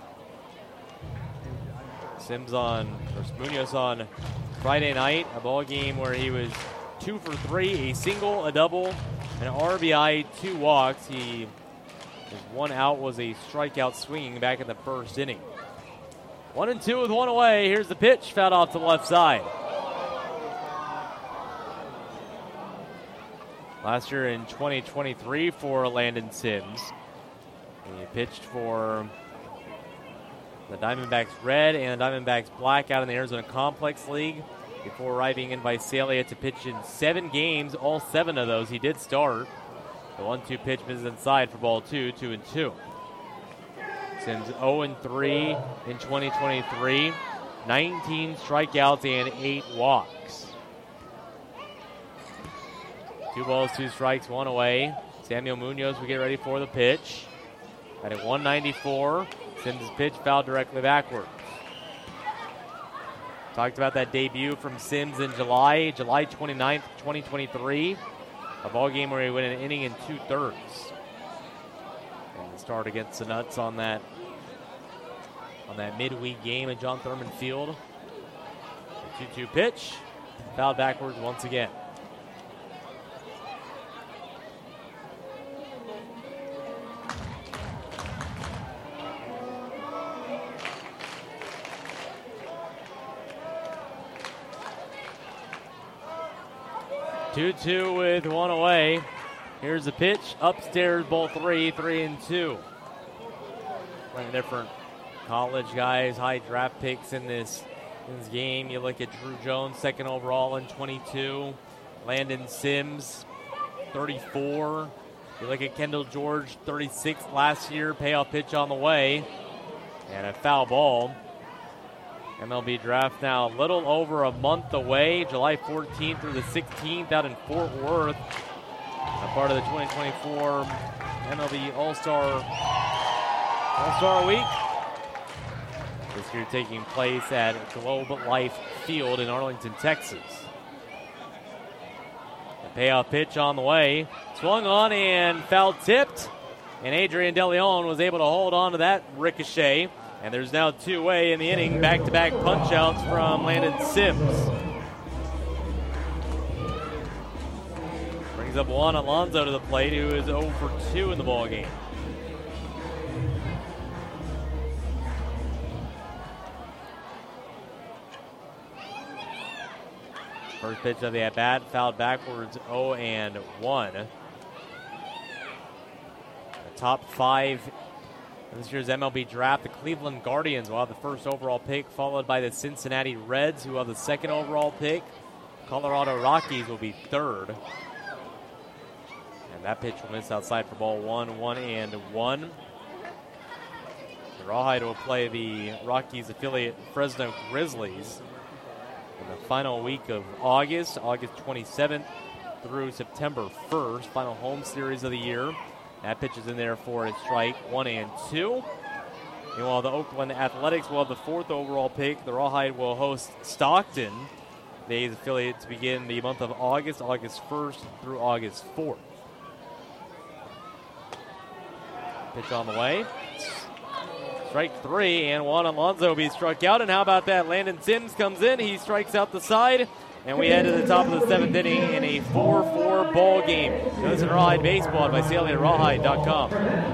Sims on, or Munoz on Friday night, a ball game where he was two for three, a single, a double, An R B I, two walks. He, his one out was a strikeout swinging back in the first inning. One and two with one away. Here's the pitch, fouled off to the left side. Last year in twenty twenty-three for Landon Sims. He pitched for the Diamondbacks Red and the Diamondbacks Black out in the Arizona Complex League before arriving in Visalia to pitch in seven games. All seven of those he did start. The one two pitch misses inside for ball two, two and two. Sims oh and three in twenty twenty-three, nineteen strikeouts and eight walks. Two balls, two strikes, one away. Samuel Munoz will get ready for the pitch. At a one ninety-four, Sims' pitch fouled directly backwards. Talked about that debut from Sims in July, July twenty-ninth, twenty twenty-three. A ball game where he went an inning and two-thirds. And the start against the Nuts on that on that midweek game at John Thurman Field. A two two pitch, fouled backwards once again. two two with one away. Here's the pitch. Upstairs, ball three, three and two. Plenty of different college guys, high draft picks in this, in this game. You look at Drew Jones, second overall in twenty-two. Landon Sims, thirty-four. You look at Kendall George, thirty-six last year. Payoff pitch on the way. And a foul ball. M L B draft now a little over a month away, July fourteenth through the sixteenth out in Fort Worth. A part of the twenty twenty-four M L B All-Star All-Star Week. This year taking place at Globe Life Field in Arlington, Texas. The payoff pitch on the way. Swung on and foul tipped. And Adrian De Leon was able to hold on to that ricochet. And there's now two away in the inning, back-to-back punch-outs from Landon Sims. Brings up Juan Alonso to the plate, who is oh for two in the ballgame. First pitch of the at-bat, fouled backwards, oh and one. The top five this year's M L B draft, the Cleveland Guardians will have the first overall pick, followed by the Cincinnati Reds, who will have the second overall pick. Colorado Rockies will be third. And that pitch will miss outside for ball one, one and one. The Rawhide will play the Rockies affiliate Fresno Grizzlies in the final week of August, August twenty-seventh through September first, final home series of the year. That pitch is in there for a strike, one and two. Meanwhile, the Oakland Athletics will have the fourth overall pick. The Rawhide will host Stockton, the affiliate, to begin the month of August, August first through August fourth. Pitch on the way. Strike three, and Juan Alonso will be struck out. And how about that? Landon Sims comes in. He strikes out the side. And we head to the top of the seventh inning in a four four ball game. Listen to Rawhide Baseball at Visalia Rawhide dot com.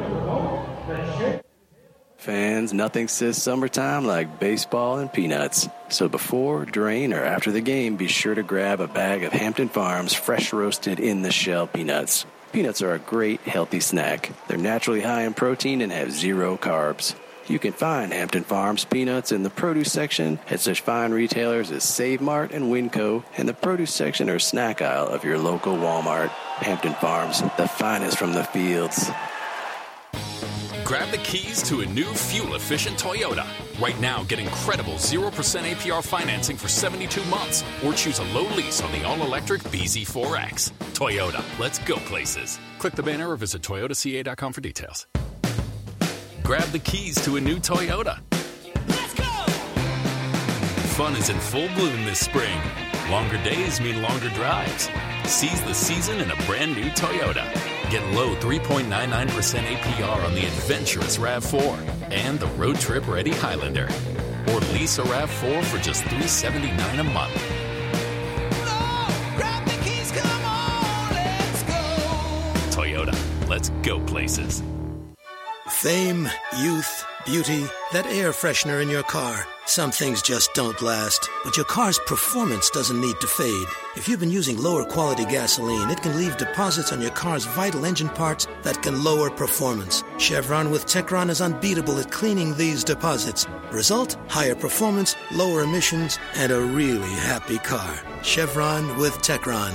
Fans, nothing says summertime like baseball and peanuts. So before, during, or after the game, be sure to grab a bag of Hampton Farms fresh roasted in the shell peanuts. Peanuts are a great, healthy snack. They're naturally high in protein and have zero carbs. You can find Hampton Farms peanuts in the produce section at such fine retailers as Save Mart and Winco, and the produce section or snack aisle of your local Walmart. Hampton Farms, the finest from the fields. Grab the keys to a new fuel-efficient Toyota. Right now, get incredible zero percent A P R financing for seventy-two months, or choose a low lease on the all-electric B Z four X. Toyota, let's go places. Click the banner or visit Toyota C A dot com for details. Grab the keys to a new Toyota. Let's go! Fun is in full bloom this spring. Longer days mean longer drives. Seize the season in a brand new Toyota. Get low three point nine nine percent A P R on the adventurous RAV four and the road trip ready Highlander. Or lease a RAV four for just three hundred seventy-nine dollars a month. Grab the keys, come on, let's go. Let's go places. Fame, youth, beauty, that air freshener in your car. Some things just don't last, but your car's performance doesn't need to fade. If you've been using lower quality gasoline, it can leave deposits on your car's vital engine parts that can lower performance. Chevron with Techron is unbeatable at cleaning these deposits. Result, higher performance, lower emissions, and a really happy car. Chevron with Techron.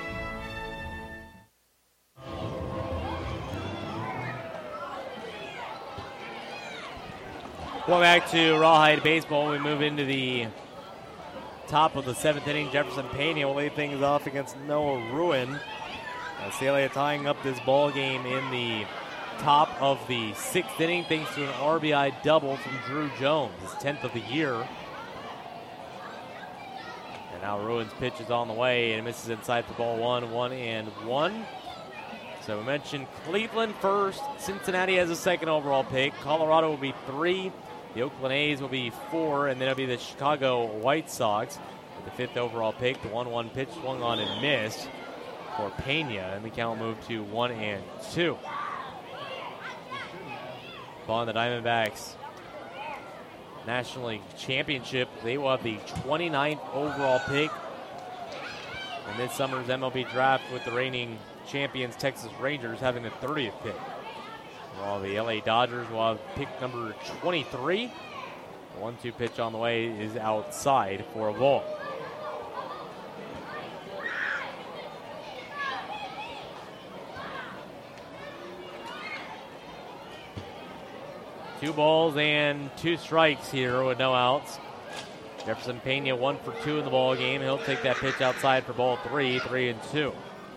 Going back to Rawhide baseball, we move into the top of the seventh inning. Jefferson Pena will lead things off against Noah Ruin. Visalia tying up this ball game in the top of the sixth inning thanks to an R B I double from Drew Jones, his tenth of the year. And now Ruin's pitch is on the way and misses inside for ball one, one and one. So we mentioned Cleveland first, Cincinnati has a second overall pick, Colorado will be three. The Oakland A's will be four, and then it'll be the Chicago White Sox with the fifth overall pick. The one one pitch swung on and missed for Pena, and the count moved to one and two. On the Diamondbacks National League Championship, they will have the twenty-ninth overall pick in this summer's M L B draft, with the reigning champions Texas Rangers having the thirtieth pick. While the L A Dodgers will have pick number twenty-three. The one two pitch on the way is outside for a ball. Two balls and two strikes here with no outs. Jefferson Pena one for two in the ball game. He'll take that pitch outside for ball three, three and two.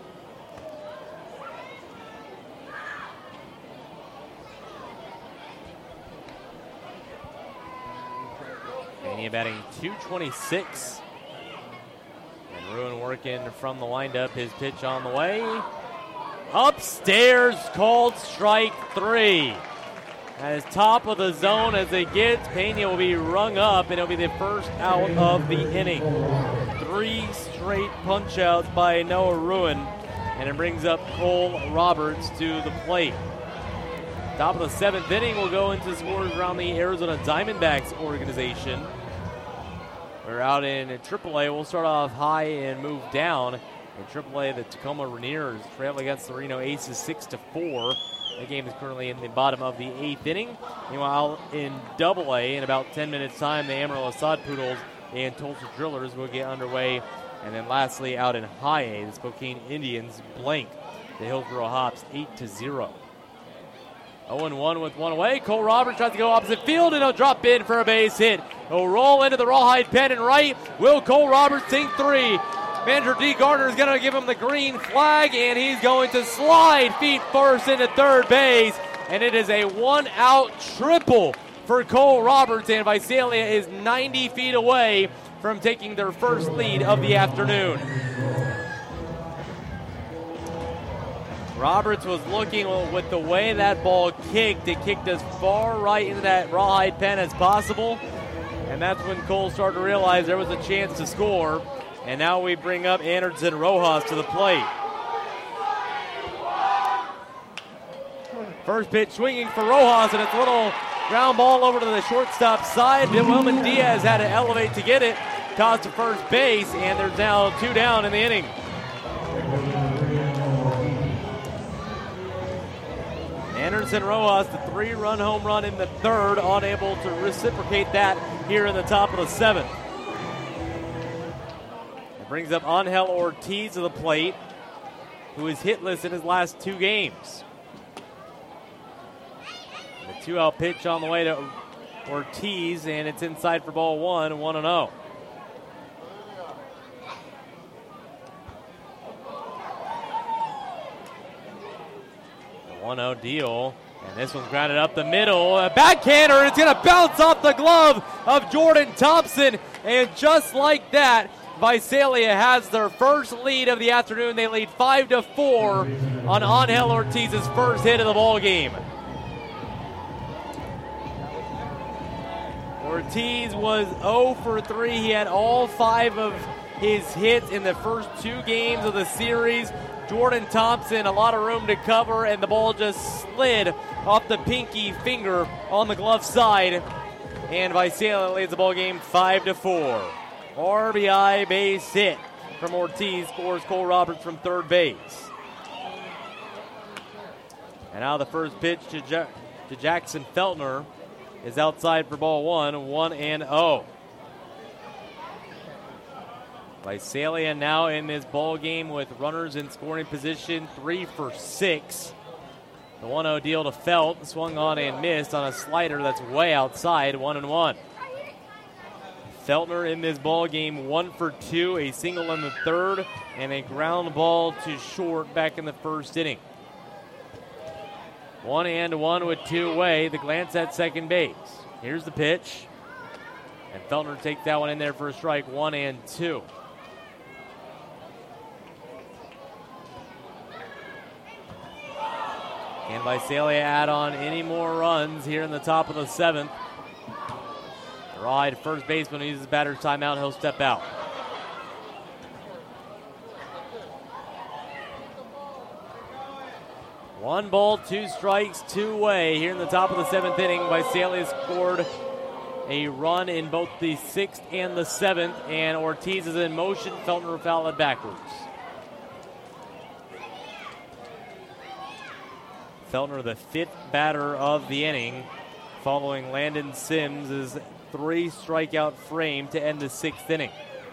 Pena batting two twenty-six. And Ruin working from the windup. His pitch on the way. Upstairs, called strike three. As top of the zone as it gets, Pena will be rung up, and it'll be the first out of the inning. Three straight punch-outs by Noah Ruin, and it brings up Cole Roberts to the plate. Top of the seventh inning, we'll go into scores around the Arizona Diamondbacks organization. We're out in triple A. We'll start off high and move down. In triple A, the Tacoma Rainiers trail against the Reno Aces six to four. The game is currently in the bottom of the eighth inning. Meanwhile, in double A, in about ten minutes' time, the Amarillo Assad Poodles and Tulsa Drillers will get underway. And then lastly, out in high A, the Spokane Indians blank the Hillsboro Hops eight to zero. oh and one with one away. Cole Roberts tries to go opposite field, and he'll drop in for a base hit. He'll roll into the Rawhide pen and right. Will Cole Roberts sink three? Manager D. Gardner is going to give him the green flag, and he's going to slide feet first into third base. And it is a one-out triple for Cole Roberts, and Visalia is ninety feet away from taking their first lead of the afternoon. Roberts was looking with the way that ball kicked. It kicked as far right into that Rawhide pen as possible. And that's when Cole started to realize there was a chance to score. And now we bring up Anderson Rojas to the plate. First pitch swinging for Rojas, and it's a little ground ball over to the shortstop side. Wilman Diaz had to elevate to get it. Tossed to first base, and there's now two down in the inning. Anderson Rojas, the three-run home run in the third, unable to reciprocate that here in the top of the seventh. It brings up Angel Ortiz to the plate, who is hitless in his last two games. The two-out pitch on the way to Ortiz, and it's inside for ball one, one and oh. The one oh deal, and this one's grounded up the middle. A backhander, and it's going to bounce off the glove of Jordan Thompson, and just like that, Visalia has their first lead of the afternoon. They lead five to four on Angel Ortiz's first hit of the ball game. Ortiz was oh for three. He had all five of his hits in the first two games of the series. Jordan Thompson, a lot of room to cover, and the ball just slid off the pinky finger on the glove side. And Visalia leads the ball game five to four. R B I base hit from Ortiz, scores Cole Roberts from third base. And now the first pitch to, ja- to Jackson Feltner is outside for ball one, one and oh. Visalia now in this ball game with runners in scoring position, three for six. The one oh deal to Felt, swung on and missed on a slider that's way outside, one and one. Feltner in this ball game, one for two, a single in the third, and a ground ball to short back in the first inning. One and one with two away. The glance at second base. Here's the pitch. And Feltner takes that one in there for a strike, one and two. Can Visalia add on any more runs here in the top of the seventh? Rawhide first baseman uses batter's timeout. He'll step out. One ball, two strikes, two away here in the top of the seventh inning. Visalia scored a run in both the sixth and the seventh, and Ortiz is in motion. Feltner will foul it backwards. Feltner, the fifth batter of the inning, following Landon Sims' three strikeout frame to end the sixth inning.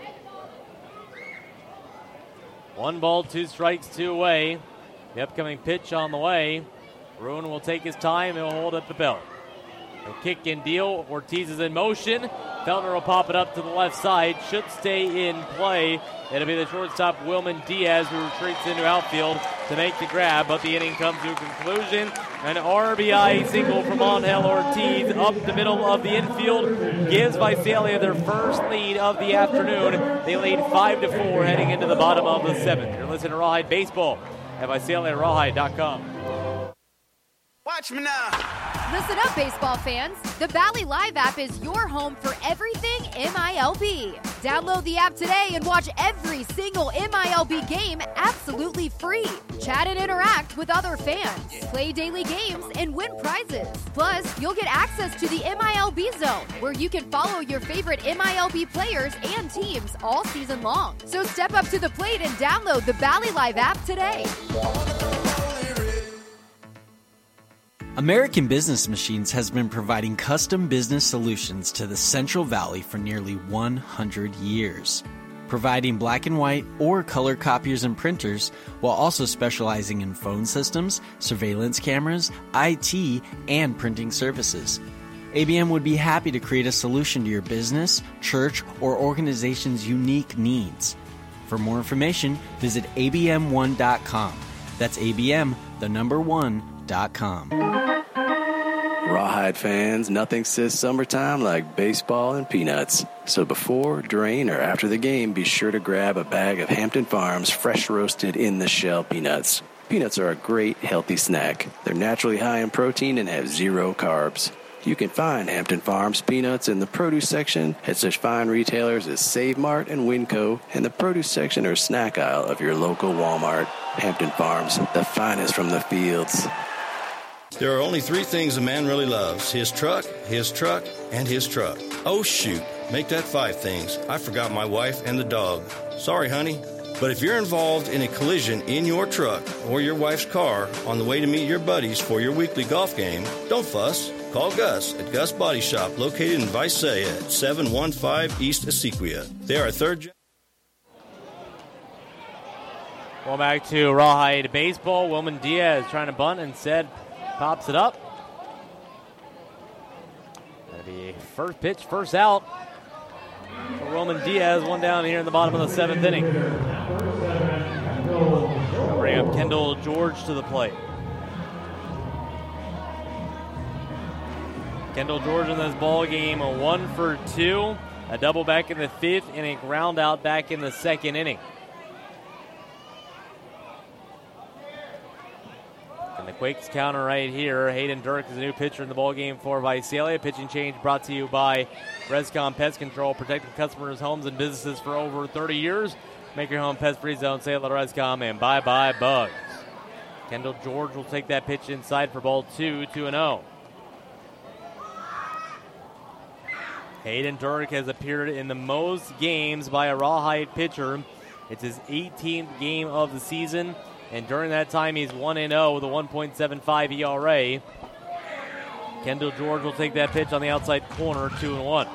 One ball, two strikes, two away. The upcoming pitch on the way. Bruin will take his time and will hold up the belt. He'll kick and deal. Ortiz is in motion. Feltner will pop it up to the left side. Should stay in play. It'll be the shortstop, Wilman Diaz, who retreats into outfield to make the grab, but the inning comes to a conclusion. An R B I single from Angel Ortiz up the middle of the infield gives Visalia their first lead of the afternoon. They lead five to four heading into the bottom of the seventh. You're listening to Rawhide Baseball at Visalia Rawhide dot com. Watch me now. Listen up, baseball fans. The Valley Live app is your home for everything M I L B. Download the app today and watch every single M I L B game absolutely free. Chat and interact with other fans. Play daily games and win prizes. Plus, you'll get access to the M I L B Zone, where you can follow your favorite M I L B players and teams all season long. So step up to the plate and download the Valley Live app today. American Business Machines has been providing custom business solutions to the Central Valley for nearly one hundred years, providing black and white or color copiers and printers, while also specializing in phone systems, surveillance cameras, I T, and printing services. A B M would be happy to create a solution to your business, church, or organization's unique needs. For more information, visit A B M one dot com. That's A B M, the number one, dot com. Rawhide fans, nothing says summertime like baseball and peanuts. So before, during, or after the game, be sure to grab a bag of Hampton Farms fresh roasted in the shell peanuts. Peanuts are a great healthy snack. They're naturally high in protein and have zero carbs. You can find Hampton Farms peanuts in the produce section at such fine retailers as Save Mart and Winco, and the produce section or snack aisle of your local Walmart. Hampton Farms, the finest from the fields. There are only three things a man really loves: his truck, his truck, and his truck. Oh, shoot. Make that five things. I forgot my wife and the dog. Sorry, honey. But if you're involved in a collision in your truck or your wife's car on the way to meet your buddies for your weekly golf game, don't fuss. Call Gus at Gus Body Shop, located in Visalia at seven one five East Essequia. They are a third... Going back to Rawhide Baseball. Wilman Diaz trying to bunt and said, pops it up. That'll be first pitch, first out for Wilman Diaz. One down here in the bottom of the seventh inning. Bring up Kendall George to the plate. Kendall George in this ball game, a one for two, a double back in the fifth, and a ground out back in the second inning. And the Quakes counter right here. Hayden Dirk is a new pitcher in the ballgame for Visalia. Pitching change brought to you by Rescom Pest Control, protecting customers' homes and businesses for over thirty years. Make your home pest-free zone. Say hello to Rescom and bye-bye bugs. Kendall George will take that pitch inside for ball two, two and oh. Hayden Dirk has appeared in the most games by a Rawhide pitcher. It's his eighteenth game of the season, and during that time he's one and oh with a one point seven five E R A. Kendall George will take that pitch on the outside corner, two and one.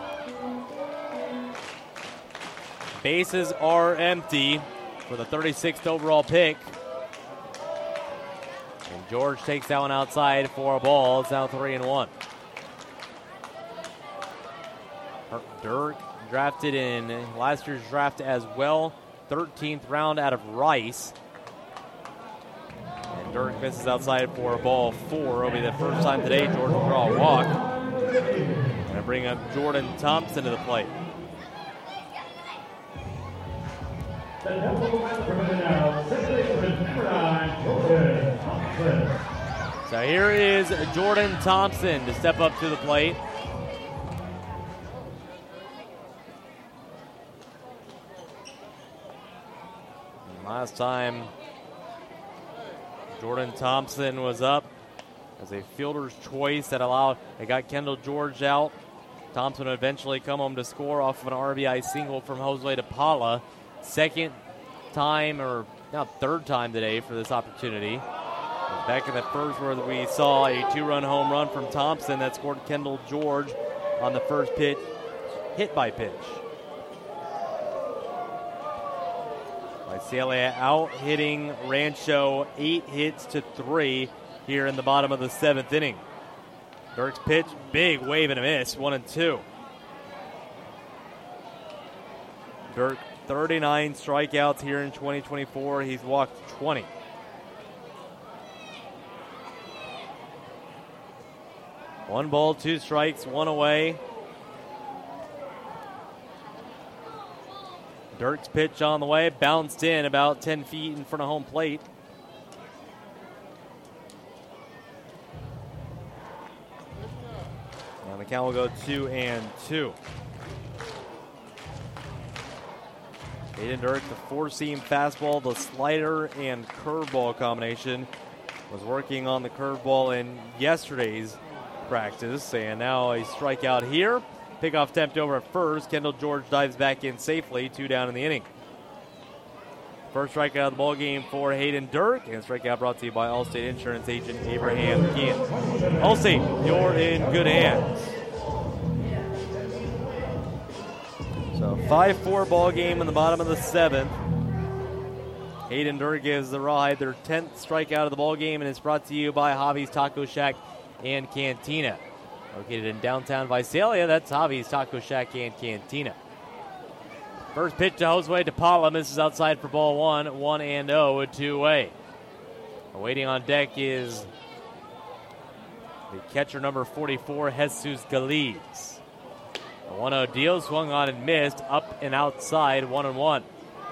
Bases are empty for the thirty-sixth overall pick. And George takes that one outside for a ball. It's now three and one. Dirk drafted in last year's draft as well. thirteenth round out of Rice. And Dirk misses outside for a ball four. It'll be the first time today George will draw a walk. And bring up Jordan Thompson to the plate. So here is Jordan Thompson to step up to the plate. And last time Jordan Thompson was up as a fielder's choice that allowed, it got Kendall George out. Thompson would eventually come home to score off of an R B I single from Jose DePaula. Second time, or now third time today for this opportunity. Back in the first where we saw a two-run home run from Thompson that scored Kendall George on the first pitch, hit by pitch. Visalia out hitting Rancho eight hits to three here in the bottom of the seventh inning. Dirk's pitch, big wave and a miss, one and two. Dirk, thirty-nine strikeouts here in twenty twenty-four. He's walked twenty. One ball, two strikes, one away. Dirk's pitch on the way, bounced in about ten feet in front of home plate. And the count will go two and two. Hayden Dirk, the four-seam fastball, the slider, and curveball combination, was working on the curveball in yesterday's practice, and now a strikeout here. Pickoff attempt over at first. Kendall George dives back in safely, two down in the inning. First strikeout of the ball game for Hayden Dirk, and strikeout brought to you by Allstate Insurance agent Abraham Keane. Allstate, you're in good hands. So five four ball game in the bottom of the seventh. Hayden Dirk gives the Rawhide their tenth strikeout of the ball game, and it's brought to you by Javi's Taco Shack and Cantina. Located in downtown Visalia, that's Javi's Taco Shack and Cantina. First pitch to Josue DePaula, misses outside for ball one, one and oh, a two-way. Waiting on deck is the catcher number forty-four, Jesus Galiz. The one oh deal, swung on and missed, up and outside, one and one.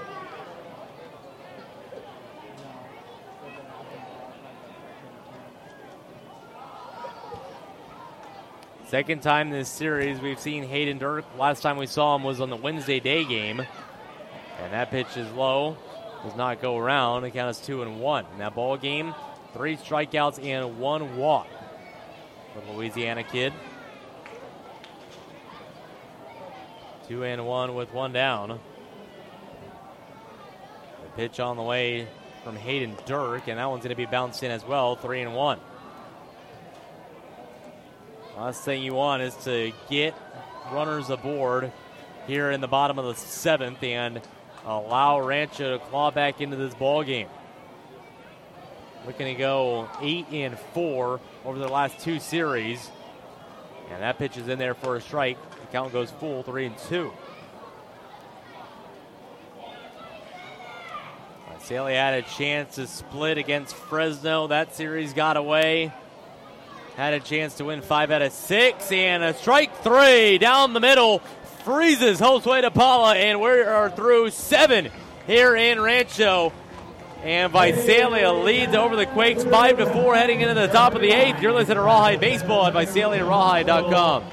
Second time in this series we've seen Hayden Dirk. Last time we saw him was on the Wednesday day game. And that pitch is low. Does not go around. The count is two and one. In that ball game, three strikeouts and one walk for the Louisiana kid. Two and one with one down. The pitch on the way from Hayden Dirk, and that one's going to be bounced in as well. Three and one. Last thing you want is to get runners aboard here in the bottom of the seventh and allow Rancho to claw back into this ball game. Looking to go eight and four over the last two series, and that pitch is in there for a strike. The count goes full, three and two. Visalia had a chance to split against Fresno. That series got away. Had a chance to win five out of six, and a strike three down the middle freezes Josue DePaula, and we are through seven here in Rancho. And Visalia leads over the Quakes five to four heading into the top of the eighth. You're listening to Rawhide Baseball at Visalia Rawhide dot com.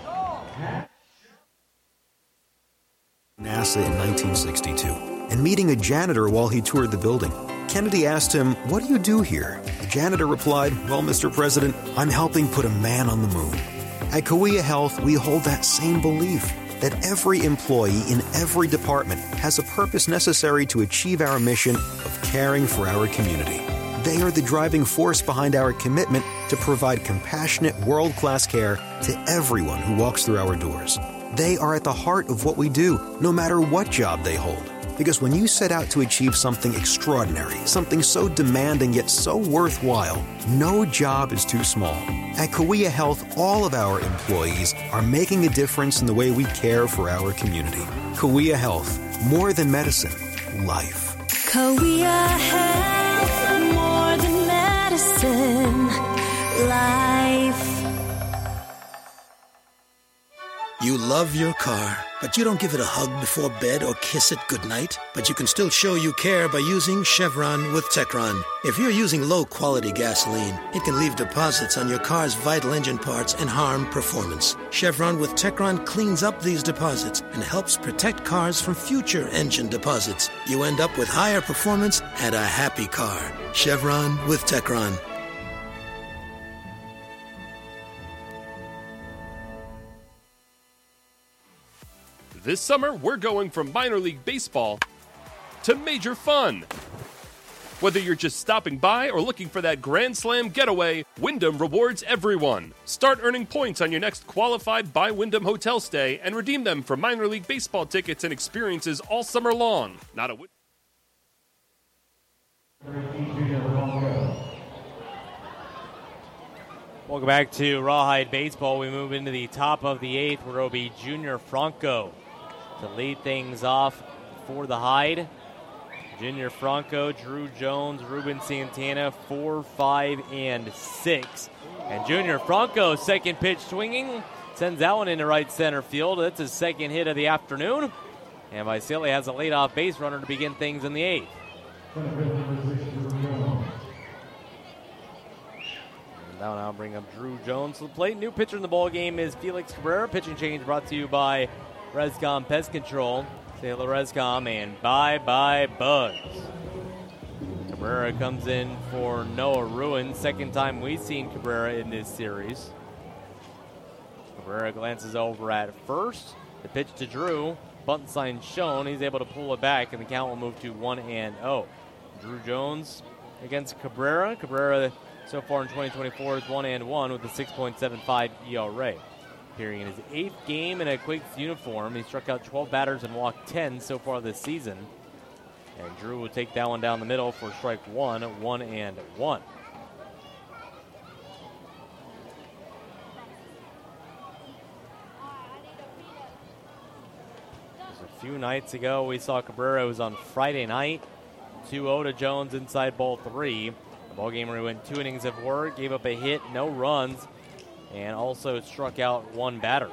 NASA in nineteen sixty-two, and meeting a janitor while he toured the building. Kennedy asked him, "What do you do here?" The janitor replied, "Well, Mister President, I'm helping put a man on the moon." At Cahuilla Health, we hold that same belief, that every employee in every department has a purpose necessary to achieve our mission of caring for our community. They are the driving force behind our commitment to provide compassionate, world-class care to everyone who walks through our doors. They are at the heart of what we do, no matter what job they hold. Because when you set out to achieve something extraordinary, something so demanding yet so worthwhile, no job is too small. At Cahuilla Health, all of our employees are making a difference in the way we care for our community. Cahuilla Health, more than medicine, life. Cahuilla Health, more than medicine, life. You love your car, but you don't give it a hug before bed or kiss it goodnight. But you can still show you care by using Chevron with Techron. If you're using low-quality gasoline, it can leave deposits on your car's vital engine parts and harm performance. Chevron with Techron cleans up these deposits and helps protect cars from future engine deposits. You end up with higher performance and a happy car. Chevron with Techron. This summer, we're going from minor league baseball to major fun. Whether you're just stopping by or looking for that Grand Slam getaway, Wyndham rewards everyone. Start earning points on your next qualified by Wyndham hotel stay and redeem them for minor league baseball tickets and experiences all summer long. Not a Wy- Welcome back to Rawhide Baseball. We move into the top of the eighth where it'll be Junior Franco to lead things off for the Hide. Junior Franco, Drew Jones, Ruben Santana, four, five, and six. And Junior Franco, second pitch swinging, sends that one into right center field. That's his second hit of the afternoon. And Visalia has a leadoff base runner to begin things in the eighth. Now, now bring up Drew Jones to the plate. New pitcher in the ball game is Felix Cabrera. Pitching change brought to you by Rescom Pest Control. Say hello, Rescom, and bye-bye bugs. Cabrera comes in for Noah Ruin. Second time we've seen Cabrera in this series. Cabrera glances over at first. The pitch to Drew. Bunt sign shown. He's able to pull it back, and the count will move to one and oh. Drew Jones against Cabrera. Cabrera so far in twenty twenty-four is one and one with a six point seven five E R A. Appearing in his eighth game in a Quakes uniform, he struck out twelve batters and walked ten so far this season. And Drew will take that one down the middle for strike one, one and one. Just a few nights ago, we saw Cabrera. It was on Friday night. two oh to Jones inside ball three. The ball game where he went two innings of work, gave up a hit, no runs, and also struck out one batter.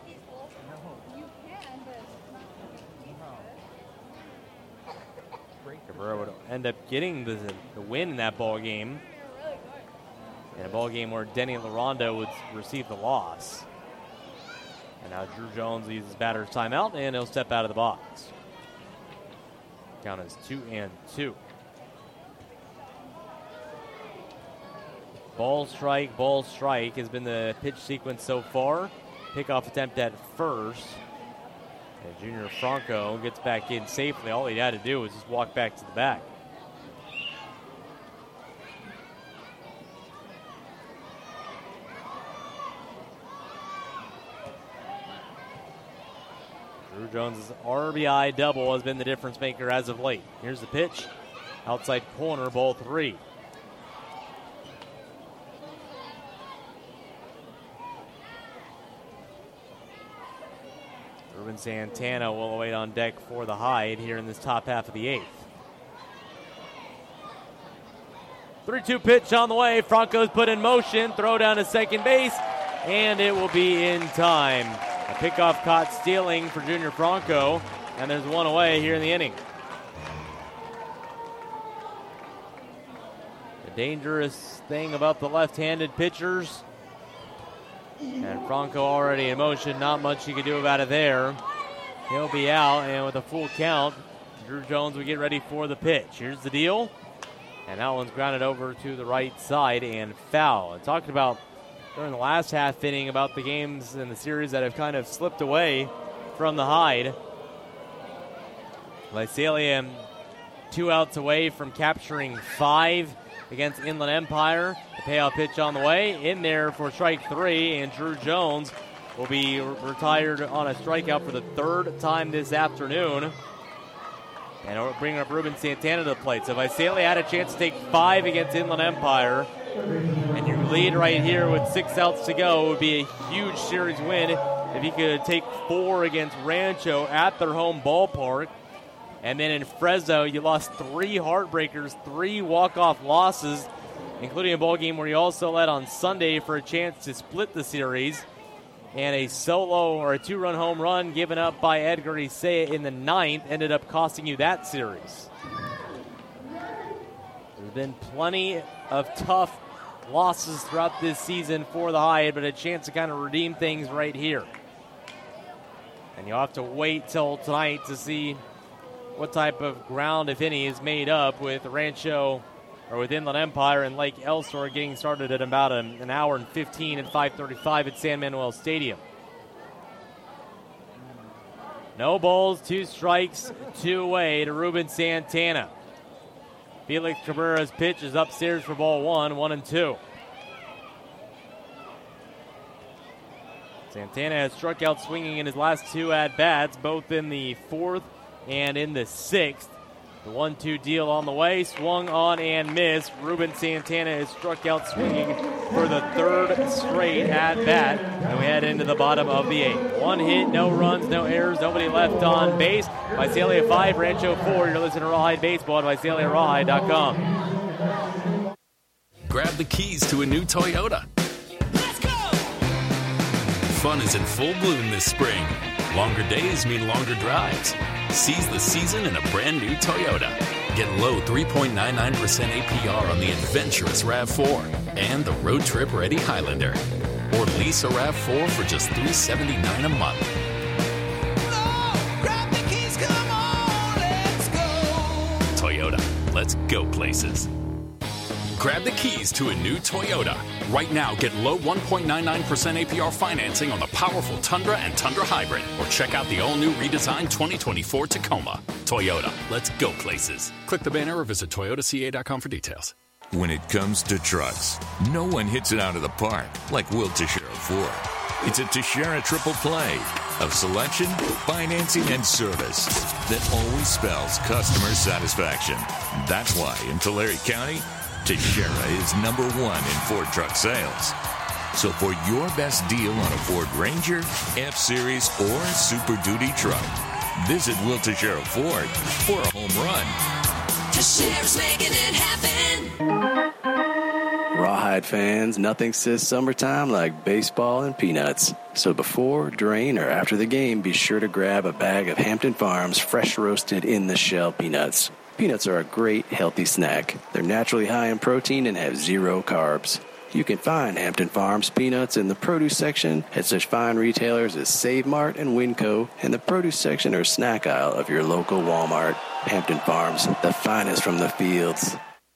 Cabrera would end up getting the, the win in that ball game. In a ball game where Denny LaRonda would receive the loss. And now Drew Jones uses batter's timeout, and he'll step out of the box. Count is two and two. Ball strike, ball strike has been the pitch sequence so far. Pickoff attempt at first. And Junior Franco gets back in safely. All he had to do was just walk back to the back. Drew Jones' R B I double has been the difference maker as of late. Here's the pitch. Outside corner, ball three. Ruben Santana will await on deck for the Hide here in this top half of the eighth. three two pitch on the way. Franco's put in motion. Throw down to second base, and it will be in time. A pickoff caught stealing for Junior Franco, and there's one away here in the inning. dangerous thing about the left-handed pitchers. And Franco already in motion. Not much you can do about it there. He'll be out, and with a full count, Drew Jones will get ready for the pitch. Here's the deal. And that one's grounded over to the right side and foul. And talking about during the last half inning about the games in the series that have kind of slipped away from the Hyde. Visalia two outs away from capturing five against Inland Empire. The payoff pitch on the way. In there for strike three, and Drew Jones will be re- retired on a strikeout for the third time this afternoon. And we're bringing up Ruben Santana to the plate. So Visalia had a chance to take five against Inland Empire, and you lead right here with six outs to go. It would be a huge series win if you could take four against Rancho at their home ballpark. And then in Fresno, you lost three heartbreakers, three walk-off losses, including a ball game where you also led on Sunday for a chance to split the series. And a solo or a two-run home run given up by Edgar Isea in the ninth ended up costing you that series. There's been plenty of tough losses throughout this season for the Hyde, but a chance to kind of redeem things right here. And you'll have to wait till tonight to see what type of ground, if any, is made up with Rancho or with Inland Empire and Lake Elsinore getting started at about an, an hour and fifteen at five thirty-five at San Manuel Stadium. No balls, two strikes, two away to Ruben Santana. Felix Cabrera's pitch is upstairs for ball one, one and two. Santana has struck out swinging in his last two at-bats, both in the fourth and in the sixth. The one two deal on the way, swung on and missed. Ruben Santana is struck out swinging for the third straight at-bat. And we head into the bottom of the eighth. One hit, no runs, no errors, nobody left on base. Visalia five, Rancho four. You're listening to Rawhide Baseball at Visalia Rawhide dot com. Grab the keys to a new Toyota. Let's go! Fun is in full bloom this spring. Longer days mean longer drives. Seize the season in a brand new Toyota. Get low three point nine nine percent A P R on the adventurous RAV four and the road trip ready Highlander. Or lease a RAV four for just three hundred seventy-nine dollars a month. Grab the keys, come on, let's go. Toyota, let's go places. Grab the keys to a new Toyota. Right now, get low one point nine nine percent A P R financing on the powerful Tundra and Tundra Hybrid. Or check out the all-new redesigned twenty twenty-four Tacoma. Toyota, let's go places. Click the banner or visit Toyota C A dot com for details. When it comes to trucks, no one hits it out of the park like Will Teixeira Ford. It's a Teixeira triple play of selection, financing, and service that always spells customer satisfaction. That's why in Tulare County, Teixeira is number one in Ford truck sales. So for your best deal on a Ford Ranger, F-Series, or Super Duty truck, visit Will Teixeira Ford for a home run. Teixeira's making it happen. Rawhide fans, nothing says summertime like baseball and peanuts. So before, during, or after the game, be sure to grab a bag of Hampton Farms fresh roasted in the shell peanuts. Peanuts are a great, healthy snack. They're naturally high in protein and have zero carbs. You can find Hampton Farms peanuts in the produce section at such fine retailers as Save Mart and Winco, and the produce section or snack aisle of your local Walmart. Hampton Farms, the finest from the fields.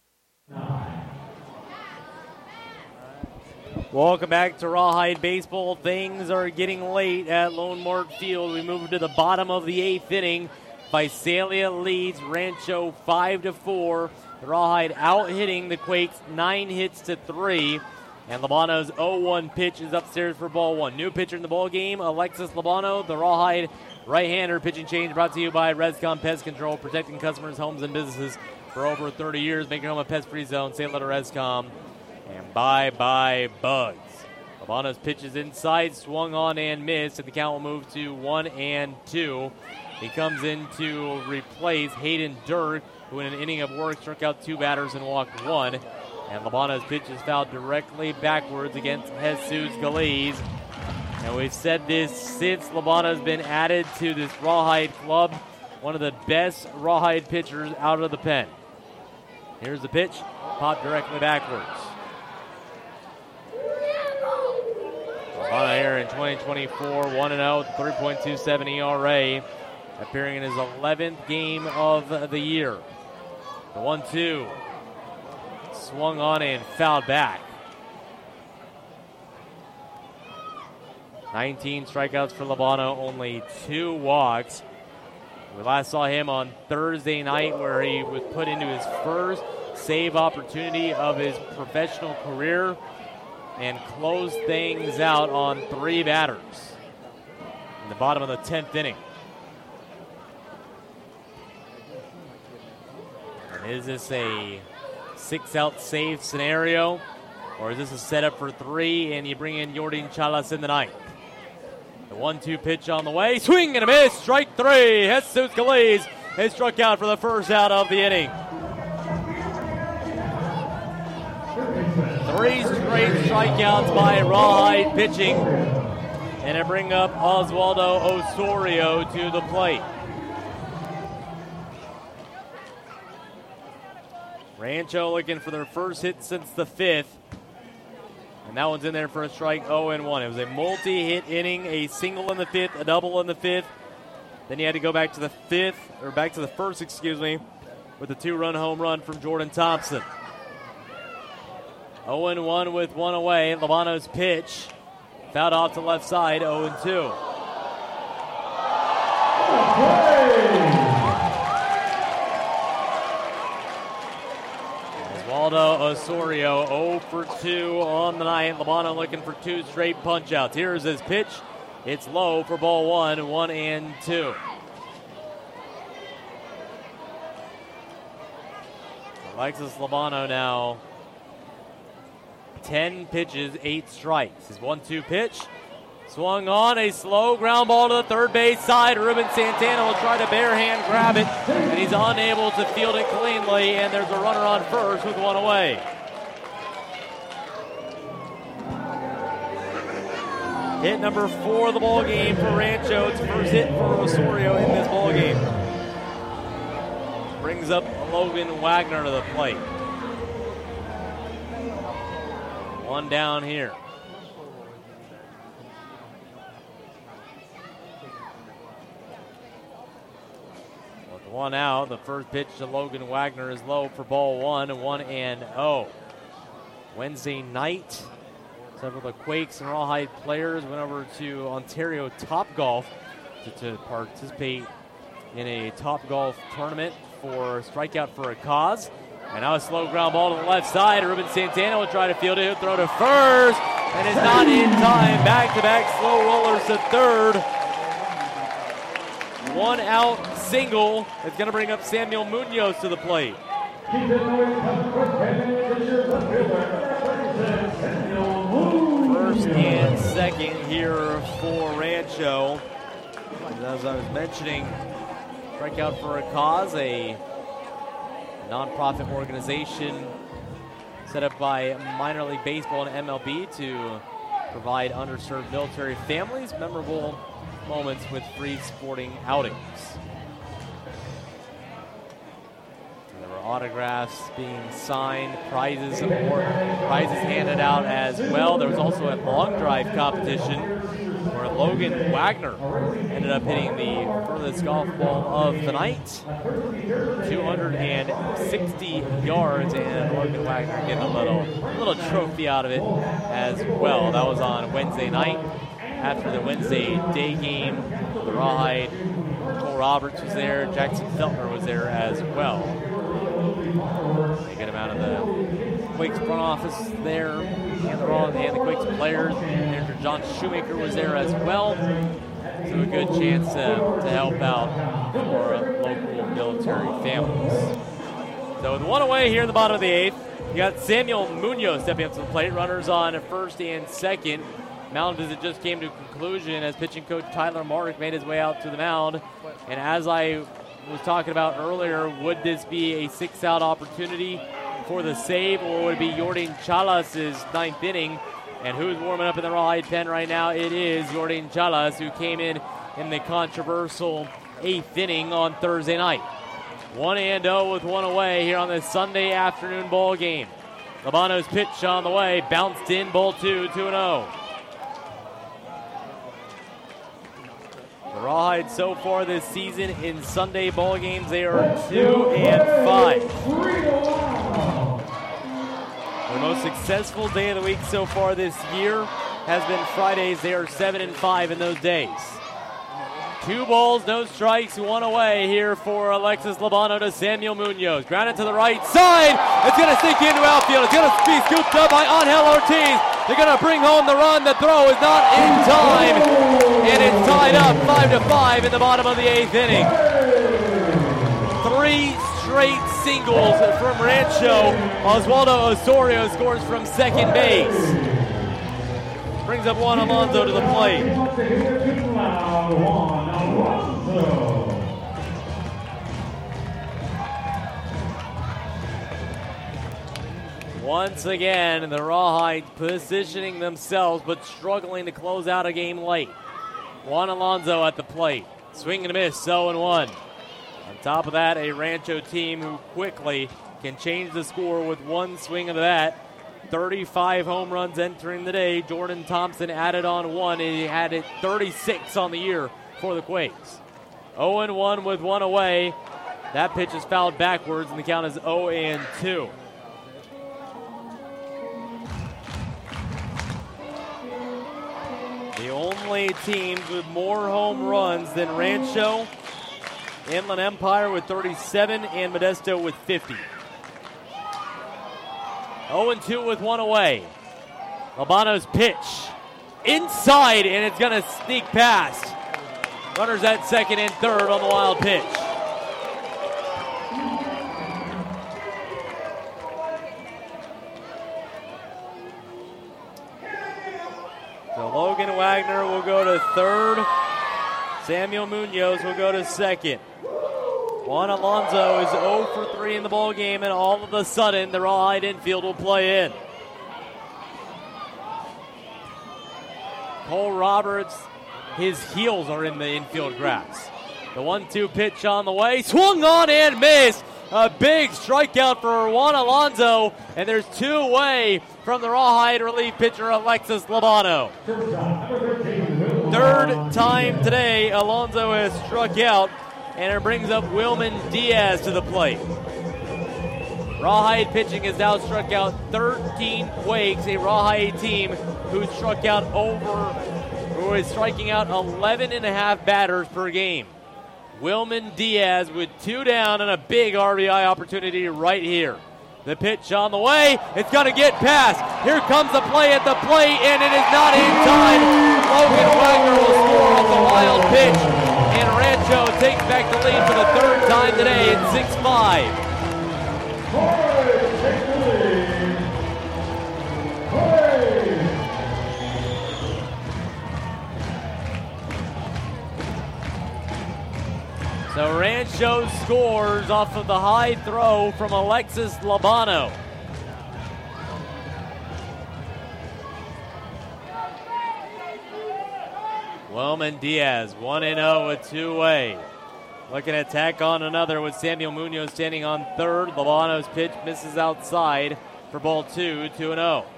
Welcome back to Rawhide Baseball. Things are getting late at Lone Mart Field. We move to the bottom of the eighth inning. Visalia leads Rancho five to four. Rawhide out hitting the Quakes nine hits to three. And Labano's oh one pitch is upstairs for ball one. New pitcher in the ball game, Alexis Labano, the Rawhide right-hander. Pitching change brought to you by Rescom Pest Control, protecting customers, homes, and businesses for over thirty years. Making home a pest-free zone. Say hello to Rescom. And bye-bye bugs. Labano's pitch is inside, swung on and missed, and the count will move to one and two. He comes in to replace Hayden Dirk, who in an inning of work struck out two batters and walked one. And Labano's pitch is fouled directly backwards against Jesus Galiz. And we've said this since Labano's been added to this Rawhide club, one of the best Rawhide pitchers out of the pen. Here's the pitch, popped directly backwards. Labano here in twenty twenty-four, one and oh, three point two seven E R A, appearing in his eleventh game of the year. The one two, swung on and fouled back. nineteen strikeouts for Labano, only two walks. We last saw him on Thursday night where he was put into his first save opportunity of his professional career and closed things out on three batters in the bottom of the tenth inning. And is this a six-out save scenario, or is this a setup for three and you bring in Yordan Chalas in the ninth? The one two pitch on the way. Swing and a miss. Strike three. Jesus Calais has struck out for the first out of the inning. Three straight strikeouts by Rawhide pitching. And it bring up Oswaldo Osorio to the plate. Rancho looking for their first hit since the fifth. And that one's in there for a strike, oh and one. It was a multi-hit inning, a single in the fifth, a double in the fifth. Then you had to go back to the fifth, or back to the first, excuse me, with a two-run home run from Jordan Thompson. oh and one with one away. Labano's pitch, fouled off to left side, oh and two. Oswaldo Osorio oh for two on the night. Labano looking for two straight punch-outs. Here's his pitch. It's low for ball one, one and two. Alexis Labano now ten pitches, eight strikes. His one two pitch swung on, a slow ground ball to the third base side. Ruben Santana will try to barehand grab it, and he's unable to field it cleanly, and there's a runner on first with one away. Hit number four of the ball game for Rancho. It's first hit for Osorio in this ball game. Brings up Logan Wagner to the plate. One down here. With one out, the first pitch to Logan Wagner is low for ball one, one and oh. Wednesday night, several of the Quakes and Rawhide players went over to Ontario Topgolf to, to participate in a Topgolf tournament for Strikeout for a Cause. And now a slow ground ball to the left side. Ruben Santana will try to field it. He'll throw to first and is not in time. Back-to-back slow rollers to third. One out single. It's going to bring up Samuel Munoz to the plate. First and second here for Rancho. As I was mentioning, Strikeout for a Cause, a nonprofit organization set up by Minor League Baseball and M L B to provide underserved military families memorable moments with free sporting outings. And there were autographs being signed, prizes award, prizes handed out as well. There was also a long drive competition where Logan Wagner ended up hitting the furthest golf ball of the night, two hundred sixty yards, and Logan Wagner getting a little, little trophy out of it as well. That was on Wednesday night. After the Wednesday day game, the Rawhide, Cole Roberts was there, Jackson Feltner was there as well. They get him out of the Quakes front office there, and the Raw and the Quakes players. And John Shoemaker was there as well. So a good chance to, to help out for uh, local military families. So with one away here in the bottom of the eighth, you got Samuel Munoz stepping up to the plate. Runners on first and second. Mound visit just came to a conclusion as pitching coach Tyler Mark made his way out to the mound. And as I was talking about earlier, would this be a six-out opportunity for the save, or would it be Yordan Chalas' ninth inning? And who's warming up in the Rawhide pen right now? It is Yordan Chalas, who came in in the controversial eighth inning on Thursday night. one and oh with one away here on this Sunday afternoon ball game. Labano's pitch on the way, bounced in, ball two, two and oh. The Rawhide so far this season in Sunday ball games, they are two and five. Their most successful day of the week so far this year has been Fridays. They are seven and five in those days. Two balls, no strikes, one away here for Alexis Labano to Samuel Munoz. Grounded to the right side. It's going to sink into outfield. It's going to be scooped up by Angel Ortiz. They're going to bring home the run. The throw is not in time. And it's tied up five to five in the bottom of the eighth inning. Three straight singles from Rancho. Oswaldo Osorio scores from second base. Brings up Juan Alonso to the plate. Once again, the Rawhide positioning themselves but struggling to close out a game late. Juan Alonso at the plate. Swing and a miss, oh and one. On top of that, a Rancho team who quickly can change the score with one swing of that. thirty-five home runs entering the day. Jordan Thompson added on one. He had it thirty-six on the year for the Quakes. oh and one with one away. That pitch is fouled backwards, and the count is oh and two. The only teams with more home runs than Rancho, Inland Empire with thirty-seven, and Modesto with fifty. oh and two with one away. Labano's pitch inside, and it's going to sneak past. Runners at second and third on the wild pitch. So Logan Wagner will go to third. Samuel Munoz will go to second. Juan Alonso is oh for three in the ball game, and all of a sudden the Rawhide infield will play in. Cole Roberts, his heels are in the infield grass. The one two pitch on the way, swung on and missed. A big strikeout for Juan Alonso, and there's two away from the Rawhide relief pitcher Alexis Labano. Third time today Alonso has struck out, and it brings up Wilman Diaz to the plate. Rawhide pitching has now struck out thirteen Quakes, a Rawhide team who struck out over, who is striking out eleven and a half batters per game. Wilman Diaz with two down and a big R B I opportunity right here. The pitch on the way, it's going to get past. Here comes the play at the plate, and it is not in time. Logan Wagner will score off the wild pitch, and Rancho takes back the lead for the third time today at six five. So Rancho scores off of the high throw from Alexis Labano. Wilman Diaz, one and oh with two away. Looking to tack on another with Samuel Munoz standing on third. Labano's pitch misses outside for ball two, two and oh.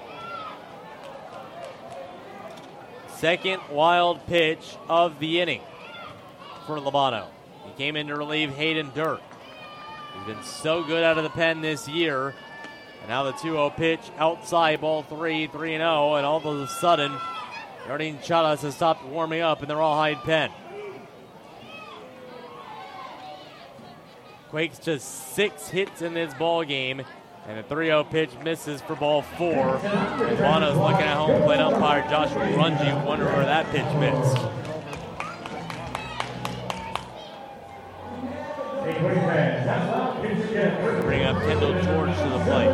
Second wild pitch of the inning for Labano. He came in to relieve Hayden Dirk. He's been so good out of the pen this year. And now the two oh pitch outside, ball three, three and oh, and all of a sudden, Jardine Chalas has stopped warming up in the Rawhide pen. Quakes just six hits in this ball game, and the three oh pitch misses for ball four. Labano's looking at home plate umpire Joshua Runge, wondering where that pitch missed. Bring up Kendall George to the plate.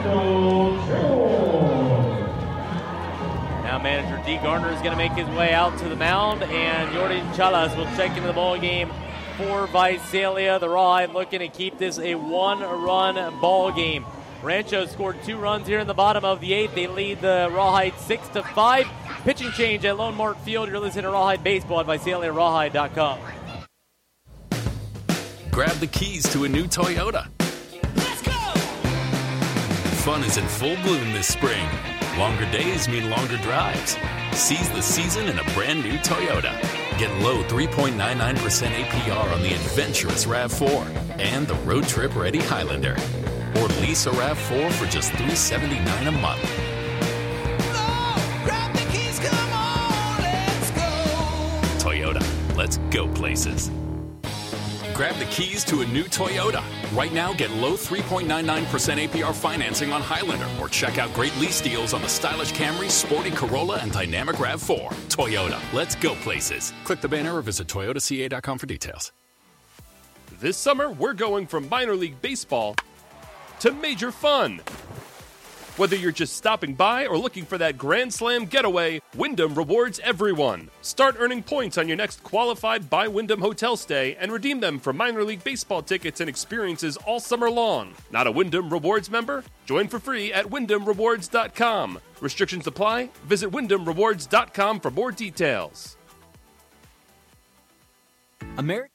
Now manager D. Gardner is going to make his way out to the mound, and Jordan Chalas will check into the ball game for Visalia. The Rawhide looking to keep this a one-run ball game. Rancho scored two runs here in the bottom of the eighth. They lead the Rawhide six to five. Pitching change at Lone Mark Field. You're listening to Rawhide Baseball at Visalia Rawhide dot com. grab the keys to a new Toyota. Fun is in full bloom this spring. Longer days mean longer drives. Seize the season in a brand new Toyota. Get low three point nine nine percent A P R on the adventurous RAV four and the road trip ready Highlander. Or lease a RAV four for just three hundred seventy-nine dollars a month. Toyota, let's go places. Grab the keys to a new Toyota. Right now, get low three point nine nine percent A P R financing on Highlander or check out great lease deals on the stylish Camry, sporty Corolla, and dynamic RAV four. Toyota, let's go places. Click the banner or visit Toyota C A dot com for details. This summer, we're going from minor league baseball to major fun. Whether you're just stopping by or looking for that Grand Slam getaway, Wyndham rewards everyone. Start earning points on your next qualified by Wyndham hotel stay and redeem them for minor league baseball tickets and experiences all summer long. Not a Wyndham Rewards member? Join for free at wyndham rewards dot com. Restrictions apply. Visit wyndham rewards dot com for more details. American.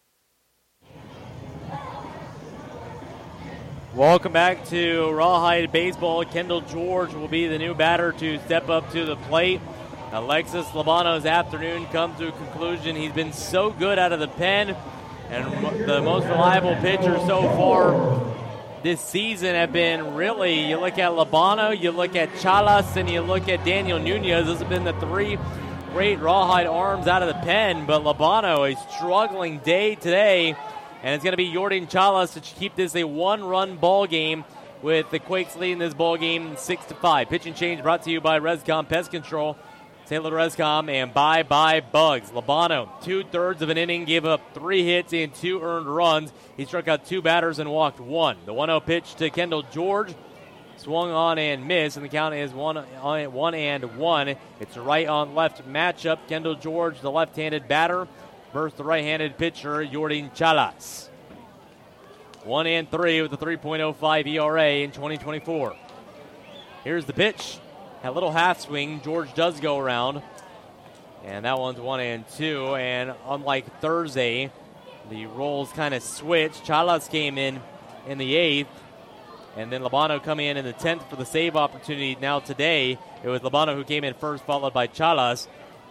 Welcome back to Rawhide Baseball. Kendall George will be the new batter to step up to the plate. Alexis Labano's afternoon comes to a conclusion. He's been so good out of the pen, and the most reliable pitcher so far this season have been really, you look at Labano, you look at Chalas, and you look at Daniel Nunez. Those have been the three great Rawhide arms out of the pen, but Labano, a struggling day today. And it's going to be Jordan Chalas to keep this a one-run ball game with the Quakes leading this ball game six to five. Pitch and change brought to you by Rescom Pest Control. Taylor Rescom and Bye Bye Bugs. Labano, two-thirds of an inning, gave up three hits and two earned runs. He struck out two batters and walked one. The one oh pitch to Kendall George. Swung on and missed, and the count is one, one and one. It's a right-on-left matchup. Kendall George, the left-handed batter, versus the right-handed pitcher, Jordan Chalas. One and three with a three point oh five E R A in twenty twenty-four. Here's the pitch. A little half swing. George does go around. And that one's one and two. And unlike Thursday, the roles kind of switched. Chalas came in in the eighth. And then Labano coming in in the tenth for the save opportunity. Now today, it was Labano who came in first, followed by Chalas.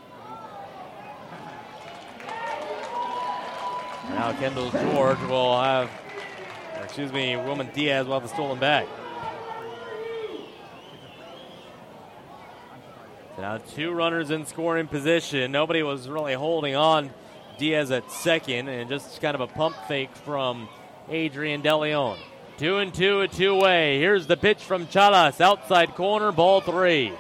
Now Kendall George will have, or excuse me, Wilman Diaz will have the stolen bag. So now two runners in scoring position. Nobody was really holding on Diaz at second, and just kind of a pump fake from Adrian DeLeon. Two and two, a two-way. Here's the pitch from Chalas, outside corner, ball three.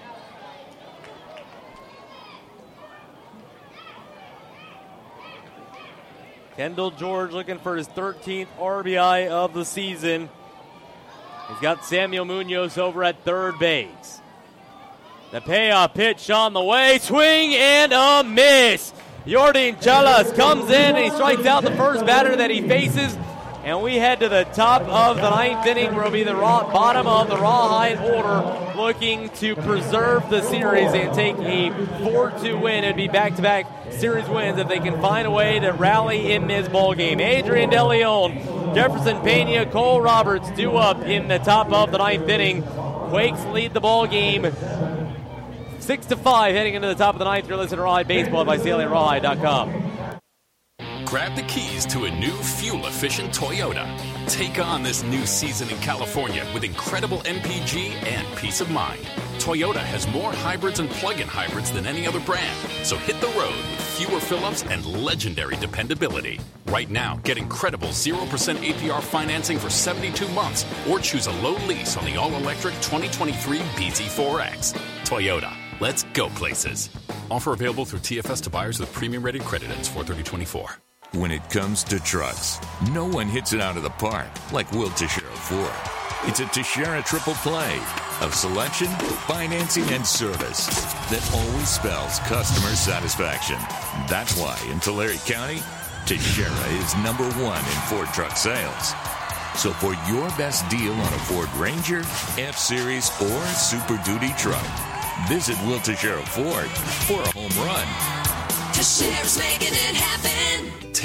Kendall George looking for his thirteenth R B I of the season. He's got Samuel Munoz over at third base. The payoff pitch on the way. Swing and a miss. Jordan Chalas comes in and he strikes out the first batter that he faces. And we head to the top of the ninth inning, where will be the raw, bottom of the Rawhide order, looking to preserve the series and take a four two win. It'd be back-to-back series wins if they can find a way to rally in this ball game. Adrian DeLeon, Jefferson Pena, Cole Roberts due up in the top of the ninth inning. Quakes lead the ball game six to five heading into the top of the ninth. You're listening to Rawhide Baseball by C L A Rawhide dot com. Grab the keys to a new fuel-efficient Toyota. Take on this new season in California with incredible M P G and peace of mind. Toyota has more hybrids and plug-in hybrids than any other brand, so hit the road with fewer fill-ups and legendary dependability. Right now, get incredible zero percent A P R financing for seventy-two months, or choose a low lease on the all-electric twenty twenty-three B Z four X. Toyota, let's go places. Offer available through T F S to buyers with premium-rated credit ends four thirty twenty-four. When it comes to trucks, no one hits it out of the park like Will Teixeira Ford. It's a Teixeira triple play of selection, financing, and service that always spells customer satisfaction. That's why in Tulare County, Teixeira is number one in Ford truck sales. So for your best deal on a Ford Ranger, F-Series, or Super Duty truck, visit Will Teixeira Ford for a home run. Teixeira's making it happen.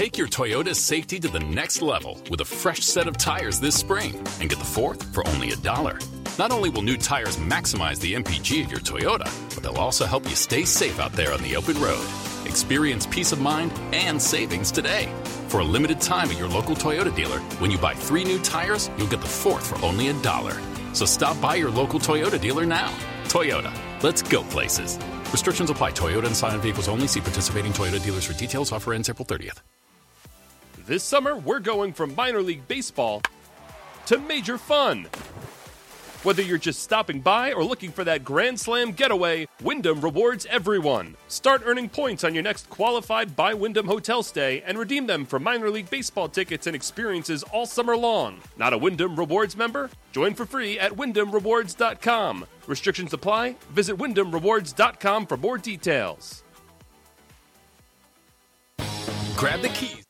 Take your Toyota safety to the next level with a fresh set of tires this spring and get the fourth for only a dollar. Not only will new tires maximize the M P G of your Toyota, but they'll also help you stay safe out there on the open road. Experience peace of mind and savings today. For a limited time at your local Toyota dealer, when you buy three new tires, you'll get the fourth for only a dollar. So stop by your local Toyota dealer now. Toyota, let's go places. Restrictions apply. Toyota and Scion vehicles only. See participating Toyota dealers for details. Offer ends April thirtieth. This summer, we're going from minor league baseball to major fun. Whether you're just stopping by or looking for that Grand Slam getaway, Wyndham rewards everyone. Start earning points on your next qualified by Wyndham hotel stay and redeem them for minor league baseball tickets and experiences all summer long. Not a Wyndham Rewards member? Join for free at wyndham rewards dot com. Restrictions apply. Visit wyndham rewards dot com for more details. Grab the keys.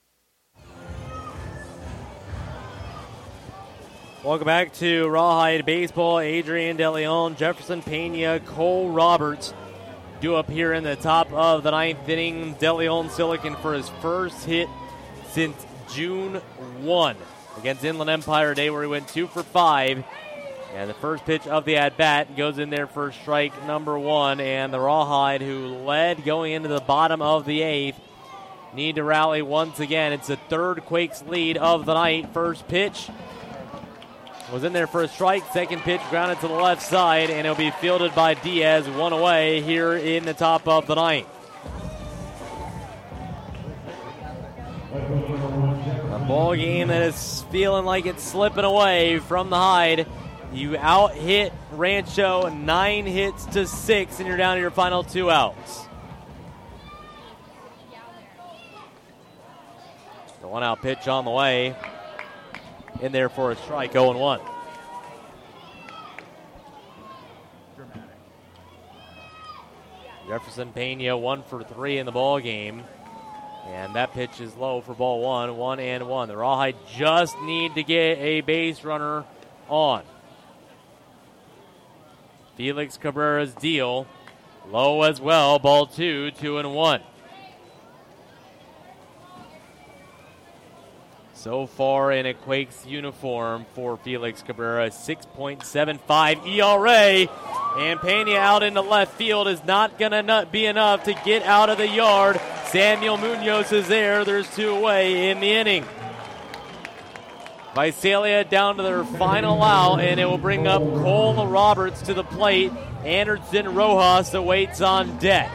Welcome back to Rawhide Baseball. Adrian De Leon, Jefferson Pena, Cole Roberts due up here in the top of the ninth inning. De Leon still looking for his first hit since June first against Inland Empire Day, where he went two for five. And the first pitch of the at-bat goes in there for strike number one. And the Rawhide, who led going into the bottom of the eighth, need to rally once again. It's the third Quakes lead of the night. First pitch was in there for a strike. Second pitch grounded to the left side, and it'll be fielded by Diaz, one away here in the top of the ninth. A ball game that is feeling like it's slipping away from the Hyde. You out-hit Rancho nine hits to six, and you're down to your final two outs. The one-out pitch on the way. In there for a strike, oh and one. Jefferson Pena one for three in the ball game. And that pitch is low for ball one, one and one. The Rawhide just need to get a base runner on. Felix Cabrera's deal, low as well, ball two, two and one. So far in a Quakes uniform for Felix Cabrera, six point seven five E R A. And Pena out into left field is not going to be enough to get out of the yard. Samuel Munoz is there. There's two away in the inning. Visalia down to their final out, and it will bring up Cole Roberts to the plate. Anderson Rojas awaits on deck.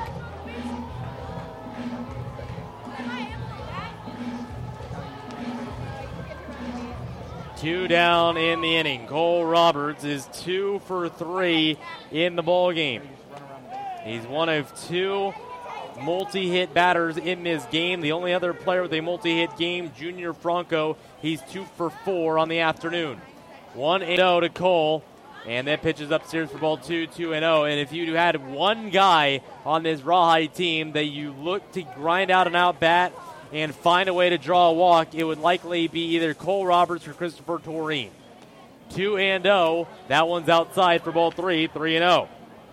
Two down in the inning. Cole Roberts is two for three in the ball game. He's one of two multi-hit batters in this game. The only other player with a multi-hit game, Junior Franco, he's two for four on the afternoon. one and oh to Cole, and that pitches upstairs for ball two, two and oh. And if you had one guy on this Rawhide team that you look to grind out an out bat and find a way to draw a walk, it would likely be either Cole Roberts or Christopher Toreen. two and oh. That one's outside for ball three, three and oh.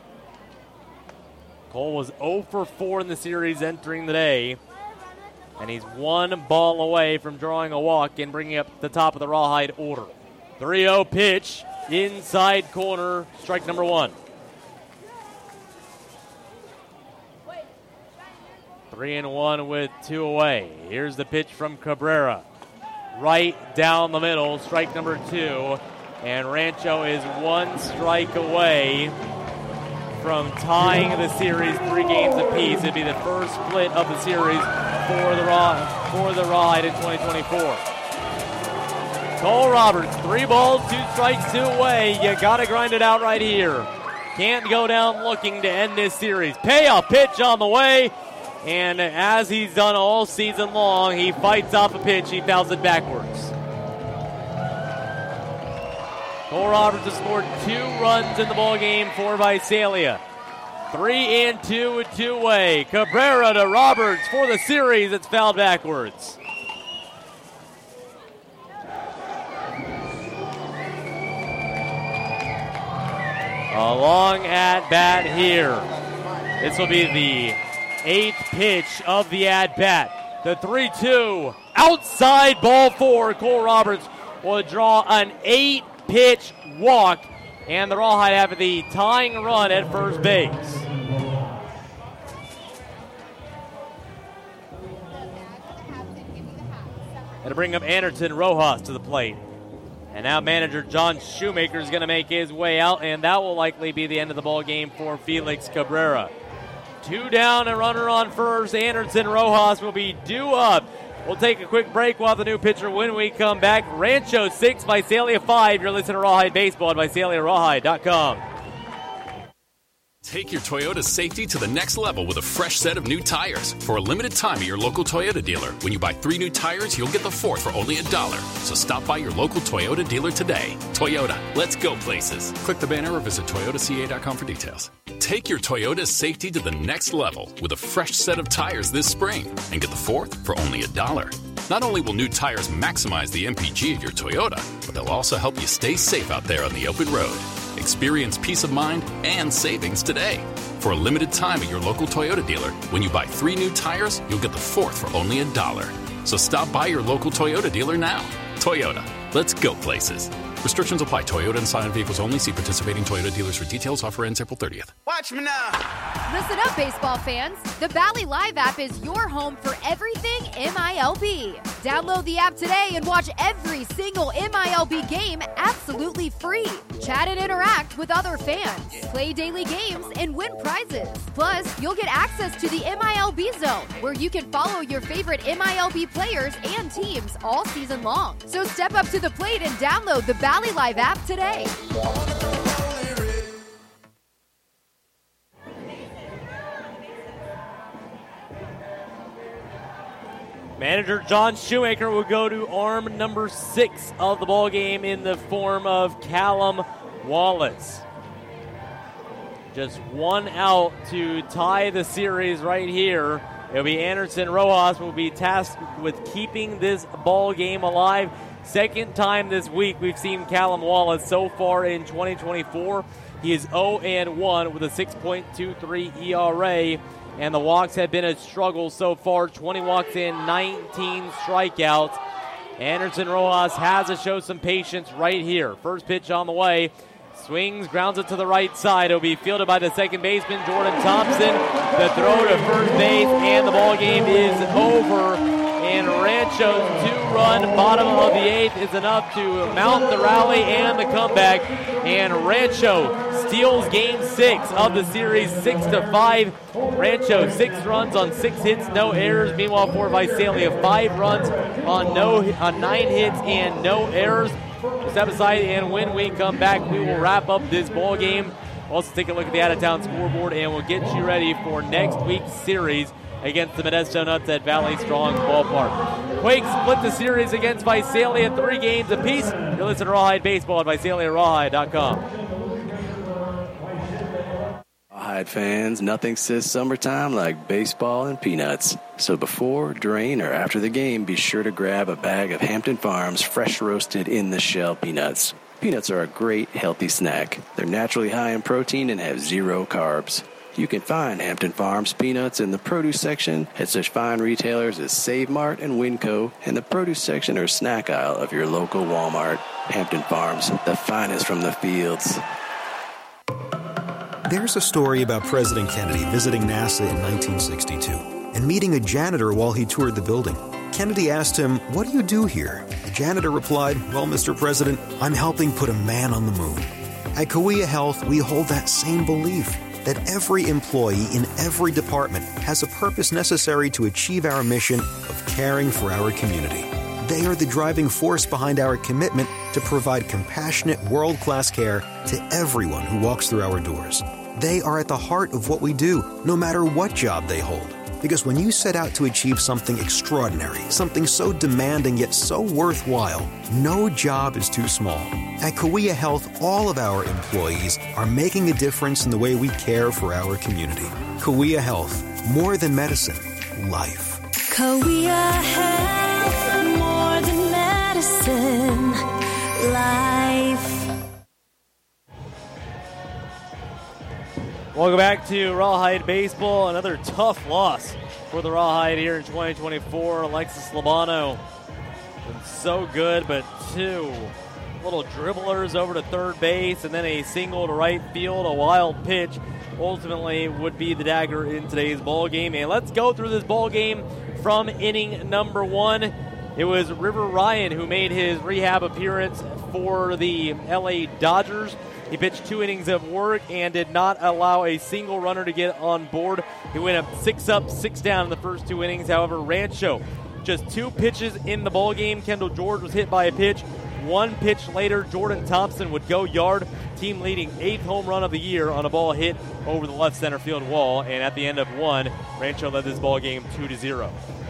Cole was oh for four in the series entering the day, and he's one ball away from drawing a walk and bringing up the top of the Rawhide order. three oh pitch, inside corner, strike number one. Three and one with two away. Here's the pitch from Cabrera. Right down the middle, strike number two. And Rancho is one strike away from tying the series three games apiece. It'd be the first split of the series for the Raw for the Rawhide in twenty twenty-four. Cole Roberts, three balls, two strikes, two away. You gotta grind it out right here. Can't go down looking to end this series. Payoff pitch on the way. And as he's done all season long, he fights off a pitch. He fouls it backwards. Cole Roberts has scored two runs in the ballgame for Visalia. Three and two with two away. Cabrera to Roberts for the series. It's fouled backwards. A long at bat here. This will be the eighth pitch of the at-bat. The three two. Outside ball four. Cole Roberts will draw an eight-pitch walk. And the Rawhide have the tying run at first base. And to bring up Anderson Rojas to the plate. And now manager John Shoemaker is going to make his way out, and that will likely be the end of the ball game for Felix Cabrera. Two down, a runner on first. Anderson Rojas will be due up. We'll take a quick break while the new pitcher when we come back. Rancho six, Visalia five. You're listening to Rawhide Baseball at Visalia Rawhide dot com. Take your Toyota safety to the next level with a fresh set of new tires. For a limited time at your local Toyota dealer. When you buy three new tires, you'll get the fourth for only a dollar. So stop by your local Toyota dealer today. Toyota, let's go places. Click the banner or visit Toyota C A dot com for details. Take your Toyota safety to the next level with a fresh set of tires this spring and get the fourth for only a dollar. Not only will new tires maximize the M P G of your Toyota, but they'll also help you stay safe out there on the open road. Experience peace of mind and savings today. For a limited time at your local Toyota dealer, when you buy three new tires, you'll get the fourth for only a dollar. So stop by your local Toyota dealer now. Toyota, let's go places. Restrictions apply. Toyota and Scion vehicles only. See participating Toyota dealers for details. Offer ends April thirtieth. Watch me now. Listen up, baseball fans. The Valley Live app is your home for everything M I L B. Download the app today and watch every single M I L B game absolutely free. Chat and interact with other fans. Play daily games and win prizes. Plus, you'll get access to the M I L B Zone, where you can follow your favorite M I L B players and teams all season long. So step up to the plate and download the Valley Live app today. Manager John Shoemaker will go to arm number six of the ball game in the form of Callum Wallace. Just one out to tie the series right here. It'll be Anderson Rojas who will be tasked with keeping this ball game alive. Second time this week we've seen Callum Wallace so far in twenty twenty-four. He is oh and one with a six point two three E R A. And the walks have been a struggle so far. twenty walks in, nineteen strikeouts. Anderson Rojas has to show some patience right here. First pitch on the way. Swings, grounds it to the right side. It'll be fielded by the second baseman, Jordan Thompson. The throw to first base, and the ball game is over. And Rancho's two-run bottom of the eighth is enough to mount the rally and the comeback. And Rancho steals game six of the series, six to five. Rancho six runs on six hits, no errors. Meanwhile, for Visalia, five runs on no on nine hits and no errors. Step aside, and when we come back, we will wrap up this ball game. Also, take a look at the out-of-town scoreboard, and we'll get you ready for next week's series against the Modesto Nuts at Valley Strong Ballpark. Quakes split the series against Visalia, three games apiece. You're listening to Rawhide Baseball at Visalia Rawhide dot com. Rawhide fans, nothing says summertime like baseball and peanuts. So before, during, or after the game, be sure to grab a bag of Hampton Farms fresh roasted in the shell peanuts. Peanuts are a great, healthy snack. They're naturally high in protein and have zero carbs. You can find Hampton Farms peanuts in the produce section at such fine retailers as Save Mart and Winco, and the produce section or snack aisle of your local Walmart. Hampton Farms, the finest from the fields. There's a story about President Kennedy visiting NASA in nineteen sixty-two and meeting a janitor while he toured the building. Kennedy asked him, "What do you do here?" The janitor replied, "Well, Mister President, I'm helping put a man on the moon." At Cahuilla Health, we hold that same belief, that every employee in every department has a purpose necessary to achieve our mission of caring for our community. They are the driving force behind our commitment to provide compassionate, world-class care to everyone who walks through our doors. They are at the heart of what we do, no matter what job they hold. Because when you set out to achieve something extraordinary, something so demanding yet so worthwhile, no job is too small. At Cahuilla Health, all of our employees are making a difference in the way we care for our community. Cahuilla Health, more than medicine, life. Cahuilla Health, more than medicine, life. Welcome back to Rawhide Baseball. Another tough loss for the Rawhide here in twenty twenty-four. Alexis Labano been so good, but two little dribblers over to third base and then a single to right field, a wild pitch ultimately would be the dagger in today's ball game. And let's go through this ball game from inning number one. It was River Ryan who made his rehab appearance for the L A Dodgers. He pitched two innings of work and did not allow a single runner to get on board. He went up six up, six down in the first two innings. However, Rancho, just two pitches in the ball game. Kendall George was hit by a pitch. One pitch later, Jordan Thompson would go yard. Team leading eighth home run of the year on a ball hit over the left center field wall. And at the end of one, Rancho led this ball game two to zero.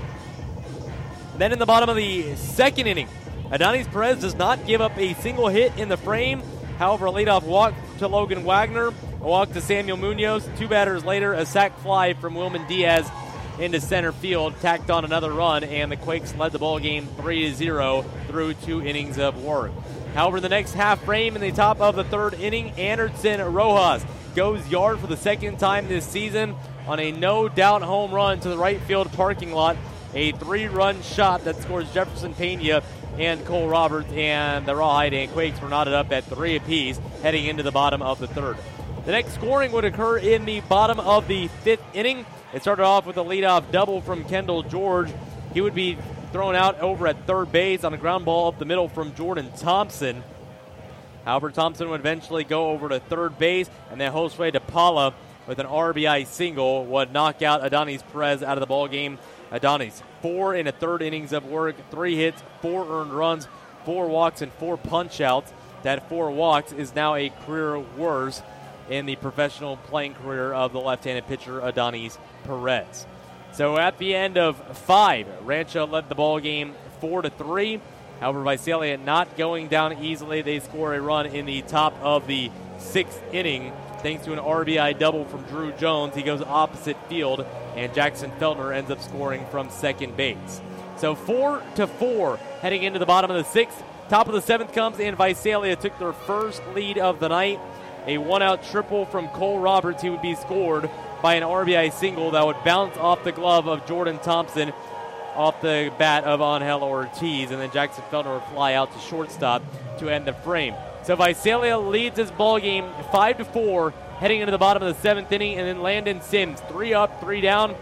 Then in the bottom of the second inning, Adonis Perez does not give up a single hit in the frame. However, a leadoff walk to Logan Wagner, a walk to Samuel Munoz. Two batters later, a sac fly from Wilman Diaz into center field, tacked on another run, and the Quakes led the ball game three to zero through two innings of work. However, the next half frame in the top of the third inning, Anderson Rojas goes yard for the second time this season on a no-doubt home run to the right field parking lot. A three-run shot that scores Jefferson Pena and Cole Roberts, and the Rawhide and Quakes were knotted up at three apiece heading into the bottom of the third. The next scoring would occur in the bottom of the fifth inning. It started off with a leadoff double from Kendall George. He would be thrown out over at third base on a ground ball up the middle from Jordan Thompson. However, Thompson would eventually go over to third base, and then Josue DePaula with an R B I single would knock out Adonis Perez out of the ball game. Adonis, four in a third innings of work, three hits, four earned runs, four walks, and four punch-outs. That four walks is now a career worst in the professional playing career of the left-handed pitcher Adonis Perez. So at the end of five, Rancho led the ball game four to three. However, Visalia not going down easily. They score a run in the top of the sixth inning thanks to an R B I double from Drew Jones. He goes opposite field, and Jackson Feltner ends up scoring from second base. So four to four heading into the bottom of the sixth. Top of the seventh comes, and Visalia took their first lead of the night. A one-out triple from Cole Roberts. He would be scored by an R B I single that would bounce off the glove of Jordan Thompson off the bat of Angel Ortiz, and then Jackson Feltner would fly out to shortstop to end the frame. So Visalia leads this ball game five to four heading into the bottom of the seventh inning, and then Landon Sims, three up, three down,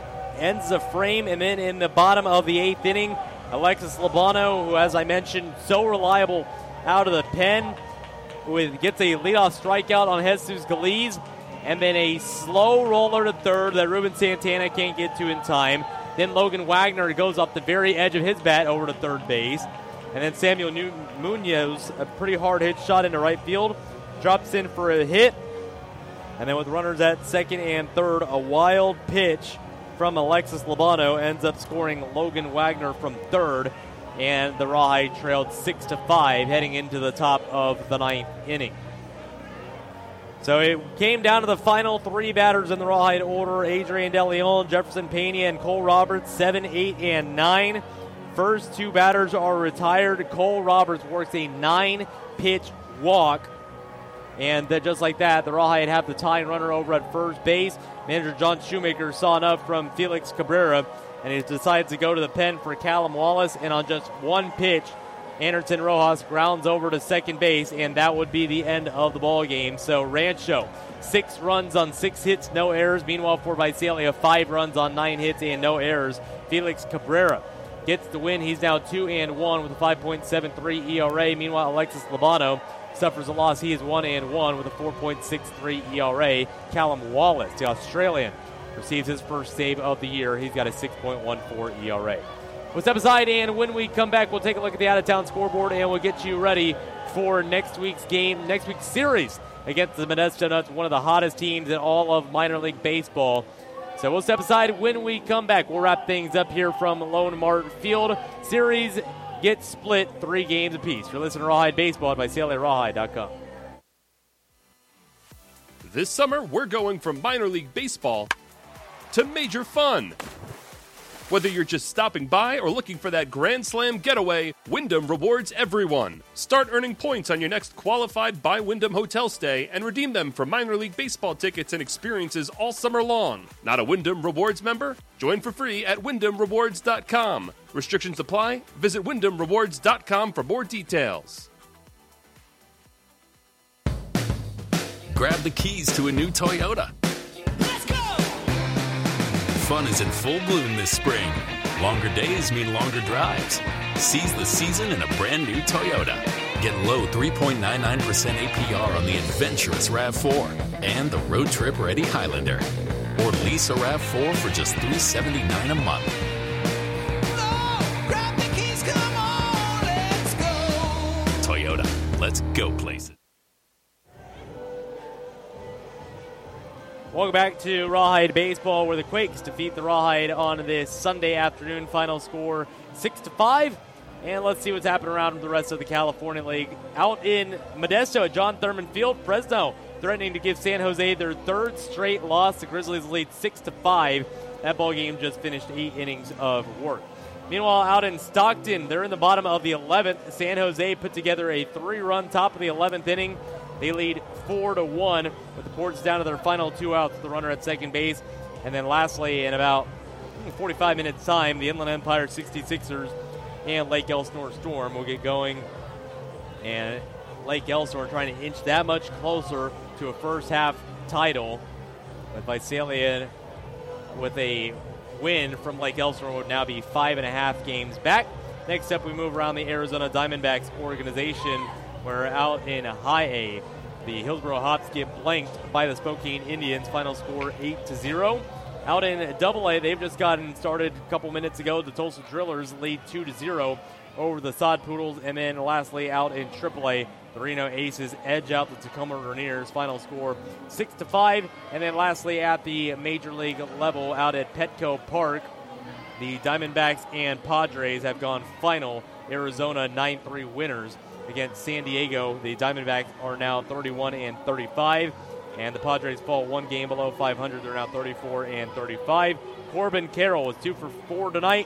ends the frame. And then in the bottom of the eighth inning, Alexis Labano, who, as I mentioned, so reliable out of the pen, with gets a leadoff strikeout on Jesus Galiz, and then a slow roller to third that Ruben Santana can't get to in time. Then Logan Wagner goes off the very edge of his bat over to third base. And then Samuel Munoz, a pretty hard hit shot into right field, drops in for a hit. And then with runners at second and third, a wild pitch from Alexis Labano ends up scoring Logan Wagner from third. And the Rawhide trailed six to five heading into the top of the ninth inning. So it came down to the final three batters in the Rawhide order: Adrian De Leon, Jefferson Pena, and Cole Roberts, seven, eight, and nine. First two batters are retired. Cole Roberts works a nine-pitch walk. And then just like that, the Rawhide have the tying runner over at first base. Manager John Shoemaker saw enough from Felix Cabrera, and he decides to go to the pen for Callum Wallace. And on just one pitch, Anderson Rojas grounds over to second base, and that would be the end of the ball game. So Rancho, six runs on six hits, no errors. Meanwhile, for Visalia, five runs on nine hits and no errors. Felix Cabrera gets the win. He's now two and one with a five point seven three E R A. Meanwhile, Alexis Labano suffers a loss. He is one and one with a four point six three E R A. Callum Wallace, the Australian, receives his first save of the year. He's got a six point one four E R A. We'll step aside, and when we come back, we'll take a look at the out-of-town scoreboard, and we'll get you ready for next week's game, next week's series against the Modesto Nuts, one of the hottest teams in all of minor league baseball. So we'll step aside. When we come back, we'll wrap things up here from Lone Mart Field. Series gets split three games apiece. You're listening to Rawhide Baseball at Visalia Rawhide dot com. This summer, we're going from minor league baseball to major fun. Whether you're just stopping by or looking for that Grand Slam getaway, Wyndham rewards everyone. Start earning points on your next qualified by Wyndham hotel stay and redeem them for minor league baseball tickets and experiences all summer long. Not a Wyndham Rewards member? Join for free at wyndham rewards dot com. Restrictions apply. Visit wyndham rewards dot com for more details. Grab the keys to a new Toyota. Fun is in full bloom this spring. Longer days mean longer drives. Seize the season in a brand new Toyota. Get low three point nine nine percent A P R on the adventurous RAV four and the road trip ready Highlander. Or lease a RAV four for just three hundred seventy-nine dollars a month. Grab the keys, come on, let's go. Toyota, let's go places. Welcome back to Rawhide Baseball, where the Quakes defeat the Rawhide on this Sunday afternoon. Final score six to five. And let's see what's happening around the rest of the California League. Out in Modesto at John Thurman Field, Fresno threatening to give San Jose their third straight loss. The Grizzlies lead six to five. That ball game just finished eight innings of work. Meanwhile, out in Stockton, they're in the bottom of the eleventh. San Jose put together a three-run top of the eleventh inning. They lead four to one with the Ports down to their final two outs with the runner at second base. And then lastly, in about forty-five minutes time, the Inland Empire sixty-sixers and Lake Elsinore Storm will get going. And Lake Elsinore trying to inch that much closer to a first half title. With Visalia with a win from Lake Elsinore would now be five and a half games back. Next up, we move around the Arizona Diamondbacks organization. We're out in High A. The Hillsboro Hops get blanked by the Spokane Indians. Final score eight to zero. Out in Double A, they've just gotten started a couple minutes ago. The Tulsa Drillers lead two to zero over the Sod Poodles. And then lastly, out in Triple A, the Reno Aces edge out the Tacoma Rainiers. Final score six to five. And then lastly, at the Major League level, out at Petco Park, the Diamondbacks and Padres have gone final. Arizona nine three winners against San Diego. The Diamondbacks are now thirty-one and thirty-five, and the Padres fall one game below five hundred. They're now thirty-four and thirty-five. Corbin Carroll was two for four tonight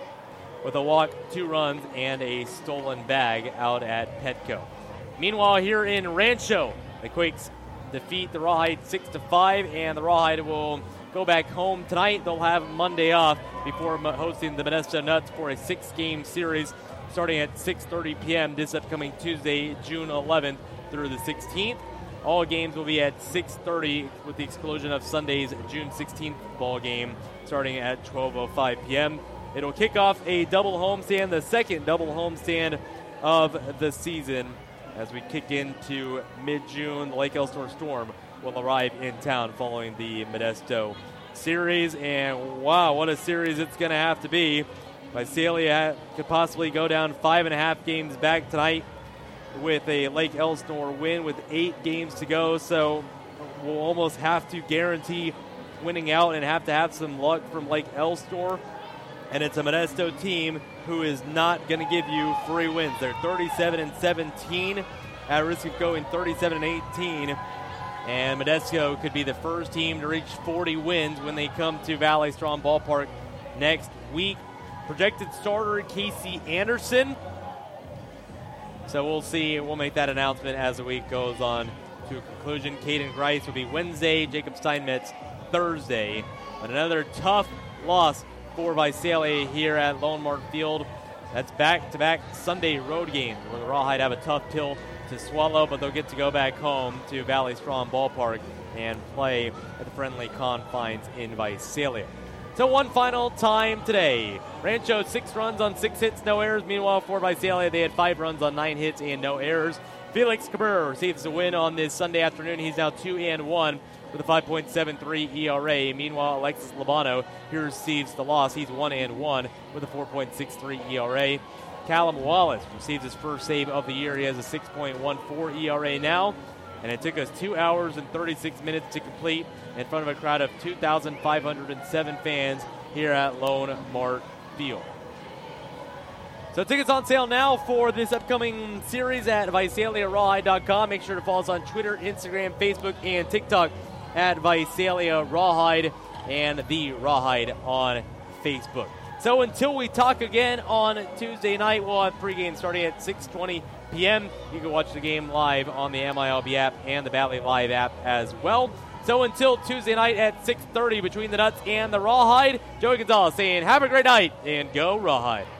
with a walk, two runs, and a stolen bag out at Petco. Meanwhile, here in Rancho, the Quakes defeat the Rawhide six to five, and the Rawhide will go back home tonight. They'll have Monday off before hosting the Modesto Nuts for a six-game series starting at six thirty p.m. this upcoming Tuesday, June eleventh through the sixteenth. All games will be at six thirty with the exclusion of Sunday's June sixteenth ball game starting at twelve oh five p.m. It'll kick off a double homestand, the second double homestand of the season. As we kick into mid-June, the Lake Elsinore Storm will arrive in town following the Modesto series. And wow, what a series it's going to have to be. Visalia could possibly go down five and a half games back tonight with a Lake Elsinore win with eight games to go. So we'll almost have to guarantee winning out and have to have some luck from Lake Elsinore. And it's a Modesto team who is not going to give you free wins. They're thirty-seven and seventeen at risk of going thirty-seven and eighteen. And Modesto could be the first team to reach forty wins when they come to Valley Strong Ballpark next week. Projected starter Casey Anderson. So we'll see. We'll make that announcement as the week goes on to a conclusion. Caden Grice will be Wednesday. Jacob Steinmetz Thursday. But another tough loss for Visalia here at Lone Mark Field. That's back-to-back Sunday road games where the Rawhide have a tough pill to swallow, but they'll get to go back home to Valley Strong Ballpark and play at the friendly confines in Visalia. So one final time today. Rancho, six runs on six hits, no errors. Meanwhile, for Visalia, they had five runs on nine hits and no errors. Felix Cabrera receives the win on this Sunday afternoon. He's now two and one with a five point seven three E R A. Meanwhile, Alexis Labano here receives the loss. He's one and one with a four point six three E R A. Callum Wallace receives his first save of the year. He has a six point one four E R A now. And it took us two hours and thirty-six minutes to complete in front of a crowd of two thousand five hundred seven fans here at Lone Mark Field. So tickets on sale now for this upcoming series at Visalia Rawhide dot com. Make sure to follow us on Twitter, Instagram, Facebook, and TikTok at Visalia Rawhide and the Rawhide on Facebook. So until we talk again on Tuesday night, we'll have pregame starting at six twenty p.m. You can watch the game live on the M I L B app and the Valley Live app as well. So until Tuesday night at six thirty between the Nuts and the Rawhide, Joey Gonzalez saying have a great night and go Rawhide.